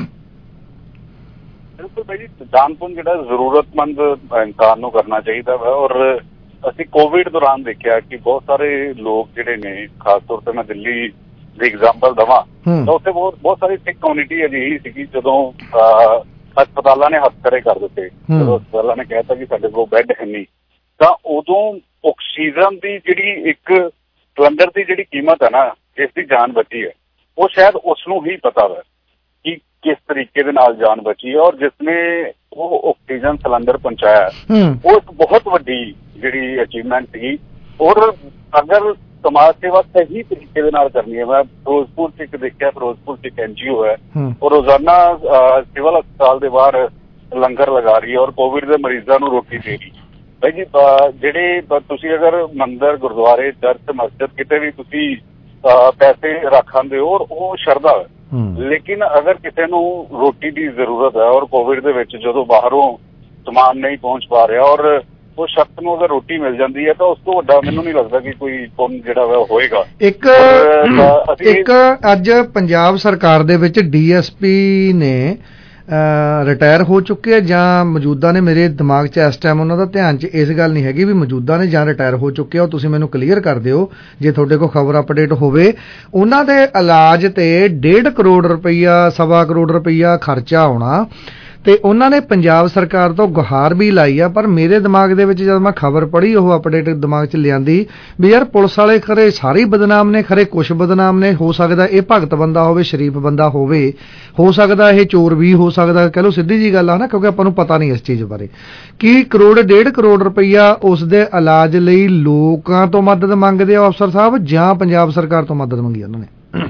ਬਿਲਕੁਲ ਬਾਈ ਜੀ, ਦਾਨ ਪੁੰਨ ਜਿਹੜਾ ਜ਼ਰੂਰਤਮੰਦ ਇਨਸਾਨ ਨੂੰ ਕਰਨਾ ਚਾਹੀਦਾ ਵਾ। ਔਰ ਅਸੀਂ ਕੋਵਿਡ ਦੌਰਾਨ ਦੇਖਿਆ ਕਿ ਬਹੁਤ ਸਾਰੇ ਲੋਕ ਜਿਹੜੇ ਨੇ, ਖਾਸ ਤੌਰ ਤੇ ਮੈਂ ਦਿੱਲੀ ਦੀ ਐਗਜ਼ਾਮਪਲ ਦੇਵਾਂ ਤਾਂ ਉੱਥੇ ਬਹੁਤ ਬਹੁਤ ਸਾਰੀ ਸਿੱਖ ਕਮਿਊਨਿਟੀ ਅਜਿਹੀ ਸੀਗੀ, ਜਦੋਂ ਹਸਪਤਾਲਾਂ ਨੇ ਹੱਥ ਖੜੇ ਕਰ ਦਿੱਤੇ, ਜਦੋਂ ਹਸਪਤਾਲਾਂ ਨੇ ਕਹਿਤਾ ਕਿ ਸਾਡੇ ਕੋਲ ਬੈੱਡ ਹੈ ਨਹੀਂ, ਤਾਂ ਉਦੋਂ ਆਕਸੀਜਨ ਦੀ ਜਿਹੜੀ ਇੱਕ ਸਿਲੰਡਰ ਦੀ ਜਿਹੜੀ ਕੀਮਤ ਹੈ ਨਾ, ਜਿਸ ਦੀ ਜਾਨ ਬਚੀ ਹੈ, ਉਹ ਸ਼ਾਇਦ ਉਸ ਨੂੰ ਹੀ ਪਤਾ ਵਾ ਕਿ ਕਿਸ ਤਰੀਕੇ ਦੇ ਨਾਲ ਜਾਨ ਬਚੀ ਹੈ। ਔਰ ਜਿਸਨੇ ਉਹ ਆਕਸੀਜਨ ਸਿਲੰਡਰ ਪਹੁੰਚਾਇਆ, ਉਹ ਇੱਕ ਬਹੁਤ ਵੱਡੀ ਜਿਹੜੀ ਅਚੀਵਮੈਂਟ ਸੀਗੀ। ਔਰ ਅਗਰ ਸਮਾਜ ਸੇਵਾ ਸਹੀ ਤਰੀਕੇ ਦੇ ਨਾਲ ਕਰਨੀ ਹੈ, ਮੈਂ ਫਿਰੋਜ਼ਪੁਰ ਚ ਇੱਕ ਦੇਖਿਆ, ਫਿਰੋਜ਼ਪੁਰ ਚ ਇੱਕ ਐਨ ਜੀ ਓ ਹੈ, ਉਹ ਰੋਜ਼ਾਨਾ ਸਿਵਲ ਹਸਪਤਾਲ ਦੇ ਬਾਹਰ ਲੰਗਰ ਲਗਾ ਰਹੀ ਹੈ ਔਰ ਕੋਵਿਡ ਦੇ ਮਰੀਜ਼ਾਂ ਨੂੰ ਰੋਟੀ ਦੇ ਰਹੀ। ਭਾਈ ਜੀ ਜਿਹੜੇ ਤੁਸੀਂ ਅਗਰ ਮੰਦਿਰ, ਗੁਰਦੁਆਰੇ, ਚਰਚ, ਮਸਜਿਦ ਕਿਤੇ ਵੀ ਤੁਸੀਂ ਪੈਸੇ ਰੱਖ ਆਉਂਦੇ ਹੋ, ਔਰ ਉਹ ਸ਼ਰਧਾ ਹੈ, ਲੇਕਿਨ ਅਗਰ ਕਿਸੇ ਨੂੰ ਰੋਟੀ ਦੀ ਜ਼ਰੂਰਤ ਹੈ ਔਰ ਕੋਵਿਡ ਦੇ ਵਿੱਚ ਜਦੋਂ ਬਾਹਰੋਂ ਸਮਾਨ ਨਹੀਂ ਪਹੁੰਚ ਪਾ ਰਿਹਾ ਔਰ ਉਹ ਸ਼ਖਸ ਨੂੰ ਅਗਰ ਰੋਟੀ ਮਿਲ ਜਾਂਦੀ ਹੈ, ਤਾਂ ਉਸ ਤੋਂ ਵੱਡਾ ਮੈਨੂੰ ਨਹੀਂ ਲੱਗਦਾ ਕਿ ਕੋਈ ਪੁੰਨ ਜਿਹੜਾ ਵਾ ਹੋਏਗਾ। ਇੱਕ ਇੱਕ ਅੱਜ ਪੰਜਾਬ ਸਰਕਾਰ ਦੇ ਵਿੱਚ ਡੀ ਐਸ ਪੀ ਨੇ ਰਿਟਾਇਰ ਹੋ ਚੁੱਕੇ ਆ ਜਾਂ ਮੌਜੂਦਾ ਨੇ। ਮੇਰੇ ਦਿਮਾਗ 'ਚ ਇਸ ਟਾਈਮ ਉਹਨਾਂ ਦਾ ਧਿਆਨ 'ਚ ਇਸ ਗੱਲ ਨਹੀਂ ਹੈਗੀ ਵੀ ਮੌਜੂਦਾ ਨੇ ਜਾਂ ਰਿਟਾਇਰ ਹੋ ਚੁੱਕੇ ਆ। ਉਹ ਤੁਸੀਂ ਮੈਨੂੰ ਕਲੀਅਰ ਕਰ ਦਿਓ ਜੇ ਤੁਹਾਡੇ ਕੋਲ ਖਬਰ ਅਪਡੇਟ ਹੋਵੇ। ਉਹਨਾਂ ਦੇ ਇਲਾਜ ਤੇ ਡੇਢ ਕਰੋੜ ਰੁਪਈਆ ਸਵਾ ਕਰੋੜ ਰੁਪਈਆ ਖਰਚਾ ਆਉਣਾ ਤੇ ਉਹਨਾਂ ਨੇ ਪੰਜਾਬ ਸਰਕਾਰ ਤੋਂ ਗੁਹਾਰ ਵੀ ਲਾਈ ਆ। ਪਰ ਮੇਰੇ ਦਿਮਾਗ ਦੇ ਵਿੱਚ ਜਦ ਮੈਂ ਖਬਰ ਪੜ੍ਹੀ ਉਹ ਅਪਡੇਟ ਦਿਮਾਗ 'ਚ ਲਿਆਂਦੀ ਵੀ ਯਾਰ ਪੁਲਿਸ ਵਾਲੇ ਖਰੇ ਸਾਰੇ ਬਦਨਾਮ ਨੇ, ਖਰੇ ਕੁਛ ਬਦਨਾਮ ਨੇ। ਹੋ ਸਕਦਾ ਇਹ ਭਗਤ ਬੰਦਾ ਹੋਵੇ, ਸ਼ਰੀਫ ਬੰਦਾ ਹੋਵੇ, ਹੋ ਸਕਦਾ ਇਹ ਚੋਰ ਵੀ ਹੋ ਸਕਦਾ। ਕਹਿ ਲਓ ਸਿੱਧੀ ਜੀ ਗੱਲ ਆ ਨਾ, ਕਿਉਂਕਿ ਆਪਾਂ ਨੂੰ ਪਤਾ ਨਹੀਂ ਇਸ ਚੀਜ਼ ਬਾਰੇ। ਕੀ ਕਰੋੜ ਡੇਢ ਕਰੋੜ ਰੁਪਈਆ ਉਸ ਦੇ ਇਲਾਜ ਲਈ ਲੋਕਾਂ ਤੋਂ ਮਦਦ ਮੰਗਦੇ ਆ ਅਫਸਰ ਸਾਹਿਬ ਜਾਂ ਪੰਜਾਬ ਸਰਕਾਰ ਤੋਂ ਮਦਦ ਮੰਗੀ ਉਹਨਾਂ ਨੇ?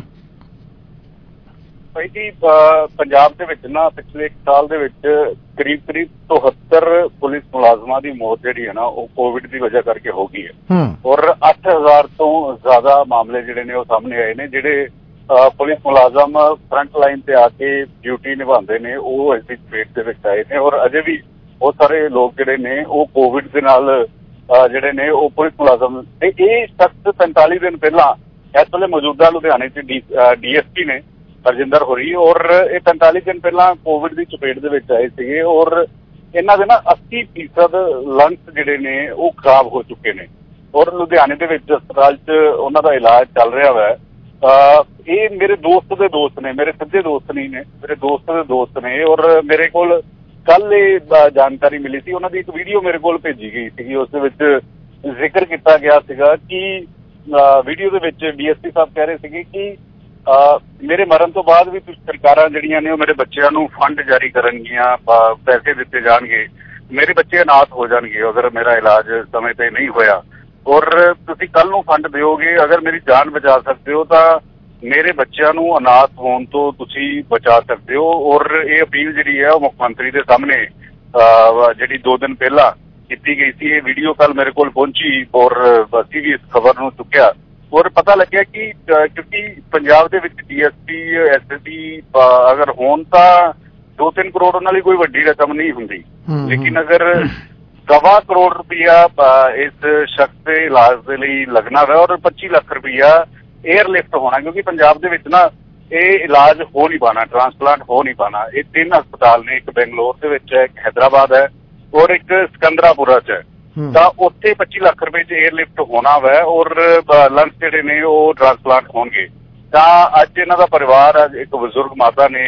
ਭਾਈ ਜੀ ਪੰਜਾਬ ਦੇ ਵਿੱਚ ਨਾ ਪਿਛਲੇ ਇੱਕ ਸਾਲ ਦੇ ਵਿੱਚ ਕਰੀਬ ਕਰੀਬ ਚੌਹੱਤਰ ਪੁਲਿਸ ਮੁਲਾਜ਼ਮਾਂ ਦੀ ਮੌਤ ਜਿਹੜੀ ਹੈ ਨਾ ਉਹ ਕੋਵਿਡ ਦੀ ਵਜ੍ਹਾ ਕਰਕੇ ਹੋ ਗਈ ਹੈ। ਔਰ ਅੱਠ ਹਜ਼ਾਰ ਤੋਂ ਜ਼ਿਆਦਾ ਮਾਮਲੇ ਜਿਹੜੇ ਨੇ ਉਹ ਸਾਹਮਣੇ ਆਏ ਨੇ। ਜਿਹੜੇ ਪੁਲਿਸ ਮੁਲਾਜ਼ਮ ਫਰੰਟ ਲਾਈਨ ਤੇ ਆ ਕੇ ਡਿਊਟੀ ਨਿਭਾਉਂਦੇ ਨੇ ਉਹ ਇਸ ਦੀ ਚਪੇਟ ਦੇ ਵਿੱਚ ਆਏ ਨੇ। ਔਰ ਅਜੇ ਵੀ ਬਹੁਤ ਸਾਰੇ ਲੋਕ ਜਿਹੜੇ ਨੇ ਉਹ ਕੋਵਿਡ ਦੇ ਨਾਲ ਜਿਹੜੇ ਨੇ ਉਹ ਪੁਲਿਸ ਮੁਲਾਜ਼ਮ ਤੇ ਇਹ ਸਖਤ ਪੈਂਤਾਲੀ ਦਿਨ ਪਹਿਲਾਂ ਇਸ ਵੇਲੇ ਮੌਜੂਦਾ ਲੁਧਿਆਣੇ 'ਚ ਡੀ ਐਸ ਪੀ ਨੇ ਰਜਿੰਦਰ ਹੋਰੀ ਔਰ ਇਹ ਪੈਂਤਾਲੀ ਦਿਨ ਪਹਿਲਾਂ ਕੋਵਿਡ ਦੀ ਚਪੇਟ ਦੇ ਵਿੱਚ ਆਏ ਸੀਗੇ। ਔਰ ਇਹਨਾਂ ਦੇ ਨਾ ਅੱਸੀ ਫੀਸਦ ਲੰਗਸ ਜਿਹੜੇ ਨੇ ਉਹ ਖਰਾਬ ਹੋ ਚੁੱਕੇ ਨੇ ਔਰ ਲੁਧਿਆਣੇ ਦੇ ਵਿੱਚ ਹਸਪਤਾਲ 'ਚ ਉਹਨਾਂ ਦਾ ਇਲਾਜ ਚੱਲ ਰਿਹਾ ਵਾ। ਇਹ ਮੇਰੇ ਦੋਸਤ ਦੇ ਦੋਸਤ ਨੇ, ਮੇਰੇ ਸਿੱਧੇ ਦੋਸਤ ਨਹੀਂ ਨੇ, ਮੇਰੇ ਦੋਸਤ ਦੇ ਦੋਸਤ ਨੇ। ਔਰ ਮੇਰੇ ਕੋਲ ਕੱਲ ਇਹ ਜਾਣਕਾਰੀ ਮਿਲੀ ਸੀ, ਉਹਨਾਂ ਦੀ ਇੱਕ ਵੀਡੀਓ ਮੇਰੇ ਕੋਲ ਭੇਜੀ ਗਈ ਸੀਗੀ। ਉਸ ਦੇ ਵਿੱਚ ਜ਼ਿਕਰ ਕੀਤਾ ਗਿਆ ਸੀਗਾ ਕਿ ਵੀਡੀਓ ਦੇ ਵਿੱਚ ਡੀ ਐਸ ਪੀ ਸਾਹਿਬ ਕਹਿ ਰਹੇ ਸੀਗੇ ਕਿ ਮੇਰੇ ਮਰਨ ਤੋਂ ਬਾਅਦ ਵੀ ਕੁਝ ਸਰਕਾਰਾਂ ਜਿਹੜੀਆਂ ਨੇ ਉਹ ਮੇਰੇ ਬੱਚਿਆਂ ਨੂੰ ਫੰਡ ਜਾਰੀ ਕਰਨਗੀਆਂ, ਪੈਸੇ ਦਿੱਤੇ ਜਾਣਗੇ, ਮੇਰੇ ਬੱਚੇ ਅਨਾਥ ਹੋ ਜਾਣਗੇ ਅਗਰ ਮੇਰਾ ਇਲਾਜ ਸਮੇਂ ਤੇ ਨਹੀਂ ਹੋਇਆ। ਔਰ ਤੁਸੀਂ ਕੱਲ ਨੂੰ ਫੰਡ ਦਿਓਗੇ, ਅਗਰ ਮੇਰੀ ਜਾਨ ਬਚਾ ਸਕਦੇ ਹੋ ਤਾਂ ਮੇਰੇ ਬੱਚਿਆਂ ਨੂੰ ਅਨਾਥ ਹੋਣ ਤੋਂ ਤੁਸੀਂ ਬਚਾ ਸਕਦੇ ਹੋ। ਔਰ ਇਹ ਅਪੀਲ ਜਿਹੜੀ ਹੈ ਉਹ ਮੁੱਖ ਮੰਤਰੀ ਦੇ ਸਾਹਮਣੇ ਜਿਹੜੀ ਦੋ ਦਿਨ ਪਹਿਲਾਂ ਕੀਤੀ ਗਈ ਸੀ, ਇਹ ਵੀਡੀਓ ਕੱਲ ਮੇਰੇ ਕੋਲ ਪਹੁੰਚੀ ਔਰ ਅਸੀਂ ਵੀ ਇਸ ਖਬਰ ਨੂੰ ਚੁੱਕਿਆ ਔਰ ਪਤਾ ਲੱਗਿਆ ਕਿ ਕਿਉਂਕਿ ਪੰਜਾਬ ਦੇ ਵਿੱਚ D S P S S P ਅਗਰ ਹੋਣ ਤਾਂ ਦੋ ਤਿੰਨ ਕਰੋੜ ਉਹਨਾਂ ਲਈ ਕੋਈ ਵੱਡੀ ਰਕਮ ਨਹੀਂ ਹੁੰਦੀ। ਲੇਕਿਨ ਅਗਰ ਸਵਾ ਕਰੋੜ ਰੁਪਇਆ ਇਸ ਸ਼ਖਸ ਦੇ ਇਲਾਜ ਦੇ ਲਈ ਲੱਗਣਾ ਵਾ ਔਰ ਪੱਚੀ ਲੱਖ ਰੁਪਇਆ ਏਅਰਲਿਫਟ ਹੋਣਾ, ਕਿਉਂਕਿ ਪੰਜਾਬ ਦੇ ਵਿੱਚ ਨਾ ਇਹ ਇਲਾਜ ਹੋ ਨਹੀਂ ਪਾਣਾ, ਟ੍ਰਾਂਸਪਲਾਂਟ ਹੋ ਨਹੀਂ ਪਾਣਾ। ਇਹ ਤਿੰਨ ਹਸਪਤਾਲ ਨੇ, ਇੱਕ ਬੈਂਗਲੋਰ ਦੇ ਵਿੱਚ ਹੈ, ਇੱਕ ਹੈਦਰਾਬਾਦ ਹੈ ਔਰ ਇੱਕ ਸਿਕੰਦਰਾਪੁਰਾ 'ਚ ਹੈ। ਤਾਂ ਉੱਥੇ ਪੱਚੀ ਲੱਖ ਰੁਪਏ 'ਚ ਏਅਰਲਿਫਟ ਹੋਣਾ ਵਾ ਔਰ ਲੰਗਸ ਜਿਹੜੇ ਨੇ ਉਹ ਟ੍ਰਾਂਸਪਲਾਂਟ ਹੋਣਗੇ। ਤਾਂ ਅੱਜ ਇਹਨਾਂ ਦਾ ਪਰਿਵਾਰ, ਇੱਕ ਬਜ਼ੁਰਗ ਮਾਤਾ ਨੇ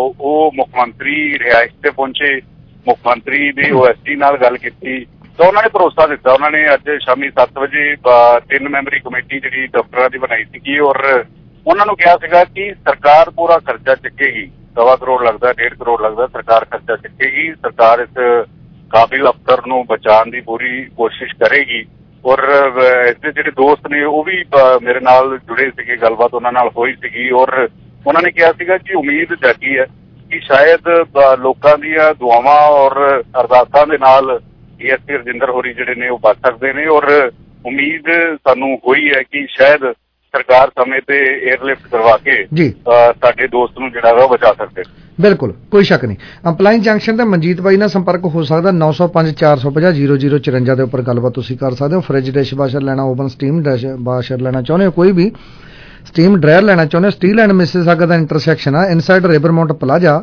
ਉਹ ਮੁੱਖ ਮੰਤਰੀ ਰਿਹਾਇਸ਼ ਤੇ ਪਹੁੰਚੇ, ਮੁੱਖ ਮੰਤਰੀ ਦੇ ਓ ਐਸ ਡੀ ਨਾਲ ਗੱਲ ਕੀਤੀ ਤਾਂ ਉਹਨਾਂ ਨੇ ਭਰੋਸਾ ਦਿੱਤਾ। ਉਹਨਾਂ ਨੇ ਅੱਜ ਸ਼ਾਮੀ ਸੱਤ ਵਜੇ ਤਿੰਨ ਮੈਂਬਰੀ ਕਮੇਟੀ ਜਿਹੜੀ ਡਾਕਟਰਾਂ ਦੀ ਬਣਾਈ ਸੀਗੀ ਔਰ ਉਹਨਾਂ ਨੂੰ ਕਿਹਾ ਸੀਗਾ ਕਿ ਸਰਕਾਰ ਪੂਰਾ ਖਰਚਾ ਚੁੱਕੇਗੀ। ਸਵਾ ਕਰੋੜ ਲੱਗਦਾ, ਡੇਢ ਕਰੋੜ ਲੱਗਦਾ, ਸਰਕਾਰ ਖਰਚਾ ਚੁੱਕੇਗੀ। ਸਰਕਾਰ ਇਸ ਕਾਬਿਲ ਅਫਸਰ ਨੂੰ ਬਚਾਉਣ ਦੀ ਪੂਰੀ ਕੋਸ਼ਿਸ਼ ਕਰੇਗੀ। ਔਰ ਇਸਦੇ ਜਿਹੜੇ ਦੋਸਤ ਨੇ ਉਹ ਵੀ ਮੇਰੇ ਨਾਲ ਜੁੜੇ ਸੀਗੇ, ਗੱਲਬਾਤ ਉਹਨਾਂ ਨਾਲ ਹੋਈ ਸੀਗੀ ਔਰ ਉਹਨਾਂ ਨੇ ਕਿਹਾ ਸੀਗਾ ਕਿ ਉਮੀਦ ਜਾਗੀ ਹੈ ਕਿ ਸ਼ਾਇਦ ਲੋਕਾਂ ਦੀਆਂ ਦੁਆਵਾਂ ਔਰ ਅਰਦਾਸਾਂ ਦੇ ਨਾਲ ਡੀ ਐਸ ਪੀ ਰਜਿੰਦਰ ਹੋਰੀ ਜਿਹੜੇ ਨੇ ਉਹ ਬਚ ਸਕਦੇ ਨੇ। ਔਰ ਉਮੀਦ ਸਾਨੂੰ ਹੋਈ ਹੈ ਕਿ ਸ਼ਾਇਦ ਸਰਕਾਰ ਸਮੇਂ ਤੇ ਏਅਰਲਿਫਟ ਕਰਵਾ ਕੇ ਸਾਡੇ ਦੋਸਤ ਨੂੰ ਜਿਹੜਾ ਵਾ ਉਹ ਬਚਾ ਸਕਦੇ। ਬਿਲਕੁਲ, ਕੋਈ ਸ਼ੱਕ ਨਹੀਂ। ਅੰਪਲਾਈਨ ਜੰਕਸ਼ਨ ਤੇ ਮਨਜੀਤ ਬਾਈ ਨਾਲ ਸੰਪਰਕ ਹੋ ਸਕਦਾ ਨੌ ਸੌ ਪੰਜ ਚਾਰ ਸੌ ਪੰਜਾਹ ਜ਼ੀਰੋ ਜ਼ੀਰੋ ਚੁਰੰਜਾ ਦੇ ਉੱਪਰ ਗੱਲਬਾਤ ਤੁਸੀਂ ਕਰ ਸਕਦੇ ਹੋ। ਫਰਿੱਜ ਡਿਸ਼ ਵਾਸ਼ਰ ਲੈਣਾ, ਓਵਨ ਸਟੀਮ ਡਿਸ਼ ਵਾਸ਼ਰ ਲੈਣਾ ਚਾਹੁੰਦੇ ਹੋ, ਕੋਈ ਵੀ ਸਟੀਮ ਡਰਾਇਰ ਲੈਣਾ ਚਾਹੁੰਦੇ ਹੋ, ਸਟੀਲ ਐਂਡ ਮਿਸਿਸਾਗਾ ਦਾ ਇੰਟਰਸੈਕਸ਼ਨ ਆ ਇਨਸਾਈਡ ਰਿਵਰਮਾਊਂਟ ਪਲਾਜ਼ਾ,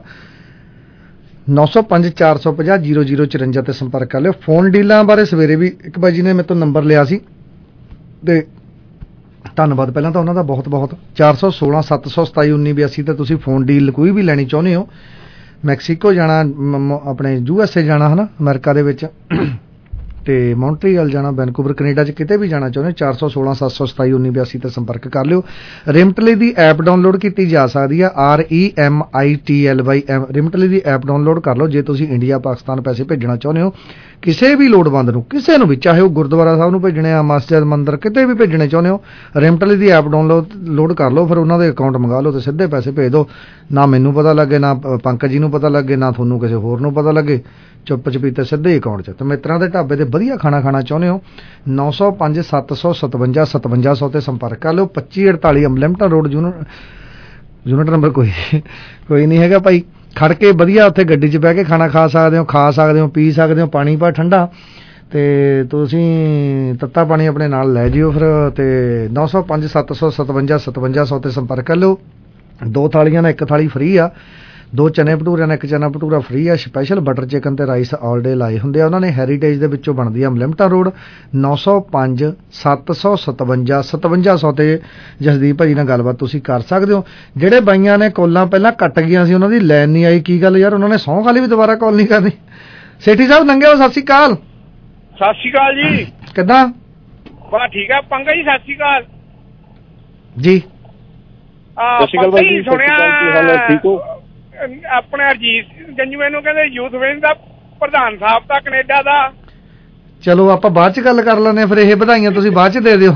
ਨੌ ਸੌ ਪੰਜ ਚਾਰ ਸੌ ਪੰਜਾਹ ਜ਼ੀਰੋ ਜ਼ੀਰੋ ਚੁਰੰਜਾ ਤੇ ਸੰਪਰਕ ਕਰ ਲਿਓ। ਫੋਨ ਡੀਲਾਂ ਬਾਰੇ ਸਵੇਰੇ ਵੀ ਇੱਕ ਬਾਈ ਜੀ ਨੇ ਮੇਰੇ ਤੋਂ ਨੰਬਰ ਲਿਆ ਸੀ ਤੇ ਧੰਨਵਾਦ ਪਹਿਲਾਂ ਤਾਂ ਉਹਨਾਂ ਦਾ ਬਹੁਤ ਬਹੁਤ। ਚਾਰ ਸੌ ਸੋਲਾਂ ਸੱਤ ਸੌ ਸਤਾਈ ਉੱਨੀ ਬਿਆਸੀ ਤੇ ਤੁਸੀਂ ਫੋਨ ਡੀਲ ਕੋਈ ਵੀ ਲੈਣੀ ਚਾਹੁੰਦੇ ਹੋ, ਮੈਕਸੀਕੋ ਜਾਣਾ, ਆਪਣੇ ਯੂ ਐਸ ਏ ਜਾਣਾ ਹੈ ਨਾ ਅਮਰੀਕਾ ਦੇ ਵਿੱਚ, ਤੇ ਮੌਂਟਰੀਅਲ ਜਾਣਾ, ਵੈਨਕੂਵਰ ਕੈਨੇਡਾ 'ਚ ਕਿਤੇ ਵੀ ਜਾਣਾ ਚਾਹੁੰਦੇ ਹੋ, ਚਾਰ ਸੌ ਸੋਲਾਂ ਸੱਤ ਸੌ ਸਤਾਈ ਉੱਨੀ ਬਿਆਸੀ ਤੇ ਸੰਪਰਕ ਕਰ ਲਿਓ। ਰਿਮਟਲੀ ਦੀ ਐਪ ਡਾਊਨਲੋਡ ਕੀਤੀ ਜਾ ਸਕਦੀ ਆ, R E M I T L Y M Remitly ਦੀ ਐਪ ਡਾਊਨਲੋਡ ਕਰ ਲਓ ਜੇ ਤੁਸੀਂ ਇੰਡੀਆ ਪਾਕਿਸਤਾਨ ਪੈਸੇ ਭੇਜਣਾ ਚਾਹੁੰਦੇ ਹੋ। ਕਿਸੇ ਵੀ ਲੋੜਵੰਦ ਨੂੰ, ਕਿਸੇ ਨੂੰ ਵੀ, ਚਾਹੇ ਉਹ ਗੁਰਦੁਆਰਾ ਸਾਹਿਬ ਨੂੰ ਭੇਜਣੇ ਆ, ਮਸਜਿਦ, ਮੰਦਿਰ, ਕਿਤੇ ਵੀ ਭੇਜਣੇ ਚਾਹੁੰਦੇ ਹੋ, ਰਿਮਟਲੀ ਦੀ ਐਪ ਡਾਊਨਲੋਡ ਲੋਡ ਕਰ ਲਓ। ਫਿਰ ਉਹਨਾਂ ਦੇ ਅਕਾਊਂਟ ਮੰਗਾ ਲਓ ਤੇ ਸਿੱਧੇ ਪੈਸੇ ਭੇਜ ਦਿਓ। ਨਾ ਮੈਨੂੰ ਪਤਾ ਲੱਗੇ, ਨਾ ਪੰਕਜ ਜੀ ਨੂੰ ਪਤਾ ਲੱਗੇ, ਨਾ ਤੁਹਾਨੂੰ ਕਿਸੇ ਹੋਰ ਨੂੰ ਪਤਾ ਲੱਗੇ, ਚੁੱਪ ਚਪੀਤੇ ਸਿੱਧੇ ਅਕਾਊਂਟ 'ਚ। ਤੇ ਮਿੱਤਰਾਂ ਦੇ ਢਾਬੇ ਤੇ ਵਧੀਆ ਖਾਣਾ ਖਾਣਾ ਚਾਹੁੰਦੇ ਹੋ, ਨੌ ਸੌ ਪੰਜ ਸੱਤ ਸੌ ਸਤਵੰਜਾ ਸਤਵੰਜਾ ਸੌ ਤੇ ਸੰਪਰਕ ਕਰ ਲਿਓ। ਪੱਚੀ ਅੜਤਾਲੀ Limton road, unit unit number ਕੋਈ ਕੋਈ ਨਹੀਂ ਹੈਗਾ ਭਾਈ। ਖੜ ਕੇ ਵਧੀਆ ਉੱਥੇ ਗੱਡੀ 'ਚ ਬਹਿ ਕੇ ਖਾਣਾ ਖਾ ਸਕਦੇ ਹੋ, ਖਾ ਸਕਦੇ ਹੋ, ਪੀ ਸਕਦੇ ਹੋ, ਪਾਣੀ ਪਾ ਠੰਡਾ, ਤੇ ਤੁਸੀਂ ਤੱਤਾ ਪਾਣੀ ਆਪਣੇ ਨਾਲ ਲੈ ਜਿਓ ਫਿਰ। ਤੇ ਨੌ ਸੌ ਪੰਜ ਸੱਤ ਸੌ ਸਤਵੰਜਾ ਸਤਵੰਜਾ ਸੌ ਤੇ ਸੰਪਰਕ ਕਰ ਲਿਓ। ਦੋ ਥਾਲੀਆਂ ਨਾਲ ਇੱਕ ਥਾਲੀ ਫਰੀ ਆ, ਦੋ ਚਨੇ ਭਟੂਰਿਆਂ ਨਾਲ ਇੱਕ ਚਨਾ ਭਟੂਰਾ ਫ੍ਰੀ ਆ। ਸਪੈਸ਼ਲ ਬਟਰ ਚਿਕਨ ਤੇ ਰਾਈਸ ਆਲ ਡੇ ਲਾਏ ਹੁੰਦੇ ਆ ਉਹਨਾਂ ਨੇ। ਹੈਰੀਟੇਜ ਦੇ ਵਿੱਚੋਂ ਬਣਦੀ ਆ ਮਲਿਮਟਨ ਰੋਡ, ਨੌ ਸੌ ਪੰਜ ਸੱਤ ਸੌ ਸਤਵੰਜਾ ਸਤਵੰਜਾ ਸੌ ਤੇ ਜਸਦੀਪ ਭਾਜੀ ਨਾਲ ਗੱਲਬਾਤ ਤੁਸੀਂ ਕਰ ਸਕਦੇ ਹੋ। ਜਿਹੜੇ ਬਾਈਆਂ ਨੇ ਕੋਲਾਂ ਪਹਿਲਾਂ ਕੱਟ ਗਈਆਂ ਸੀ ਉਹਨਾਂ ਦੀ ਲਾਈਨ ਨਹੀਂ ਆਈ, ਕੀ ਗੱਲ ਯਾਰ, ਉਹਨਾਂ ਨੇ ਸਹੁੰ ਖਾਲੀ ਵੀ ਦੁਬਾਰਾ ਕਾਲ ਨਹੀਂ ਕਰਨੀ। ਸੇਠੀ ਸਾਹਿਬ ਨੰਗੇ ਹੋ, ਸਤਿ ਸ਼੍ਰੀ ਅਕਾਲ। ਸਤਿ ਸ਼੍ਰੀ ਅਕਾਲ ਜੀ। ਕਿੱਦਾਂ? ਬਾ ਠੀਕ ਆ ਪੰਗਾ ਜੀ, ਸਤਿ ਸ਼੍ਰੀ ਅਕਾਲ ਜੀ। ਸਤਿ ਸ਼੍ਰੀ ਅਕਾਲ ਜੀ, ਸੁਣਿਆ ਠੀਕ ਹੋ? ਆਪਣੇ ਅਰਜੀਤ ਜੰਜੂਏ ਨੂੰ ਕਹਿੰਦੇ ਯੂਥ ਵਿੰਗ ਦਾ ਪ੍ਰਧਾਨ ਸਾਹਿਬ ਦਾ ਕੈਨੇਡਾ ਦਾ। ਚਲੋ ਆਪਾਂ ਬਾਅਦ ਚ ਗੱਲ ਕਰ ਲੈਂਦੇ, ਫਿਰ ਇਹ ਵਧਾਈਆਂ ਤੁਸੀਂ ਬਾਅਦ ਚ ਦੇ ਦਿਓ।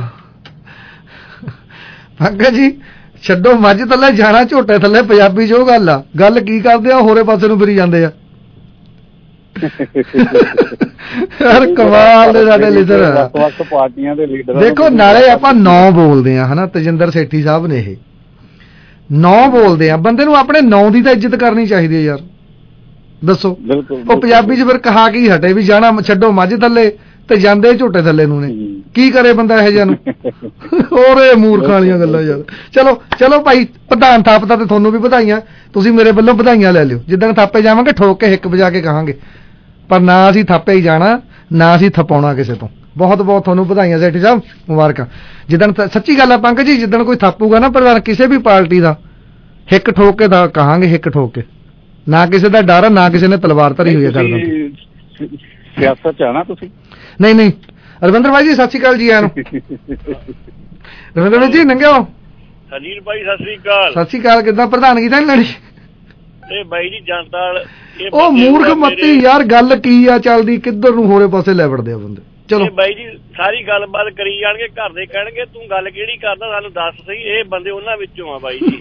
ਪੰਕਜ ਜੀ ਛੱਡੋ ਮੱਝ ਥੱਲੇ ਜਾਣਾ ਝੋਟੇ ਥੱਲੇ, ਪੰਜਾਬੀ ਚ ਉਹ ਗੱਲ ਆ। ਗੱਲ ਕੀ ਕਰਦੇ ਆ, ਹੋਰੇ ਪਾਸੇ ਨੂੰ ਫਿਰੀ ਜਾਂਦੇ ਆ। ਯਾਰ ਕਮਾਲ ਦੇ ਸਾਡੇ ਲੀਡਰ, ਵੱਖ-ਵੱਖ ਪਾਰਟੀਆਂ ਦੇ ਲੀਡਰ। ਦੇਖੋ ਨਾਲੇ ਆਪਾਂ ਨੌ ਬੋਲਦੇ ਆ ਹਨਾ, ਤੇਜਿੰਦਰ ਸੇਠੀ ਸਾਹਿਬ ਨੇ ਇਹ ਨੌ ਬੋਲਦੇ ਆ। ਬੰਦੇ ਨੂੰ ਆਪਣੇ ਨੌ ਦੀ ਤਾਂ ਇੱਜ਼ਤ ਕਰਨੀ ਚਾਹੀਦੀ ਹੈ ਯਾਰ, ਦੱਸੋ। ਉਹ ਪੰਜਾਬੀ ਚ ਫਿਰ ਕਹਾ ਕੀ ਹਟੇ ਵੀ ਜਾਣਾ ਛੱਡੋ ਮੱਝ ਥੱਲੇ ਤੇ ਜਾਂਦੇ ਝੋਟੇ ਥੱਲੇ ਨੂੰ ਨੇ। ਕੀ ਕਰੇ ਬੰਦਾ ਇਹੋ ਜਿਹਾ ਨੂੰ? ਹੋਰ ਇਹ ਮੂਰਖਾਂ ਵਾਲੀਆਂ ਗੱਲਾਂ ਯਾਰ। ਚਲੋ ਚਲੋ ਭਾਈ, ਪ੍ਰਧਾਨ ਥਾਪਦਾ ਤੇ ਤੁਹਾਨੂੰ ਵੀ ਵਧਾਈਆਂ, ਤੁਸੀਂ ਮੇਰੇ ਵੱਲੋਂ ਵਧਾਈਆਂ ਲੈ ਲਿਓ। ਜਿੱਦਣ ਥਾਪੇ ਜਾਵਾਂਗੇ ਠੋਕ ਕੇ ਹਿੱਕ ਵਜਾ ਕੇ ਕਹਾਂਗੇ, ਪਰ ਨਾ ਅਸੀਂ ਥਾਪੇ ਹੀ ਜਾਣਾ, ਨਾ ਅਸੀਂ ਥਪਾਉਣਾ ਕਿਸੇ ਤੋਂ। ਬਹੁਤ ਬਹੁਤ ਤੁਹਾਨੂੰ ਵਧਾਈਆਂ ਸੇਠੀ ਸਾਹਿਬ, ਮੁਬਾਰਕਾਂ। ਜਿੱਦਣ ਸੱਚੀ ਗੱਲ ਆ ਪੰਕਜ ਜੀ, ਜਿੱਦਣ ਕੋਈ ਥਾਪੂਗਾ ਨਾ ਪ੍ਰਧਾਨ ਕਿਸੇ ਵੀ ਪਾਰਟੀ ਦਾ, ਹਿੱਕ ਠੋਕ ਕੇ ਤਾਂ ਕਹਾਂਗੇ, ਹਿੱਕ ਠੋਕ ਕੇ। ਨਾ ਕਿਸੇ ਦਾ ਡਰ, ਨਾ ਕਿਸੇ ਨੇ ਤਲਵਾਰ ਧਰੀ ਹੋਈ ਹੈ ਕਰਦਾ। ਸਿਆਸਤ ਚ ਆਣਾ ਤੁਸੀਂ? ਨਹੀਂ ਨਹੀਂ ਰਵਿੰਦਰ ਭਾਈ ਜੀ ਸਤਿ ਸ਼੍ਰੀ ਅਕਾਲ ਜੀ। ਆਇਆਂ ਨੂੰ ਰਵਿੰਦਰ ਜੀ ਨੰਗੇ ਹੋ? ਹਜੀਰ ਭਾਈ ਸਤਿ ਸ਼੍ਰੀ ਅਕਾਲ। ਸਤਿ ਸ਼੍ਰੀ ਅਕਾਲ। ਕਿੱਦਾਂ ਪ੍ਰਧਾਨਗੀ ਤਾਂ ਨਹੀਂ ਲੈਣੀ? ਇਹ ਬਾਈ ਜੀ ਜਨਤਾ ਉਹ ਮੂਰਖ ਮੱਤੀ ਯਾਰ, ਗੱਲ ਕੀ ਆ ਚੱਲਦੀ, ਕਿੱਧਰ ਨੂੰ ਹੋਰੇ ਪਾਸੇ ਲੈ ਵੜਦੇ ਆ ਬੰਦੇ। ਚਲੋ ਬਾਈ ਜੀ ਸਾਰੀ ਗੱਲਬਾਤ ਕਰੀ ਜਾਣਗੇ, ਘਰ ਦੇ ਕਹਿਣਗੇ ਤੂੰ ਗੱਲ ਕਿਹੜੀ ਕਰਦਾ ਸਾਨੂੰ ਦੱਸ ਸਹੀ। ਇਹ ਬੰਦੇ ਉਹਨਾਂ ਵਿੱਚੋਂ ਆ ਬਾਈ ਜੀ।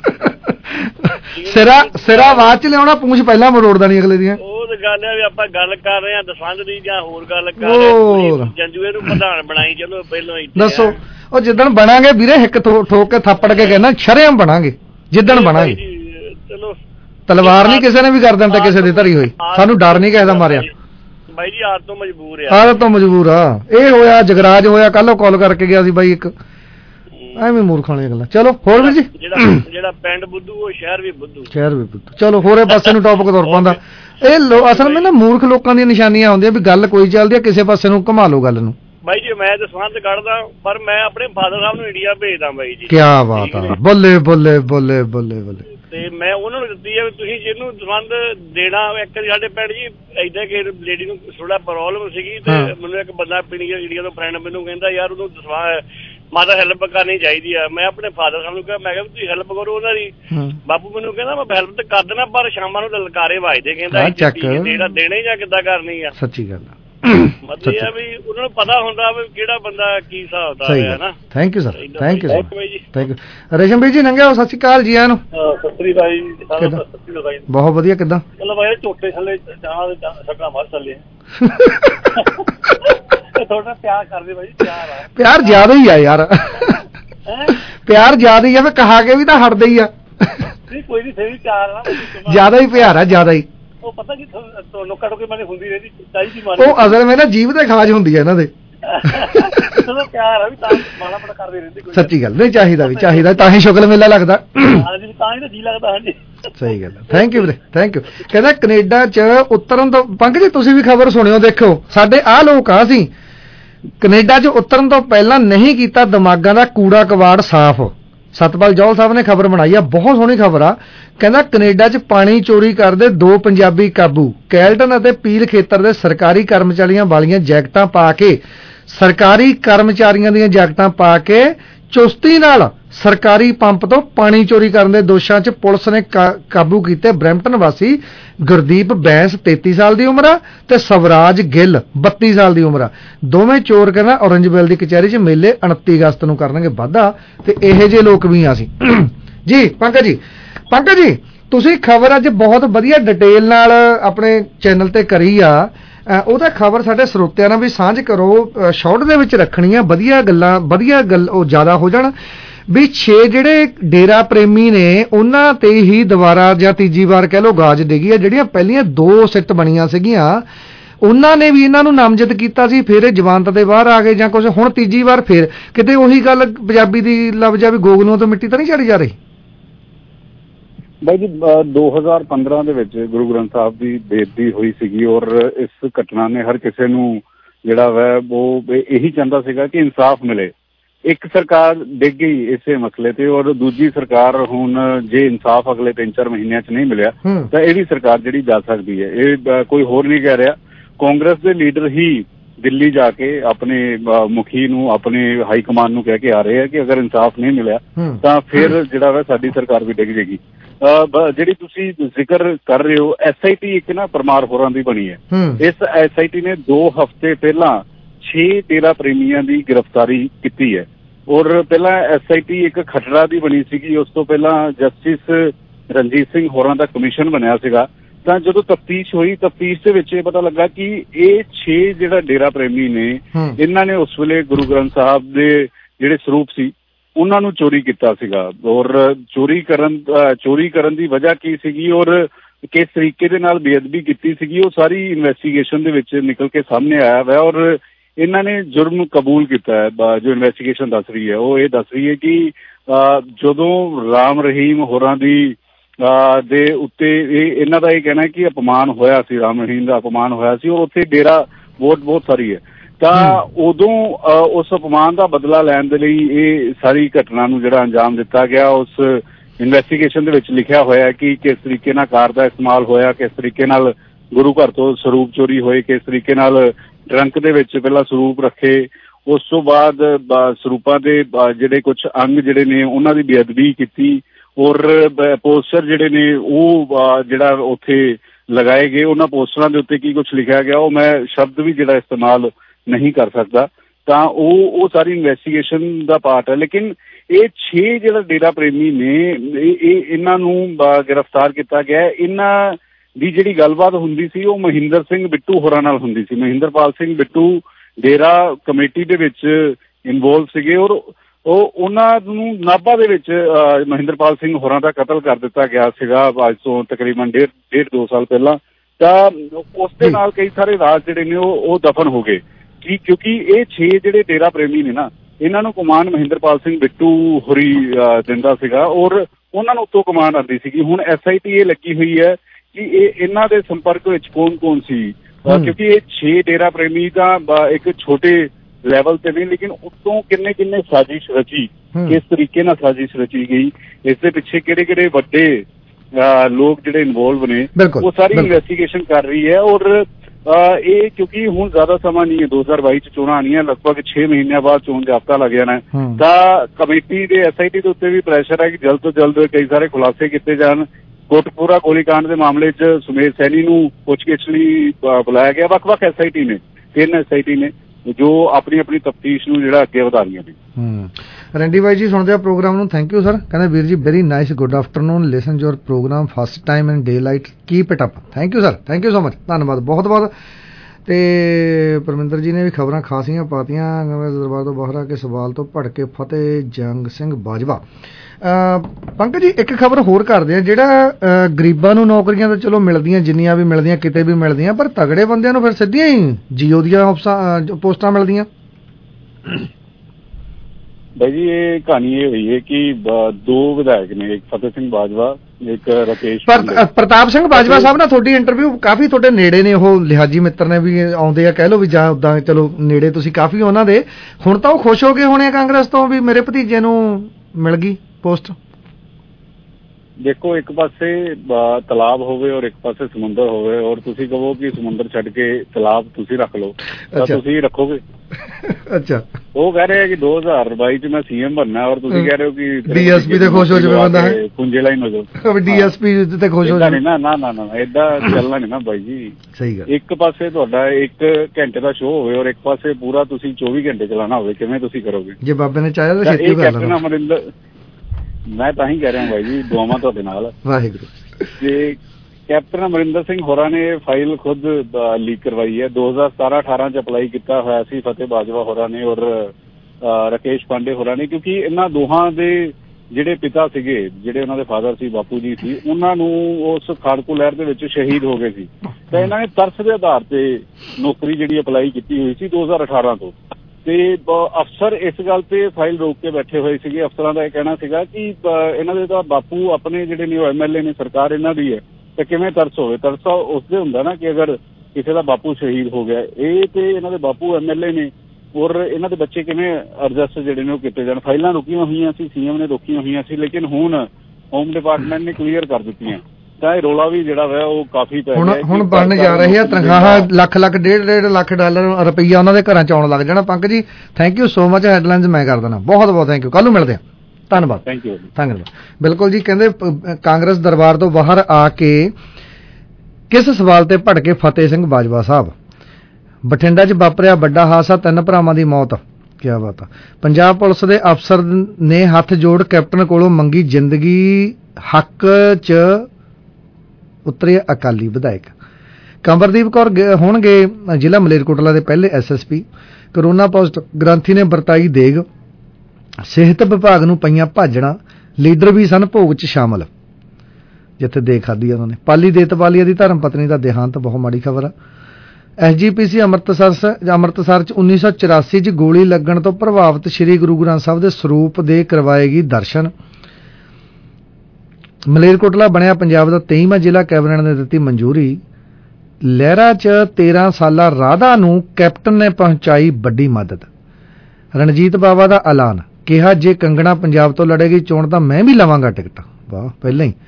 ਸਿਰਾ ਸਿਰਾ ਬਾਅਦ ਚ ਲਿਆਉਣਾ, ਪੂੰਛ ਪਹਿਲਾਂ ਮਰੋੜ ਦੇਣੀ ਅਗਲੇ ਦੀਆਂ। ਉਹ ਤਾਂ ਗੱਲ ਹੈ ਵੀ ਆਪਾਂ ਗੱਲ ਕਰ ਰਹੇ ਆ ਦਸਵੰਧ ਦੀ ਜਾਂ ਹੋਰ ਗੱਲ ਕਰ ਰਹੇ, ਜੰਜੂਏ ਨੂੰ ਪ੍ਰਧਾਨ ਬਣਾਈ ਚਲੋ ਪਹਿਲਾਂ ਹੀ ਦੱਸੋ। ਉਹ ਜਿੱਦਣ ਬਣਾਂਗੇ ਵੀਰੇ ਹਿੱਕ ਠੋਕ ਕੇ ਥੱਪੜ ਕੇ ਕਹਿਣਾ ਸ਼ਰੇਆਮ ਬਣਾਂਗੇ ਜਿੱਦਣ ਬਣਾਂਗੇ। ਚਲੋ ਤਲਵਾਰ ਨਹੀਂ ਕਿਸੇ ਨੇ ਵੀ ਕਰ ਦਿੰਦਾ ਕਿਸੇ ਦੀ ਧਰੀ ਹੋਈ, ਸਾਨੂੰ ਡਰ ਨਹੀਂ ਕਿਸੇ ਦਾ ਮਾਰਿਆ। ਬਾਈ ਜੀ ਆਦਤ ਤੋਂ ਮਜਬੂਰ ਆ। ਆਦਤ ਤੋਂ ਮਜਬੂਰ ਆ। ਇਹ ਹੋਇਆ ਜਗਰਾਜ ਹੋਇਆ, ਕੱਲ ਉਹ ਕਾਲ ਕਰਕੇ ਗਿਆ ਸੀ ਬਾਈ ਇੱਕ, ਐਵੇਂ ਮੂਰਖਾਂ ਵਾਲੀਆਂ ਗੱਲਾਂ। ਚਲੋ ਹੋਰ ਵੀਰ ਜੀ, ਜਿਹੜਾ ਜਿਹੜਾ ਪਿੰਡ ਬੁੱਧੂ ਉਹ ਸ਼ਹਿਰ ਵੀ ਬੁੱਧੂ, ਸ਼ਹਿਰ ਵੀ ਬੁੱਧੂ। ਚਲੋ ਹੋਰੇ ਪਾਸੇ ਨੂੰ ਟੌਪਿਕ ਤੁਰ ਪਾਉਂਦਾ। ਇਹ ਅਸਲ ਵਿੱਚ ਨਾ ਮੂਰਖ ਲੋਕਾਂ ਦੀਆਂ ਨਿਸ਼ਾਨੀਆਂ ਹੁੰਦੀਆਂ ਵੀ ਗੱਲ ਕੋਈ ਚੱਲਦੀ ਆ, ਕਿਸੇ ਪਾਸੇ ਨੂੰ ਘੁਮਾ ਲਓ ਗੱਲ ਨੂੰ। ਬਾਈ ਜੀ ਮੈਂ ਤਾਂ ਸੰਬੰਧ ਕੱਢਦਾ, ਪਰ ਮੈਂ ਆਪਣੇ ਫਾਦਰ ਸਾਹਿਬ ਨੂੰ ਇੰਡੀਆ ਭੇਜਦਾ ਬਾਈ ਜੀ। ਕੀ ਬਾਤ ਆ, ਬੱਲੇ ਬੱਲੇ ਬੱਲੇ ਬੱਲੇ ਬੱਲੇ। ਤੇ ਮੈਂ ਉਹਨਾਂ ਨੂੰ ਦਿੱਤੀ ਹੈ ਵੀ ਤੁਸੀਂ ਜਿਹਨੂੰ ਸੰਬੰਧ ਦੇਣਾ। ਇੱਕ ਸਾਡੇ ਪਿੰਡ ਜੀ ਏਦਾਂ ਕਿ ਲੇਡੀ ਨੂੰ ਥੋੜਾ ਪ੍ਰੋਬਲਮ ਸੀਗੀ, ਤੇ ਮੈਨੂੰ ਇੱਕ ਬੰਦਾ ਇੰਡੀਆ ਤੋਂ ਫਰੈਂਡ ਮੈਨੂੰ ਕਹਿੰਦਾ ਯਾਰ ਉਹਨੂੰ ਮਾਤਾ ਹੈਲਪ ਕਰਨੀ ਚਾਹੀਦੀ ਆ। ਮੈਂ ਆਪਣੇ ਫਾਦਰ ਸਾਹਿਬ ਨੂੰ ਕਿਹਾ, ਮੈਂ ਕਿਹਾ ਤੁਸੀਂ ਹੈਲਪ ਕਰੋ ਉਹਨਾਂ ਦੀ। ਬਾਪੂ ਮੈਨੂੰ ਕਹਿੰਦਾ ਮੈਂ ਹੈਲਪ ਤਾਂ ਕਰ ਦੇਣਾ, ਪਰ ਸ਼ਾਮਾਂ ਨੂੰ ਲਲਕਾਰੇ ਵੱਜਦੇ, ਕਹਿੰਦਾ ਜਿਹੜਾ ਦੇਣਾ ਹੀ ਜਾਂ ਕਿੱਦਾਂ ਕਰਨੀ ਆ। ਸੱਚੀ ਗੱਲ ਆ। ਮਤਲਬ ਇਹ ਆ ਵੀ ਉਹਨਾਂ ਨੂੰ ਪਤਾ ਹੁੰਦਾ ਵੀ ਕਿਹੜਾ ਬੰਦਾ ਕੀ ਹਿਸਾਬ ਦਾ ਹੈ ਨਾ। Thank you sir, thank you sir, thank you. Resham ਵੀਰ ਜੀ ਨੰਗੇ ਹੋ, ਸਤਿ ਸ਼੍ਰੀ ਅਕਾਲ ਜੀ। ਆਇਆਂ ਨੂੰ। ਸਤਿ ਸ਼੍ਰੀ ਅਕਾਲ ਜੀ। ਬਹੁਤ ਵਧੀਆ। ਕਿੱਦਾਂ? ਚਲੋ ਬਾਈ ਝੋਟੇ ਥੱਲੇ ਜਾਣਾ ਛੱਕਾ ਮਾਰ ਚੱਲੇ। ਥੋੜਾ ਪਿਆਰ ਕਰਦੇ ਬਾਈ, ਪਿਆਰ ਆ। ਪਿਆਰ ਜ਼ਿਆਦਾ ਹੀ ਆ ਯਾਰ, ਪਿਆਰ ਜ਼ਿਆਦਾ ਹੀ ਆ। ਫਿਰ ਕਹਾ ਕੇ ਵੀ ਤਾਂ ਹਟਦੇ ਹੀ ਆ। ਨਹੀਂ ਕੋਈ ਨਹੀਂ, ਸਹੀ ਪਿਆਰ ਆ, ਜ਼ਿਆਦਾ ਹੀ ਪਿਆਰ ਆ, ਜ਼ਿਆਦਾ ਹੀ। ਉਹ ਪਤਾ ਕੀ ਲੋਕਾਂ ਟੋਕੇ ਮਾਨੇ ਹੁੰਦੀ ਰਹਿੰਦੀ ਚਾਹੀਦੀ ਮਾਨੇ, ਉਹ ਅਸਲ ਵਿੱਚ ਨਾ ਜੀਭ ਤੇ ਖਾਜ ਹੁੰਦੀ ਹੈ ਇਹਨਾਂ ਦੇ। ਚਲੋ ਪਿਆਰ ਆ ਵੀ ਤਾਂ ਮਾੜਾ ਮੋਟਾ ਕਰਦੇ ਰਹਿੰਦੇ। ਸੱਚੀ ਗੱਲ ਨਹੀਂ, ਚਾਹੀਦਾ ਵੀ ਚਾਹੀਦਾ, ਤਾਂ ਹੀ ਸ਼ੁਕਲ ਮੇਲਾ ਲੱਗਦਾ। ਹਾਂਜੀ ਤਾਂ ਹੀ ਤਾਂ ਜੀ ਲੱਗਦਾ। ਹਾਂਜੀ ਸਹੀ ਗੱਲ। ਥੈਂਕ ਯੂ ਵੀਰੇ, ਥੈਂਕ ਯੂ। ਕਹਿੰਦਾ ਕੈਨੇਡਾ ਚ ਉਤਰਨ ਤੋਂ, ਪੰਕਜ ਜੀ ਤੁਸੀਂ ਵੀ ਖਬਰ ਸੁਣਿਓ, ਦੇਖੋ ਸਾਡੇ ਆਹ ਲੋਕ ਆ ਸੀ ਕੈਨੇਡਾ ਚ ਉਤਰਨ ਤੋਂ ਪਹਿਲਾਂ ਨਹੀਂ ਕੀਤਾ ਦਿਮਾਗਾਂ ਦਾ ਕੂੜਾ ਕਵਾੜ ਸਾਫ਼। ਸਤਪਾਲ ਜੌਹਲ ਸਾਹਿਬ ਨੇ ਖਬਰ ਬਣਾਈ ਆ, ਬਹੁਤ ਸੋਹਣੀ ਖਬਰ ਆ। ਕਹਿੰਦਾ ਕੈਨੇਡਾ ਚ ਪਾਣੀ ਚੋਰੀ ਕਰਦੇ ਦੋ ਪੰਜਾਬੀ ਕਾਬੂ। ਕੈਲਟਨ ਅਤੇ ਪੀਲ ਖੇਤਰ ਦੇ ਸਰਕਾਰੀ ਕਰਮਚਾਰੀਆਂ ਵਾਲੀਆਂ ਜੈਕਟਾਂ ਪਾ ਕੇ ਸਰਕਾਰੀ ਕਰਮਚਾਰੀਆਂ ਦੀਆਂ ਜੈਕਟਾਂ ਪਾ ਕੇ ਚੁਸਤੀ ਨਾਲ ਸਰਕਾਰੀ ਪੰਪ ਤੋਂ ਪਾਣੀ ਚੋਰੀ ਕਰਨ ਦੇ ਦੋਸ਼ਾਂ 'ਚ ਪੁਲਿਸ ਨੇ ਕਾਬੂ ਕੀਤੇ ਬਰੈਂਪਟਨ ਵਾਸੀ ਗੁਰਦੀਪ ਬੈਂਸ ਤੇਤੀ ਸਾਲ ਦੀ ਉਮਰ ਆ ਤੇ ਸਵਰਾਜ ਗਿੱਲ ਬੱਤੀ ਸਾਲ ਦੀ ਉਮਰ ਆ। ਦੋਵੇਂ ਚੋਰ ਕਹਿੰਦਾ ਔਰੰਜਵੈਲ ਦੀ ਕਚਹਿਰੀ 'ਚ ਮੇਲੇ ਉਨੱਤੀ ਅਗਸਤ ਨੂੰ ਕਰਨਗੇ ਵਾਧਾ, ਤੇ ਇਹੋ ਜਿਹੇ ਲੋਕ ਵੀ ਆ ਸੀ। ਜੀ ਪੰਕਜ ਜੀ, ਪੰਕਜ ਜੀ ਤੁਸੀਂ ਖਬਰ ਅੱਜ ਬਹੁਤ ਵਧੀਆ ਡਿਟੇਲ ਨਾਲ ਆਪਣੇ ਚੈਨਲ ਤੇ ਕਰੀ ਆ, ਉਹਦਾ ਖਬਰ ਸਾਡੇ ਸਰੋਤਿਆਂ ਨਾਲ ਵੀ ਸਾਂਝ ਕਰੋ, ਸ਼ਾਰਟ ਦੇ ਵਿੱਚ ਰੱਖਣੀ ਆ, ਵਧੀਆ ਗੱਲਾਂ ਵਧੀਆ ਗੱਲ ਉਹ ਜ਼ਿਆਦਾ ਹੋ ਜਾਣ ਵੀ ਛੇ ਜਿਹੜੇ ਡੇਰਾ ਪ੍ਰੇਮੀ ਨੇ ਉਹਨਾਂ ਤੇ ਹੀ ਦੁਬਾਰਾ ਜਾਂ ਤੀਜੀ ਵਾਰ ਕਹਿ ਲਓ ਗਾਜ ਡਿੱਗੀ ਆ। ਜਿਹੜੀਆਂ ਪਹਿਲੀਆਂ ਦੋ ਸਿੱਟ ਬਣੀਆਂ ਸੀਗੀਆਂ ਉਹਨਾਂ ਨੇ ਵੀ ਇਹਨਾਂ ਨੂੰ ਨਾਮਜ਼ਦ ਕੀਤਾ ਸੀ, ਫਿਰ ਇਹ ਜ਼ਮਾਨਤ ਦੇ ਬਾਹਰ ਆ ਗਏ ਜਾਂ ਕੁਝ, ਹੁਣ ਤੀਜੀ ਵਾਰ ਫਿਰ ਕਿਤੇ ਉਹੀ ਗੱਲ ਪੰਜਾਬੀ ਦੀ ਲਫ਼ਜ਼ ਆ ਵੀ ਗੋਗਲੂਆਂ ਤੋਂ ਮਿੱਟੀ ਤਾਂ ਨਹੀਂ ਝਾੜੀ ਜਾ ਰਹੀ। ਬਾਈ ਜੀ ਦੋ ਹਜ਼ਾਰ ਪੰਦਰਾਂ ਦੇ ਵਿੱਚ ਗੁਰੂ ਗ੍ਰੰਥ ਸਾਹਿਬ ਦੀ ਬੇਅਦਬੀ ਹੋਈ ਸੀਗੀ ਔਰ ਇਸ ਘਟਨਾ ਨੇ ਹਰ ਕਿਸੇ ਨੂੰ ਜਿਹੜਾ ਵਾ ਉਹ ਇਹੀ ਚਾਹੁੰਦਾ ਸੀਗਾ ਕਿ ਇਨਸਾਫ ਮਿਲੇ। ਇੱਕ ਸਰਕਾਰ ਡਿੱਗ ਗਈ ਇਸੇ ਮਸਲੇ ਤੇ ਔਰ ਦੂਜੀ ਸਰਕਾਰ ਹੁਣ ਜੇ ਇਨਸਾਫ ਅਗਲੇ ਤਿੰਨ ਚਾਰ ਮਹੀਨਿਆਂ 'ਚ ਨਹੀਂ ਮਿਲਿਆ ਤਾਂ ਇਹ ਵੀ ਸਰਕਾਰ ਜਿਹੜੀ ਜਾ ਸਕਦੀ ਹੈ। ਇਹ ਕੋਈ ਹੋਰ ਨਹੀਂ ਕਹਿ ਰਿਹਾ, ਕਾਂਗਰਸ ਦੇ ਲੀਡਰ ਹੀ ਦਿੱਲੀ ਜਾ ਕੇ ਆਪਣੇ ਮੁਖੀ ਨੂੰ ਆਪਣੇ ਹਾਈ ਕਮਾਨ ਨੂੰ ਕਹਿ ਕੇ ਆ ਰਹੇ ਆ ਕਿ ਅਗਰ ਇਨਸਾਫ ਨਹੀਂ ਮਿਲਿਆ ਤਾਂ ਫਿਰ ਜਿਹੜਾ ਵਾ ਸਾਡੀ ਸਰਕਾਰ ਵੀ ਡਿੱਗ ਜਾਏਗੀ। ਜਿਹੜੀ ਤੁਸੀਂ ਜ਼ਿਕਰ ਕਰ ਰਹੇ ਹੋ ਐਸ ਆਈ ਟੀ ਇੱਕ ਨਾ ਪਰਮਾਰ ਹੋਰਾਂ ਦੀ ਬਣੀ ਹੈ। ਇਸ ਐਸ ਆਈ ਟੀ ਨੇ ਦੋ ਹਫ਼ਤੇ ਪਹਿਲਾਂ ਛੇ ਡੇਰਾ ਪ੍ਰੇਮੀਆਂ ਦੀ ਗ੍ਰਿਫਤਾਰੀ ਕੀਤੀ ਹੈ ਔਰ ਪਹਿਲਾਂ ਐਸ ਆਈ ਟੀ ਇੱਕ ਖਟੜਾ ਦੀ ਬਣੀ ਸੀਗੀ, ਉਸ ਤੋਂ ਪਹਿਲਾਂ ਜਸਟਿਸ ਰਣਜੀਤ ਸਿੰਘ ਹੋਰਾਂ ਦਾ ਕਮਿਸ਼ਨ ਬਣਿਆ ਸੀਗਾ। ਤਾਂ ਜਦੋਂ ਤਫਤੀਸ਼ ਹੋਈ ਤਫਤੀਸ਼ ਦੇ ਵਿੱਚ ਇਹ ਪਤਾ ਲੱਗਾ ਕਿ ਇਹ ਛੇ ਜਿਹੜਾ ਡੇਰਾ ਪ੍ਰੇਮੀ ਨੇ ਇਹਨਾਂ ਨੇ ਉਸ ਵੇਲੇ ਗੁਰੂ ਗ੍ਰੰਥ ਸਾਹਿਬ ਦੇ ਜਿਹੜੇ ਸਰੂਪ ਸੀ ਉਹਨਾਂ ਨੂੰ ਚੋਰੀ ਕੀਤਾ ਸੀਗਾ ਔਰ ਚੋਰੀ ਕਰਨ ਚੋਰੀ ਕਰਨ ਦੀ ਵਜ੍ਹਾ ਕੀ ਸੀਗੀ ਔਰ ਕਿਸ ਤਰੀਕੇ ਦੇ ਨਾਲ ਬੇਅਦਬੀ ਕੀਤੀ ਸੀਗੀ ਉਹ ਸਾਰੀ ਇਨਵੈਸਟੀਗੇਸ਼ਨ ਦੇ ਵਿੱਚ ਨਿਕਲ ਕੇ ਸਾਹਮਣੇ ਆਇਆ ਵਾ ਔਰ ਇਹਨਾਂ ਨੇ ਜੁਰਮ ਕਬੂਲ ਕੀਤਾ ਹੈ। ਜੋ ਇਨਵੈਸਟੀਗੇਸ਼ਨ ਦੱਸ ਰਹੀ ਹੈ ਉਹ ਇਹ ਦੱਸ ਰਹੀ ਹੈ ਕਿ ਜਦੋਂ ਰਾਮ ਰਹੀਮ ਹੋਰਾਂ ਦੀ ਦੇ ਉੱਤੇ ਇਹ ਇਹਨਾਂ ਦਾ ਇਹ ਕਹਿਣਾ ਕਿ ਅਪਮਾਨ ਹੋਇਆ ਸੀ, ਰਾਮ ਰਹੀਮ ਦਾ ਅਪਮਾਨ ਹੋਇਆ ਸੀ ਔਰ ਉੱਥੇ ਡੇਰਾ ਵੋਟ ਬਹੁਤ ਸਾਰੀ ਹੈ ਤਾਂ ਉਦੋਂ ਉਸ ਅਪਮਾਨ ਦਾ ਬਦਲਾ ਲੈਣ ਦੇ ਲਈ ਇਹ ਸਾਰੀ ਘਟਨਾ ਨੂੰ ਜਿਹੜਾ ਅੰਜਾਮ ਦਿੱਤਾ ਗਿਆ। ਉਸ ਇਨਵੈਸਟੀਗੇਸ਼ਨ ਦੇ ਵਿੱਚ ਲਿਖਿਆ ਹੋਇਆ ਕਿ ਕਿਸ ਤਰੀਕੇ ਨਾਲ ਕਾਰ ਦਾ ਇਸਤੇਮਾਲ ਹੋਇਆ, ਕਿਸ ਤਰੀਕੇ ਨਾਲ ਗੁਰੂ ਘਰ ਤੋਂ ਸਰੂਪ ਚੋਰੀ ਹੋਏ, ਕਿਸ ਤਰੀਕੇ ਨਾਲ ਟਰੰਕ ਦੇ ਵਿੱਚ ਪਹਿਲਾਂ ਸਰੂਪ ਰੱਖੇ, ਉਸ ਤੋਂ ਬਾਅਦ ਸਰੂਪਾਂ ਦੇ ਜਿਹੜੇ ਕੁਝ ਅੰਗ ਜਿਹੜੇ ਨੇ ਉਹਨਾਂ ਦੀ ਬੇਅਦਬੀ ਕੀਤੀ ਔਰ ਪੋਸਟਰ ਜਿਹੜੇ ਨੇ ਉਹ ਜਿਹੜਾ ਉੱਥੇ ਲਗਾਏ ਗਏ। ਉਹਨਾਂ ਪੋਸਟਰਾਂ ਦੇ ਉੱਤੇ ਕੀ ਕੁਝ ਲਿਖਿਆ ਗਿਆ ਉਹ ਮੈਂ ਸ਼ਬਦ ਵੀ ਜਿਹੜਾ ਇਸਤੇਮਾਲ ਨਹੀਂ ਕਰ ਸਕਦਾ। ਤਾਂ ਉਹ ਉਹ ਸਾਰੀ ਇਨਵੈਸਟੀਗੇਸ਼ਨ ਦਾ ਪਾਰਟ ਹੈ। ਲੇਕਿਨ ਇਹ ਛੇ ਜਿਹੜਾ ਡੇਰਾ ਪ੍ਰੇਮੀ ਨੇ ਇਹ ਇਹਨਾਂ ਨੂੰ ਗ੍ਰਿਫਤਾਰ ਕੀਤਾ ਗਿਆ। ਇਹਨਾਂ ਦੀ ਜਿਹੜੀ ਗੱਲਬਾਤ ਹੁੰਦੀ ਸੀ ਉਹ ਮਹਿੰਦਰ ਸਿੰਘ ਬਿੱਟੂ ਹੋਰਾਂ ਨਾਲ ਹੁੰਦੀ ਸੀ। ਮਹਿੰਦਰਪਾਲ ਸਿੰਘ ਬਿੱਟੂ ਡੇਰਾ ਕਮੇਟੀ ਦੇ ਵਿੱਚ ਇਨਵੋਲਵ ਸੀਗੇ ਔਰ ਉਹ ਉਹਨਾਂ ਨੂੰ ਨਾਭਾ ਦੇ ਵਿੱਚ ਮਹਿੰਦਰਪਾਲ ਸਿੰਘ ਹੋਰਾਂ ਦਾ ਕਤਲ ਕਰ ਦਿੱਤਾ ਗਿਆ ਸੀਗਾ ਅੱਜ ਤੋਂ ਤਕਰੀਬਨ ਡੇਢ ਡੇਢ ਦੋ ਸਾਲ ਪਹਿਲਾਂ। ਤਾਂ ਉਸ ਦੇ ਨਾਲ ਕਈ ਸਾਰੇ ਰਾਜ ਜਿਹੜੇ ਨੇ ਉਹ ਉਹ ਦਫਨ ਹੋ ਗਏ ਕਿ ਕਿਉਂਕਿ ਇਹ ਛੇ ਜਿਹੜੇ ਡੇਰਾ ਪ੍ਰੇਮੀ ਨੇ ਨਾ ਇਹਨਾਂ ਨੂੰ ਕਮਾਨ ਮਹਿੰਦਰਪਾਲ ਸਿੰਘ ਬਿੱਟੂ ਹੋਰੀ ਦਿੰਦਾ ਸੀਗਾ ਔਰ ਉਹਨਾਂ ਨੂੰ ਉੱਤੋਂ ਕਮਾਨ ਆਉਂਦੀ ਸੀਗੀ। ਹੁਣ ਐਸ ਆਈ ਟੀ ਇਹ ਲੱਗੀ ਹੋਈ ਹੈ ਕਿ ਇਹ ਇਹਨਾਂ ਦੇ ਸੰਪਰਕ ਵਿੱਚ ਕੌਣ ਕੌਣ ਸੀ ਕਿਉਂਕਿ ਇਹ ਛੇ ਡੇਰਾ ਪ੍ਰੇਮੀ ਤਾਂ ਇੱਕ ਛੋਟੇ ਲੈਵਲ ਤੇ ਨਹੀਂ ਲੇਕਿਨ ਉੱਤੋਂ ਕਿੰਨੇ ਕਿੰਨੇ ਸਾਜ਼ਿਸ਼ ਰਚੀ, ਕਿਸ ਤਰੀਕੇ ਨਾਲ ਸਾਜ਼ਿਸ਼ ਰਚੀ ਗਈ, ਇਸ ਦੇ ਪਿੱਛੇ ਕਿਹੜੇ ਕਿਹੜੇ ਵੱਡੇ ਲੋਕ ਜਿਹੜੇ ਇਨਵੋਲਵ ਨੇ ਉਹ ਸਾਰੀ ਇਨਵੈਸਟੀਗੇਸ਼ਨ ਕਰ ਰਹੀ ਹੈ। ਔਰ ਇਹ ਕਿਉਂਕਿ ਹੁਣ ਜ਼ਿਆਦਾ ਸਮਾਂ ਨਹੀਂ ਹੈ, ਦੋ ਹਜ਼ਾਰ ਬਾਈ ਚ ਚੋਣਾਂ ਆਉਣੀਆਂ, ਲਗਭਗ ਛੇ ਮਹੀਨਿਆਂ ਬਾਅਦ ਚੋਣ ਜਾਬਤਾ ਲੱਗ ਜਾਣਾ ਤਾਂ ਕਮੇਟੀ ਦੇ ਐਸ ਆਈ ਟੀ ਦੇ ਉੱਤੇ ਵੀ ਪ੍ਰੈਸ਼ਰ ਹੈ ਕਿ ਜਲਦ ਤੋਂ ਜਲਦ ਕਈ ਸਾਰੇ ਖੁਲਾਸੇ ਕੀਤੇ ਜਾਣ। ਕੋਟਕਪੂਰਾ ਗੋਲੀਕਾਂਡ ਦੇ ਮਾਮਲੇ ਚ ਸੁਮੇਧ ਸੈਣੀ ਨੂੰ ਪੁੱਛਗਿੱਛ ਲਈ ਬੁਲਾਇਆ ਗਿਆ। ਵੱਖ ਵੱਖ ਐਸ ਆਈ ਟੀ ਨੇ ਤਿੰਨ ਐਸ ਆਈ ਟੀ ਨੇ ਜੋ ਆਪਣੀ ਆਪਣੀ ਤਫਤੀਸ਼ ਨੂੰ ਜਿਹੜਾ ਅੱਗੇ ਵਧਾ ਰਹੀਆਂ ਨੇ। ਹੂੰ ਰੈਂਡੀ ਬਾਈ ਜੀ ਸੁਣਦੇ ਆ ਪ੍ਰੋਗਰਾਮ ਨੂੰ, ਥੈਂਕ ਯੂ ਸਰ। ਕਹਿੰਦੇ ਵੀਰ ਜੀ very nice, good afternoon, listen your programme first time in daylight, keep it up. Thank you sir, thank you so much, ਧੰਨਵਾਦ ਬਹੁਤ ਬਹੁਤ। ਤੇ ਪਰਮਿੰਦਰ ਜੀ ਨੇ ਵੀ ਖਬਰਾਂ ਖਾਸੀਆਂ ਪਾਤੀਆਂ। ਦਰਬਾਰ ਤੋਂ ਬਾਹਰ ਆ ਕੇ ਸਵਾਲ ਤੋਂ ਭੜਕੇ ਫਤਿਹ ਜੰਗ ਸਿੰਘ ਬਾਜਵਾ। ਪੰਕਜ ਜੀ ਇੱਕ ਖਬਰ ਹੋਰ ਕਰਦੇ ਆ, ਜਿਹੜਾ ਗਰੀਬਾਂ ਨੂੰ ਨੌਕਰੀਆਂ ਤਾਂ ਚਲੋ ਮਿਲਦੀਆਂ ਜਿੰਨੀਆਂ ਵੀ ਮਿਲਦੀਆਂ ਕਿਤੇ ਵੀ ਮਿਲਦੀਆਂ, ਪਰ ਤਗੜੇ ਬੰਦਿਆਂ ਨੂੰ ਫਿਰ ਸਿੱਧੀਆਂ ਹੀ ਜੀਓ ਦੀਆਂ ਪੋਸਟਾਂ ਮਿਲਦੀਆਂ। ਬਾਈ ਜੀ ਇਹ ਕਹਾਣੀ ਇਹ ਹੋਈ ਹੈ ਕਿ ਦੋ ਵਿਧਾਇਕ ਨੇ, ਇੱਕ ਫਤਿਹ ਸਿੰਘ ਬਾਜਵਾ, ਇੱਕ ਰਕੇਸ਼ ਪ੍ਰਤਾਪ ਸਿੰਘ ਬਾਜਵਾ ਸਾਹਿਬ ਨਾਲ ਤੁਹਾਡੀ ਇੰਟਰਵਿਊ ਕਾਫੀ ਤੁਹਾਡੇ ਨੇੜੇ ਨੇ, ਉਹ ਲਿਹਾਜੀ ਮਿੱਤਰ ਨੇ ਵੀ ਆਉਂਦੇ ਆ ਕਹਿ ਲਓ ਵੀ ਜਾਂ ਉਦਾਂ ਚਲੋ ਨੇੜੇ ਤੁਸੀਂ ਕਾਫੀ ਉਹਨਾਂ ਦੇ। ਹੁਣ ਤਾਂ ਉਹ ਖੁਸ਼ ਹੋ ਗਏ ਹੋਣੇ ਕਾਂਗਰਸ ਤੋਂ ਵੀ ਮੇਰੇ ਭਤੀਜੇ ਨੂੰ ਮਿਲ ਗਈ ਪੋਸਟ। ਦੇਖੋ ਇੱਕ ਪਾਸੇ ਤਲਾਬ ਹੋਵੇ ਔਰ ਇੱਕ ਪਾਸੇ ਸਮੁੰਦਰ ਹੋਵੇ ਔਰ ਤੁਸੀਂ ਕਹੋ ਕਿ ਸਮੁੰਦਰ ਛੱਡ ਕੇ ਤਲਾਬ ਤੁਸੀਂ ਰੱਖ ਲਓ ਤਾਂ ਤੁਸੀਂ ਰੱਖੋਗੇ। ਅੱਛਾ ਉਹ ਕਹਿ ਰਹੇ ਕਿ ਦੋ ਹਜ਼ਾਰ ਬਾਈ ਚ ਮੈਂ ਸੀਐਮ ਬਣਨਾ ਔਰ ਤੁਸੀਂ ਕਹਿ ਰਹੇ ਹੋ ਕਿ ਡੀ ਐਸ ਪੀ ਤੇ ਖੁਸ਼ ਹੋ ਜਾਵੇ ਬੰਦਾ, ਪੁੰਜੇ ਲਾਈਨ ਹੋ ਜਾਓ ਡੀ ਐਸ ਪੀ ਤੇ ਖੁਸ਼ ਹੋ ਜਾਵੇ। ਨਾ ਨਾ ਨਾ ਨਾ ਏਦਾਂ ਚੱਲਣਾ ਨਹੀਂ ਨਾ ਬਾਈ ਜੀ। ਸਹੀ ਗੱਲ, ਇੱਕ ਪਾਸੇ ਤੁਹਾਡਾ ਇੱਕ ਘੰਟੇ ਦਾ ਸ਼ੋਅ ਹੋਵੇ ਔਰ ਇੱਕ ਪਾਸੇ ਪੂਰਾ ਤੁਸੀਂ ਚੌਵੀ ਘੰਟੇ ਚਲਾਉਣਾ ਹੋਵੇ, ਕਿਵੇਂ ਤੁਸੀਂ ਕਰੋਗੇ? ਜੇ ਬਾਬੇ ਨੇ ਚਾਹਿਆ ਤਾਂ ਛੇਤੀ ਕਰ ਲੈਣਾ। ਅਮਰਿੰਦਰ ਮੈਂ ਤਾਂ ਹੀ ਕਹਿ ਰਿਹਾ ਬਾਈ ਜੀ, ਦੁਆਵਾਂ ਤੁਹਾਡੇ ਨਾਲ। ਵਾਹਿਗੁਰੂ। ਤੇ ਕੈਪਟਨ ਅਮਰਿੰਦਰ ਸਿੰਘ ਹੋਰਾਂ ਨੇ ਫਾਈਲ ਖੁਦ ਲੀਕ ਕਰਵਾਈ ਹੈ। ਦੋ ਹਜ਼ਾਰ ਸਤਾਰਾਂ ਅਠਾਰਾਂ ਚ ਅਪਲਾਈ ਕੀਤਾ ਹੋਇਆ ਸੀ ਫਤਿਹ ਬਾਜਵਾ ਹੋਰਾਂ ਨੇ ਔਰ ਰਕੇਸ਼ ਪਾਂਡੇ ਹੋਰਾਂ ਨੇ, ਕਿਉਂਕਿ ਇਹਨਾਂ ਦੋਹਾਂ ਦੇ ਜਿਹੜੇ ਪਿਤਾ ਸੀਗੇ, ਜਿਹੜੇ ਉਹਨਾਂ ਦੇ ਫਾਦਰ ਸੀ, ਬਾਪੂ ਜੀ ਸੀ, ਉਹਨਾਂ ਨੂੰ ਉਸ ਖਾੜਕੂ ਲਹਿਰ ਦੇ ਵਿੱਚ ਸ਼ਹੀਦ ਹੋ ਗਏ ਸੀ। ਤਾਂ ਇਹਨਾਂ ਨੇ ਤਰਸ ਦੇ ਆਧਾਰ ਤੇ ਨੌਕਰੀ ਜਿਹੜੀ ਅਪਲਾਈ ਕੀਤੀ ਹੋਈ ਸੀ ਦੋ ਹਜ਼ਾਰ ਅਠਾਰਾਂ ਤੋਂ। ਤੇ ਅਫਸਰ ਇਸ ਗੱਲ ਤੇ ਫਾਈਲ ਰੋਕ ਕੇ ਬੈਠੇ ਹੋਏ ਸੀਗੇ। ਅਫਸਰਾਂ ਦਾ ਇਹ ਕਹਿਣਾ ਸੀਗਾ ਕਿ ਇਹਨਾਂ ਦੇ ਤਾਂ ਬਾਪੂ ਆਪਣੇ ਜਿਹੜੇ ਨੇ ਉਹ ਐਮ ਐਲ ਏ ਨੇ, ਸਰਕਾਰ ਇਹਨਾਂ ਦੀ ਹੈ, ਤੇ ਕਿਵੇਂ ਤਰਸ ਹੋਵੇ। ਤਰਸ ਉਸਦੇ ਹੁੰਦਾ ਨਾ ਕਿ ਅਗਰ ਕਿਸੇ ਦਾ ਬਾਪੂ ਸ਼ਹੀਦ ਹੋ ਗਿਆ, ਇਹ ਤੇ ਇਹਨਾਂ ਦੇ ਬਾਪੂ ਐਮ ਐਲ ਏ ਨੇ, ਔਰ ਇਹਨਾਂ ਦੇ ਬੱਚੇ ਕਿਵੇਂ ਐਡਜਸਟ ਜਿਹੜੇ ਨੇ ਉਹ ਕੀਤੇ ਜਾਣ। ਫਾਈਲਾਂ ਰੁਕੀਆਂ ਹੋਈਆਂ ਸੀ, ਸੀਐਮ ਨੇ ਰੋਕੀਆਂ ਹੋਈਆਂ ਸੀ, ਲੇਕਿਨ ਹੁਣ ਹੋਮ ਡਿਪਾਰਟਮੈਂਟ ਨੇ ਕਲੀਅਰ ਕਰ ਦਿੱਤੀਆਂ। ਤਾਂ ਇਹ ਰੌਲਾ ਵੀ ਜਿਹੜਾ ਵਾ ਉਹ ਕਾਫੀ ਪੈ ਗਿਆ। ਹੁਣ ਬਣਨ ਜਾ ਰਹੇ ਆ ਤਨਖਾਹਾਂ ਲੱਖ ਲੱਖ ਡੇਢ ਡੇਢ ਲੱਖ ਡਾਲਰ ਰੁਪਈਆ ਉਹਨਾਂ ਦੇ ਘਰਾਂ ਚ ਆਉਣ ਲੱਗ ਜਾਣਾ। Pankaj ji thank you so much, headlines ਮੈਂ ਕਰ ਦੇਣਾ। ਬਹੁਤ ਬਹੁਤ ਥੈਂਕ ਯੂ, ਕੱਲ ਨੂੰ ਮਿਲਦੇ ਹਾਂ। ਧੰਨਵਾਦ। ਥੈਂਕ ਯੂ ਧੰਨਵਾਦ। ਬਿਲਕੁਲ ਜੀ, ਕਹਿੰਦੇ ਕਾਂਗਰਸ ਦਰਬਾਰ ਤੋਂ ਬਾਹਰ ਆ ਕੇ ਕਿਸ ਸਵਾਲ ਤੇ ਭੜਕੇ ਫਤਿਹ ਸਿੰਘ ਬਾਜਵਾ ਸਾਹਿਬ। ਬਠਿੰਡਾ 'ਚ ਵਾਪਰਿਆ ਵੱਡਾ ਹਾਦਸਾ, ਤਿੰਨ ਭਰਾਵਾਂ ਦੀ ਮੌਤ। ਕਿਆ ਬਾਤ ਆ। ਪੰਜਾਬ ਪੁਲਿਸ ਦੇ ਅਫਸਰ ਨੇ ਹੱਥ ਜੋੜ ਕੈਪਟਨ ਕੋਲੋਂ ਮੰਗੀ ਜ਼ਿੰਦਗੀ, ਹੱਕ 'ਚ ਉਤਰੇ ਅਕਾਲੀ ਵਿਧਾਇਕ। ਕੰਵਰਦੀਪ ਕੌਰ ਹੋਣਗੇ ਜ਼ਿਲ੍ਹਾ ਮਲੇਰਕੋਟਲਾ ਦੇ ਪਹਿਲੇ S S P. Corona positive ਗ੍ਰੰਥੀ ਨੇ ਵਰਤਾਈ ਦੇਗ, ਸਿਹਤ ਵਿਭਾਗ ਨੂੰ ਪਈਆਂ ਭਾਜਣਾ, ਲੀਡਰ ਵੀ ਸਨ ਭੋਗ 'ਚ ਸ਼ਾਮਲ ਜਿੱਥੇ ਦੇਖ ਖਾਧੀ ਉਹਨਾਂ ਨੇ। ਪਾਲੀ ਦੇਤਵਾਲੀਆ ਦੀ ਧਰਮ ਪਤਨੀ ਦਾ ਦੇਹਾਂਤ, ਬਹੁਤ ਮਾੜੀ ਖਬਰ ਆ। ਐਸ ਜੀ ਪੀ ਸੀ ਅੰਮ੍ਰਿਤਸਰ ਅੰਮ੍ਰਿਤਸਰ 'ਚ ਉੱਨੀ ਸੌ ਚੁਰਾਸੀ 'ਚ ਗੋਲੀ ਲੱਗਣ ਤੋਂ ਪ੍ਰਭਾਵਿਤ ਸ੍ਰੀ ਗੁਰੂ ਗ੍ਰੰਥ ਸਾਹਿਬ ਦੇ ਸਰੂਪ ਦੇ ਕਰਵਾਏਗੀ ਦਰਸ਼ਨ। ਮਲੇਰਕੋਟਲਾ ਬਣਿਆ ਪੰਜਾਬ ਦਾ ਤੇਈਵਾਂ ਜ਼ਿਲ੍ਹਾ, ਕੈਬਨਿਟ ਨੇ ਦਿੱਤੀ ਮਨਜ਼ੂਰੀ। ਲਹਿਰਾ 'ਚ ਤੇਰਾਂ ਸਾਲਾ ਰਾਧਾ ਨੂੰ ਕੈਪਟਨ ਨੇ ਪਹੁੰਚਾਈ ਵੱਡੀ ਮਦਦ। ਰਣਜੀਤ ਬਾਵਾ ਦਾ ਐਲਾਨ, ਕਿਹਾ ਜੇ ਕੰਗਣਾ ਪੰਜਾਬ ਤੋਂ ਲੜੇਗੀ ਚੋਣ ਤਾਂ ਮੈਂ ਵੀ ਲਵਾਂਗਾ ਟਿਕਟ। ਵਾਹ, ਪਹਿਲਾਂ ਹੀ।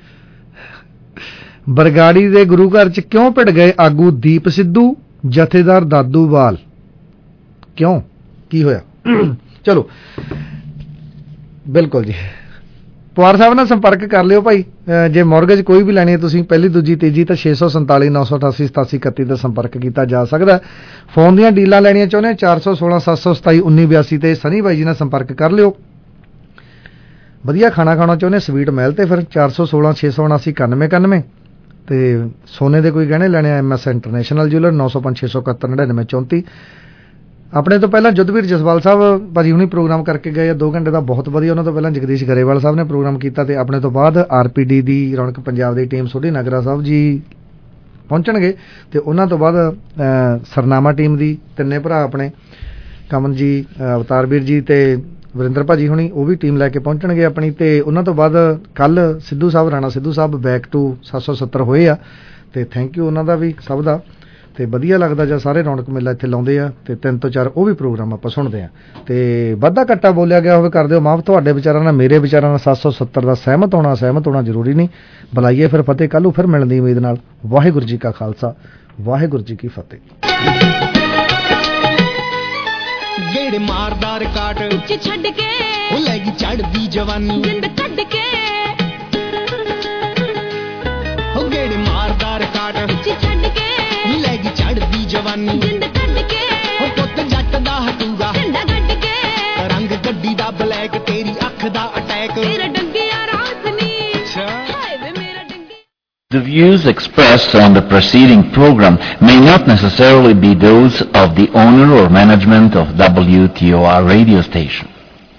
ਬਰਗਾੜੀ ਦੇ ਗੁਰੂ ਘਰ 'ਚ ਕਿਉਂ ਭਿੜ ਗਏ ਆਗੂ ਦੀਪ ਸਿੱਧੂ, ਜਥੇਦਾਰ ਦਾਦੂਵਾਲ, ਕਿਉਂ, ਕੀ ਹੋਇਆ? ਚਲੋ ਬਿਲਕੁਲ ਜੀ, ਪਵਾਰ ਸਾਹਿਬ ਨਾਲ ਸੰਪਰਕ ਕਰ ਲਿਓ ਭਾਈ। ਜੇ ਮੌਰਗੇਜ ਕੋਈ ਵੀ ਲੈਣੀ ਹੈ ਤੁਸੀਂ, ਪਹਿਲੀ ਦੂਜੀ ਤੀਜੀ, ਤਾਂ ਛੇ ਸੌ ਸੰਤਾਲੀ ਨੌ ਸੌ ਅਠਾਸੀ ਸਤਾਸੀ ਇਕੱਤੀ ਦਾ ਸੰਪਰਕ ਕੀਤਾ ਜਾ ਸਕਦਾ। ਫੋਨ ਦੀਆਂ ਡੀਲਾਂ ਲੈਣੀਆਂ ਚਾਹੁੰਦੇ ਚਾਰ ਸੌ ਸੋਲਾਂ ਸੱਤ ਸੌ ਸਤਾਈ ਉੱਨੀ ਬਿਆਸੀ ਤੇ ਸਨੀ ਬਾਈ ਜੀ ਨਾਲ ਸੰਪਰਕ ਕਰ ਲਿਓ। ਵਧੀਆ ਖਾਣਾ ਖਾਣਾ ਚਾਹੁੰਦੇ ਸਵੀਟ ਮਹਿਲ ਤੇ ਫਿਰ ਚਾਰ ਸੌ ਸੋਲਾਂ ਛੇ ਸੌ ਉਨਾਸੀ ਇਕਾਨਵੇਂ ਇਕਾਨਵੇਂ। ਤੇ ਸੋਨੇ ਦੇ ਕੋਈ ਗਹਿਣੇ ਲੈਣੇ ਆ ਐਮ ਐਸ ਇੰਟਰਨੈਸ਼ਨਲ ਜਿਊਲਰ ਨੌ ਸੌ ਪੰਜ ਛੇ ਸੌ ਇਕਹੱਤਰ ਨੜਿਨਵੇਂ ਚੌਂਤੀ। ਆਪਣੇ ਤੋਂ ਪਹਿਲਾਂ ਜੁੱਧਵੀਰ ਜਸਵਾਲ ਸਾਹਿਬ ਭਾਜੀ ਹੁਣੀ ਪ੍ਰੋਗਰਾਮ ਕਰਕੇ ਗਏ ਆ ਦੋ ਘੰਟੇ ਦਾ, ਬਹੁਤ ਵਧੀਆ। ਉਹਨਾਂ ਤੋਂ ਪਹਿਲਾਂ ਜਗਦੀਸ਼ ਗਰੇਵਾਲ ਸਾਹਿਬ ਨੇ ਪ੍ਰੋਗਰਾਮ ਕੀਤਾ ਤੇ ਆਪਣੇ ਤੋਂ ਬਾਅਦ ਆਰ ਪੀ ਡੀ ਦੀ ਰੌਣਕ ਪੰਜਾਬ ਦੀ ਟੀਮ ਸੋਢੀ ਨਗਰਾ ਸਾਹਿਬ ਜੀ ਪਹੁੰਚਣਗੇ ਤੇ ਉਹਨਾਂ ਤੋਂ ਬਾਅਦ ਸਰਨਾਮਾ ਟੀਮ ਦੀ ਤਿੰਨੇ ਭਰਾ ਆਪਣੇ ਕਮਨ ਜੀ, ਅਵਤਾਰਵੀਰ ਜੀ ਤੇ ਵਰਿੰਦਰ ਭਾਜੀ ਹੁਣੀ, ਉਹ ਵੀ ਟੀਮ ਲੈ ਕੇ ਪਹੁੰਚਣਗੇ ਆਪਣੀ। ਤੇ ਉਹਨਾਂ ਤੋਂ ਬਾਅਦ ਕੱਲ ਸਿੱਧੂ ਸਾਹਿਬ, ਰਾਣਾ ਸਿੱਧੂ ਸਾਹਿਬ ਬੈਕ ਟੂ ਸੱਤ ਸੌ ਸੱਤਰ ਹੋਏ ਆ ਤੇ ਥੈਂਕ ਯੂ ਉਹਨਾਂ ਦਾ ਵੀ, ਸਭ ਦਾ। ਤੇ ਵਧੀਆ ਲੱਗਦਾ ਜਦ ਸਾਰੇ ਰੌਣਕ ਮੇਲਾ ਇੱਥੇ ਲਾਉਂਦੇ ਆ ਤੇ ਤਿੰਨ ਤੋਂ ਚਾਰ ਉਹ ਵੀ ਪ੍ਰੋਗਰਾਮ ਆਪਾਂ ਸੁਣਦੇ ਆ। ਤੇ ਵਾਧਾ ਘੱਟਾ ਬੋਲਿਆ ਗਿਆ ਹੋਵੇ ਕਰ ਦਿਓ ਮਾਫ। ਤੁਹਾਡੇ ਵਿਚਾਰਾਂ ਨਾਲ ਮੇਰੇ ਵਿਚਾਰਾਂ ਨਾਲ ਸੱਤ ਸੌ ਸੱਤਰ ਦਾ ਸਹਿਮਤ ਹੋਣਾ ਸਹਿਮਤ ਹੋਣਾ ਜ਼ਰੂਰੀ ਨਹੀਂ। ਬੁਲਾਈਏ ਫਿਰ ਫਤਿਹ, ਕੱਲ੍ਹ ਨੂੰ ਫਿਰ ਮਿਲਣ ਦੀ ਉਮੀਦ ਨਾਲ। ਵਾਹਿਗੁਰੂ ਜੀ ਕਾ ਖਾਲਸਾ, ਵਾਹਿਗੁਰੂ ਜੀ ਕੀ ਫਤਿਹ। ਗੇੜੇ ਮਾਰਦਾਰ ਕਾਟ ਉੱਚ ਛੱਡ ਕੇ ਉਹ ਲੈ ਗਈ ਚੜਦੀ ਜਵਾਨੀ ਜਿੰਦ ਕੱਢ ਕੇ। ਉਹ ਗੇੜੇ ਮਾਰਦਾਰ ਕਾਟ ਉੱਚ ਛੱਡ ਕੇ ਲੈ ਗਈ ਚੜਦੀ ਜਵਾਨੀ ਜਿੰਦ ਕੱਢ ਕੇ। ਉਹ ਪੁੱਤ ਜੱਟ ਦਾ ਹਟੂਗਾ ਝੰਡਾ ਗੱਡ ਕੇ, ਰੰਗ ਗੱਡੀ ਦਾ ਬਲੈਕ, ਤੇਰੀ ਅੱਖ ਦਾ ਅਟੈਕ, ਤੇਰਾ ਡੰਗਿਆ ਰਾਸਨੀ ਹਾਏ ਵੇ ਮੇਰਾ ਡੰਗੀ। The views expressed on the preceding program may not necessarily be those of the owner or management of W T O R radio station.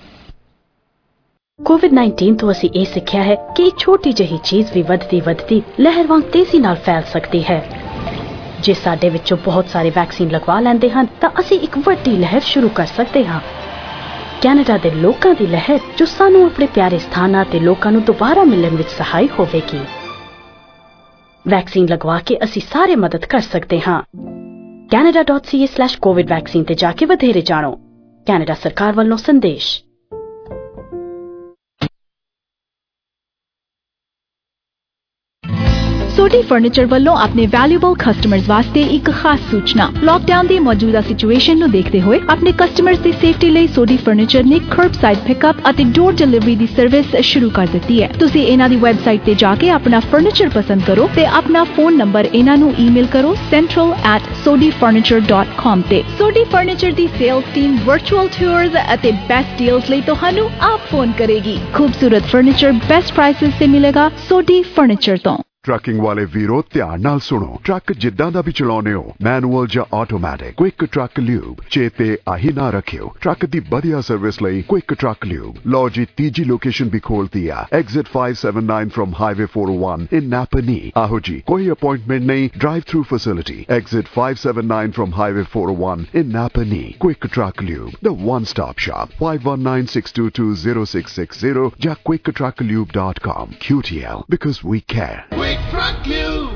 Covid nineteen ਤੋਂ ਅਸੀਂ ਇਹ ਸਿੱਖਿਆ ਹੈ ਕਿ ਇੱਕ ਛੋਟੀ ਜਿਹੀ ਚੀਜ਼ ਵੀ ਵੱਧਦੀ ਵੱਧਦੀ ਲਹਿਰ ਵਾਂਗ ਤੇਜ਼ੀ ਨਾਲ ਫੈਲ ਸਕਦੀ ਹੈ। ਜੇ ਸਾਡੇ ਵਿੱਚੋਂ ਬਹੁਤ ਸਾਰੇ ਵੈਕਸੀਨ ਲਗਵਾ ਲੈਂਦੇ ਹਨ ਤਾਂ ਅਸੀਂ ਇੱਕ ਵੱਡੀ ਲਹਿਰ ਸ਼ੁਰੂ ਕਰ ਸਕਦੇ ਹਾਂ। ਕੈਨੇਡਾ ਦੇ ਲੋਕਾਂ ਦੀ ਲਹਿਰ ਜੋ ਸਾਨੂੰ ਆਪਣੇ ਪਿਆਰੇ ਸਥਾਨਾਂ ਤੇ ਲੋਕਾਂ ਨੂੰ ਦੁਬਾਰਾ ਮਿਲਣ ਵਿੱਚ ਸਹਾਈ ਹੋਵੇਗੀ। ਵੈਕਸੀਨ ਲਗਵਾ ਕੇ ਅਸੀਂ ਸਾਰੇ ਮਦਦ ਕਰ ਸਕਦੇ ਹਾਂ। Canada dot C A slash Covid vaccine ਤੇ ਜਾ ਕੇ ਵਧੇਰੇ ਜਾਣੋ। ਕੈਨੇਡਾ ਸਰਕਾਰ ਵੱਲੋਂ ਸੰਦੇਸ਼। ਸੋਢੀ ਫਰਨੀਚਰ ਵੱਲੋਂ ਆਪਣੇ ਵੈਲਿਊਬਲ ਕਸਟਮਰਜ਼ ਵਾਸਤੇ ਇੱਕ ਖਾਸ ਸੂਚਨਾ। ਲਾਕਡਾਊਨ ਦੀ ਮੌਜੂਦਾ ਸਿਚੁਏਸ਼ਨ ਨੂੰ ਦੇਖਦੇ ਹੋਏ ਆਪਣੇ ਕਸਟਮਰਜ਼ ਦੀ ਸੇਫਟੀ ਲਈ ਸੋਢੀ ਫਰਨੀਚਰ ਨੇ ਕਰਬਸਾਈਡ ਪਿਕਅਪ ਅਤੇ ਡੋਰ ਡਿਲੀਵਰੀ ਦੀ ਸਰਵਿਸ ਸ਼ੁਰੂ ਕਰ ਦਿੱਤੀ ਹੈ। ਤੁਸੀਂ ਇਹਨਾਂ ਦੀ ਵੈਬਸਾਈਟ ਤੇ ਜਾ ਕੇ ਆਪਣਾ ਫਰਨੀਚਰ ਪਸੰਦ ਕਰੋ ਤੇ ਆਪਣਾ ਫੋਨ ਨੰਬਰ ਇਹਨਾਂ ਨੂੰ ਈਮੇਲ ਕਰੋ central at sodhi furniture dot com ਤੇ। ਸੋਢੀ ਫਰਨੀਚਰ ਦੀ ਸੇਲਸ ਟੀਮ ਵਰਚੁਅਲ ਟੂਰਸ ਅਤੇ ਬੈਸਟ ਡੀਲਸ ਲਈ ਤੁਹਾਨੂੰ ਆਪ ਫੋਨ ਕਰੇਗੀ। ਖੂਬਸੂਰਤ ਫਰਨੀਚਰ ਬੈਸਟ ਪ੍ਰਾਈਸਿਸ ਤੇ ਮਿਲੇਗਾ ਸੋਢੀ ਫਰਨੀਚਰ ਤੋਂ। ट्रकिंग वाले वीरो ध्यान नाल सुनो। ट्रक जिद्दां दा भी चलाउने हो, मैनुअल जां ऑटोमैटिक, क्विक ट्रक ल्यूब चेते आही ना रखियो। ट्रक दी बढ़िया सर्विस लई क्विक ट्रक ल्यूब। लो जी तीजी लोकेशन भी खोलती है, exit five seven nine from highway four O one in Napanee. आहो जी, कोई अपॉइंटमेंट नहीं, drive through facility, exit five seven nine from highway four O one in Napanee. Quick Truck Lube, the one stop shop. Five one nine six two two zero six six zero या Quick Truck Lube dot com. Q T L, because we care. Quick Truck Lube.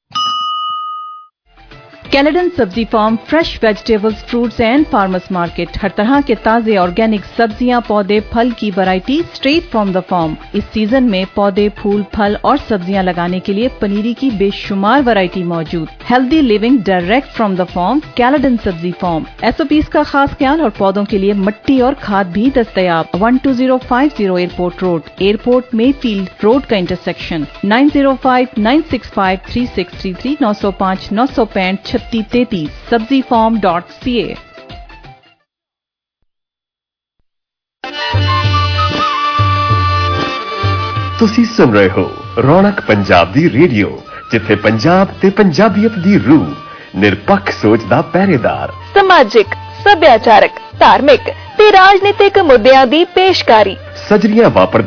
Caledon सब्जी farm, fresh vegetables, fruits and farmers market. हर तरह के ताजे organic सब्जियां, पौधे, फल की variety straight from the farm. इस सीजन में पौधे, फूल, फल और सब्जियां लगाने के लिए पनीरी की बेशुमार वैरायटी मौजूद। Healthy living direct from the farm, Caledon सब्जी फार्म। एसओपीज का खास ख्याल और पौधों के लिए मिट्टी और खाद भी दस्तयाब। One two zero five zero airport road, airport Mayfield road का intersection. Nine zero five nine six five three six three three नौ सौ पाँच नौ सौ पैंठ छत्तीस तैतीस सब्जी फार्म डॉट सी ए। ਤੁਸੀਂ ਸੁਣ ਰਹੇ ਹੋ ਰੌਣਕ ਪੰਜਾਬ ਦੀ ਰੇਡੀਓ, ਜਿੱਥੇ ਪੰਜਾਬ ਤੇ ਪੰਜਾਬੀਅਤ ਦੀ ਰੂਹ, ਨਿਰਪੱਖ ਸੋਚ ਦਾ ਪਹਿਰੇਦਾਰ, ਸਮਾਜਿਕ, ਸੱਭਿਆਚਾਰਕ, ਧਾਰਮਿਕ ਤੇ ਰਾਜਨੀਤਿਕ ਮੁੱਦਿਆਂ ਦੀ ਪੇਸ਼ਕਾਰੀ, ਸਜਰੀਆਂ ਵਾਪਰ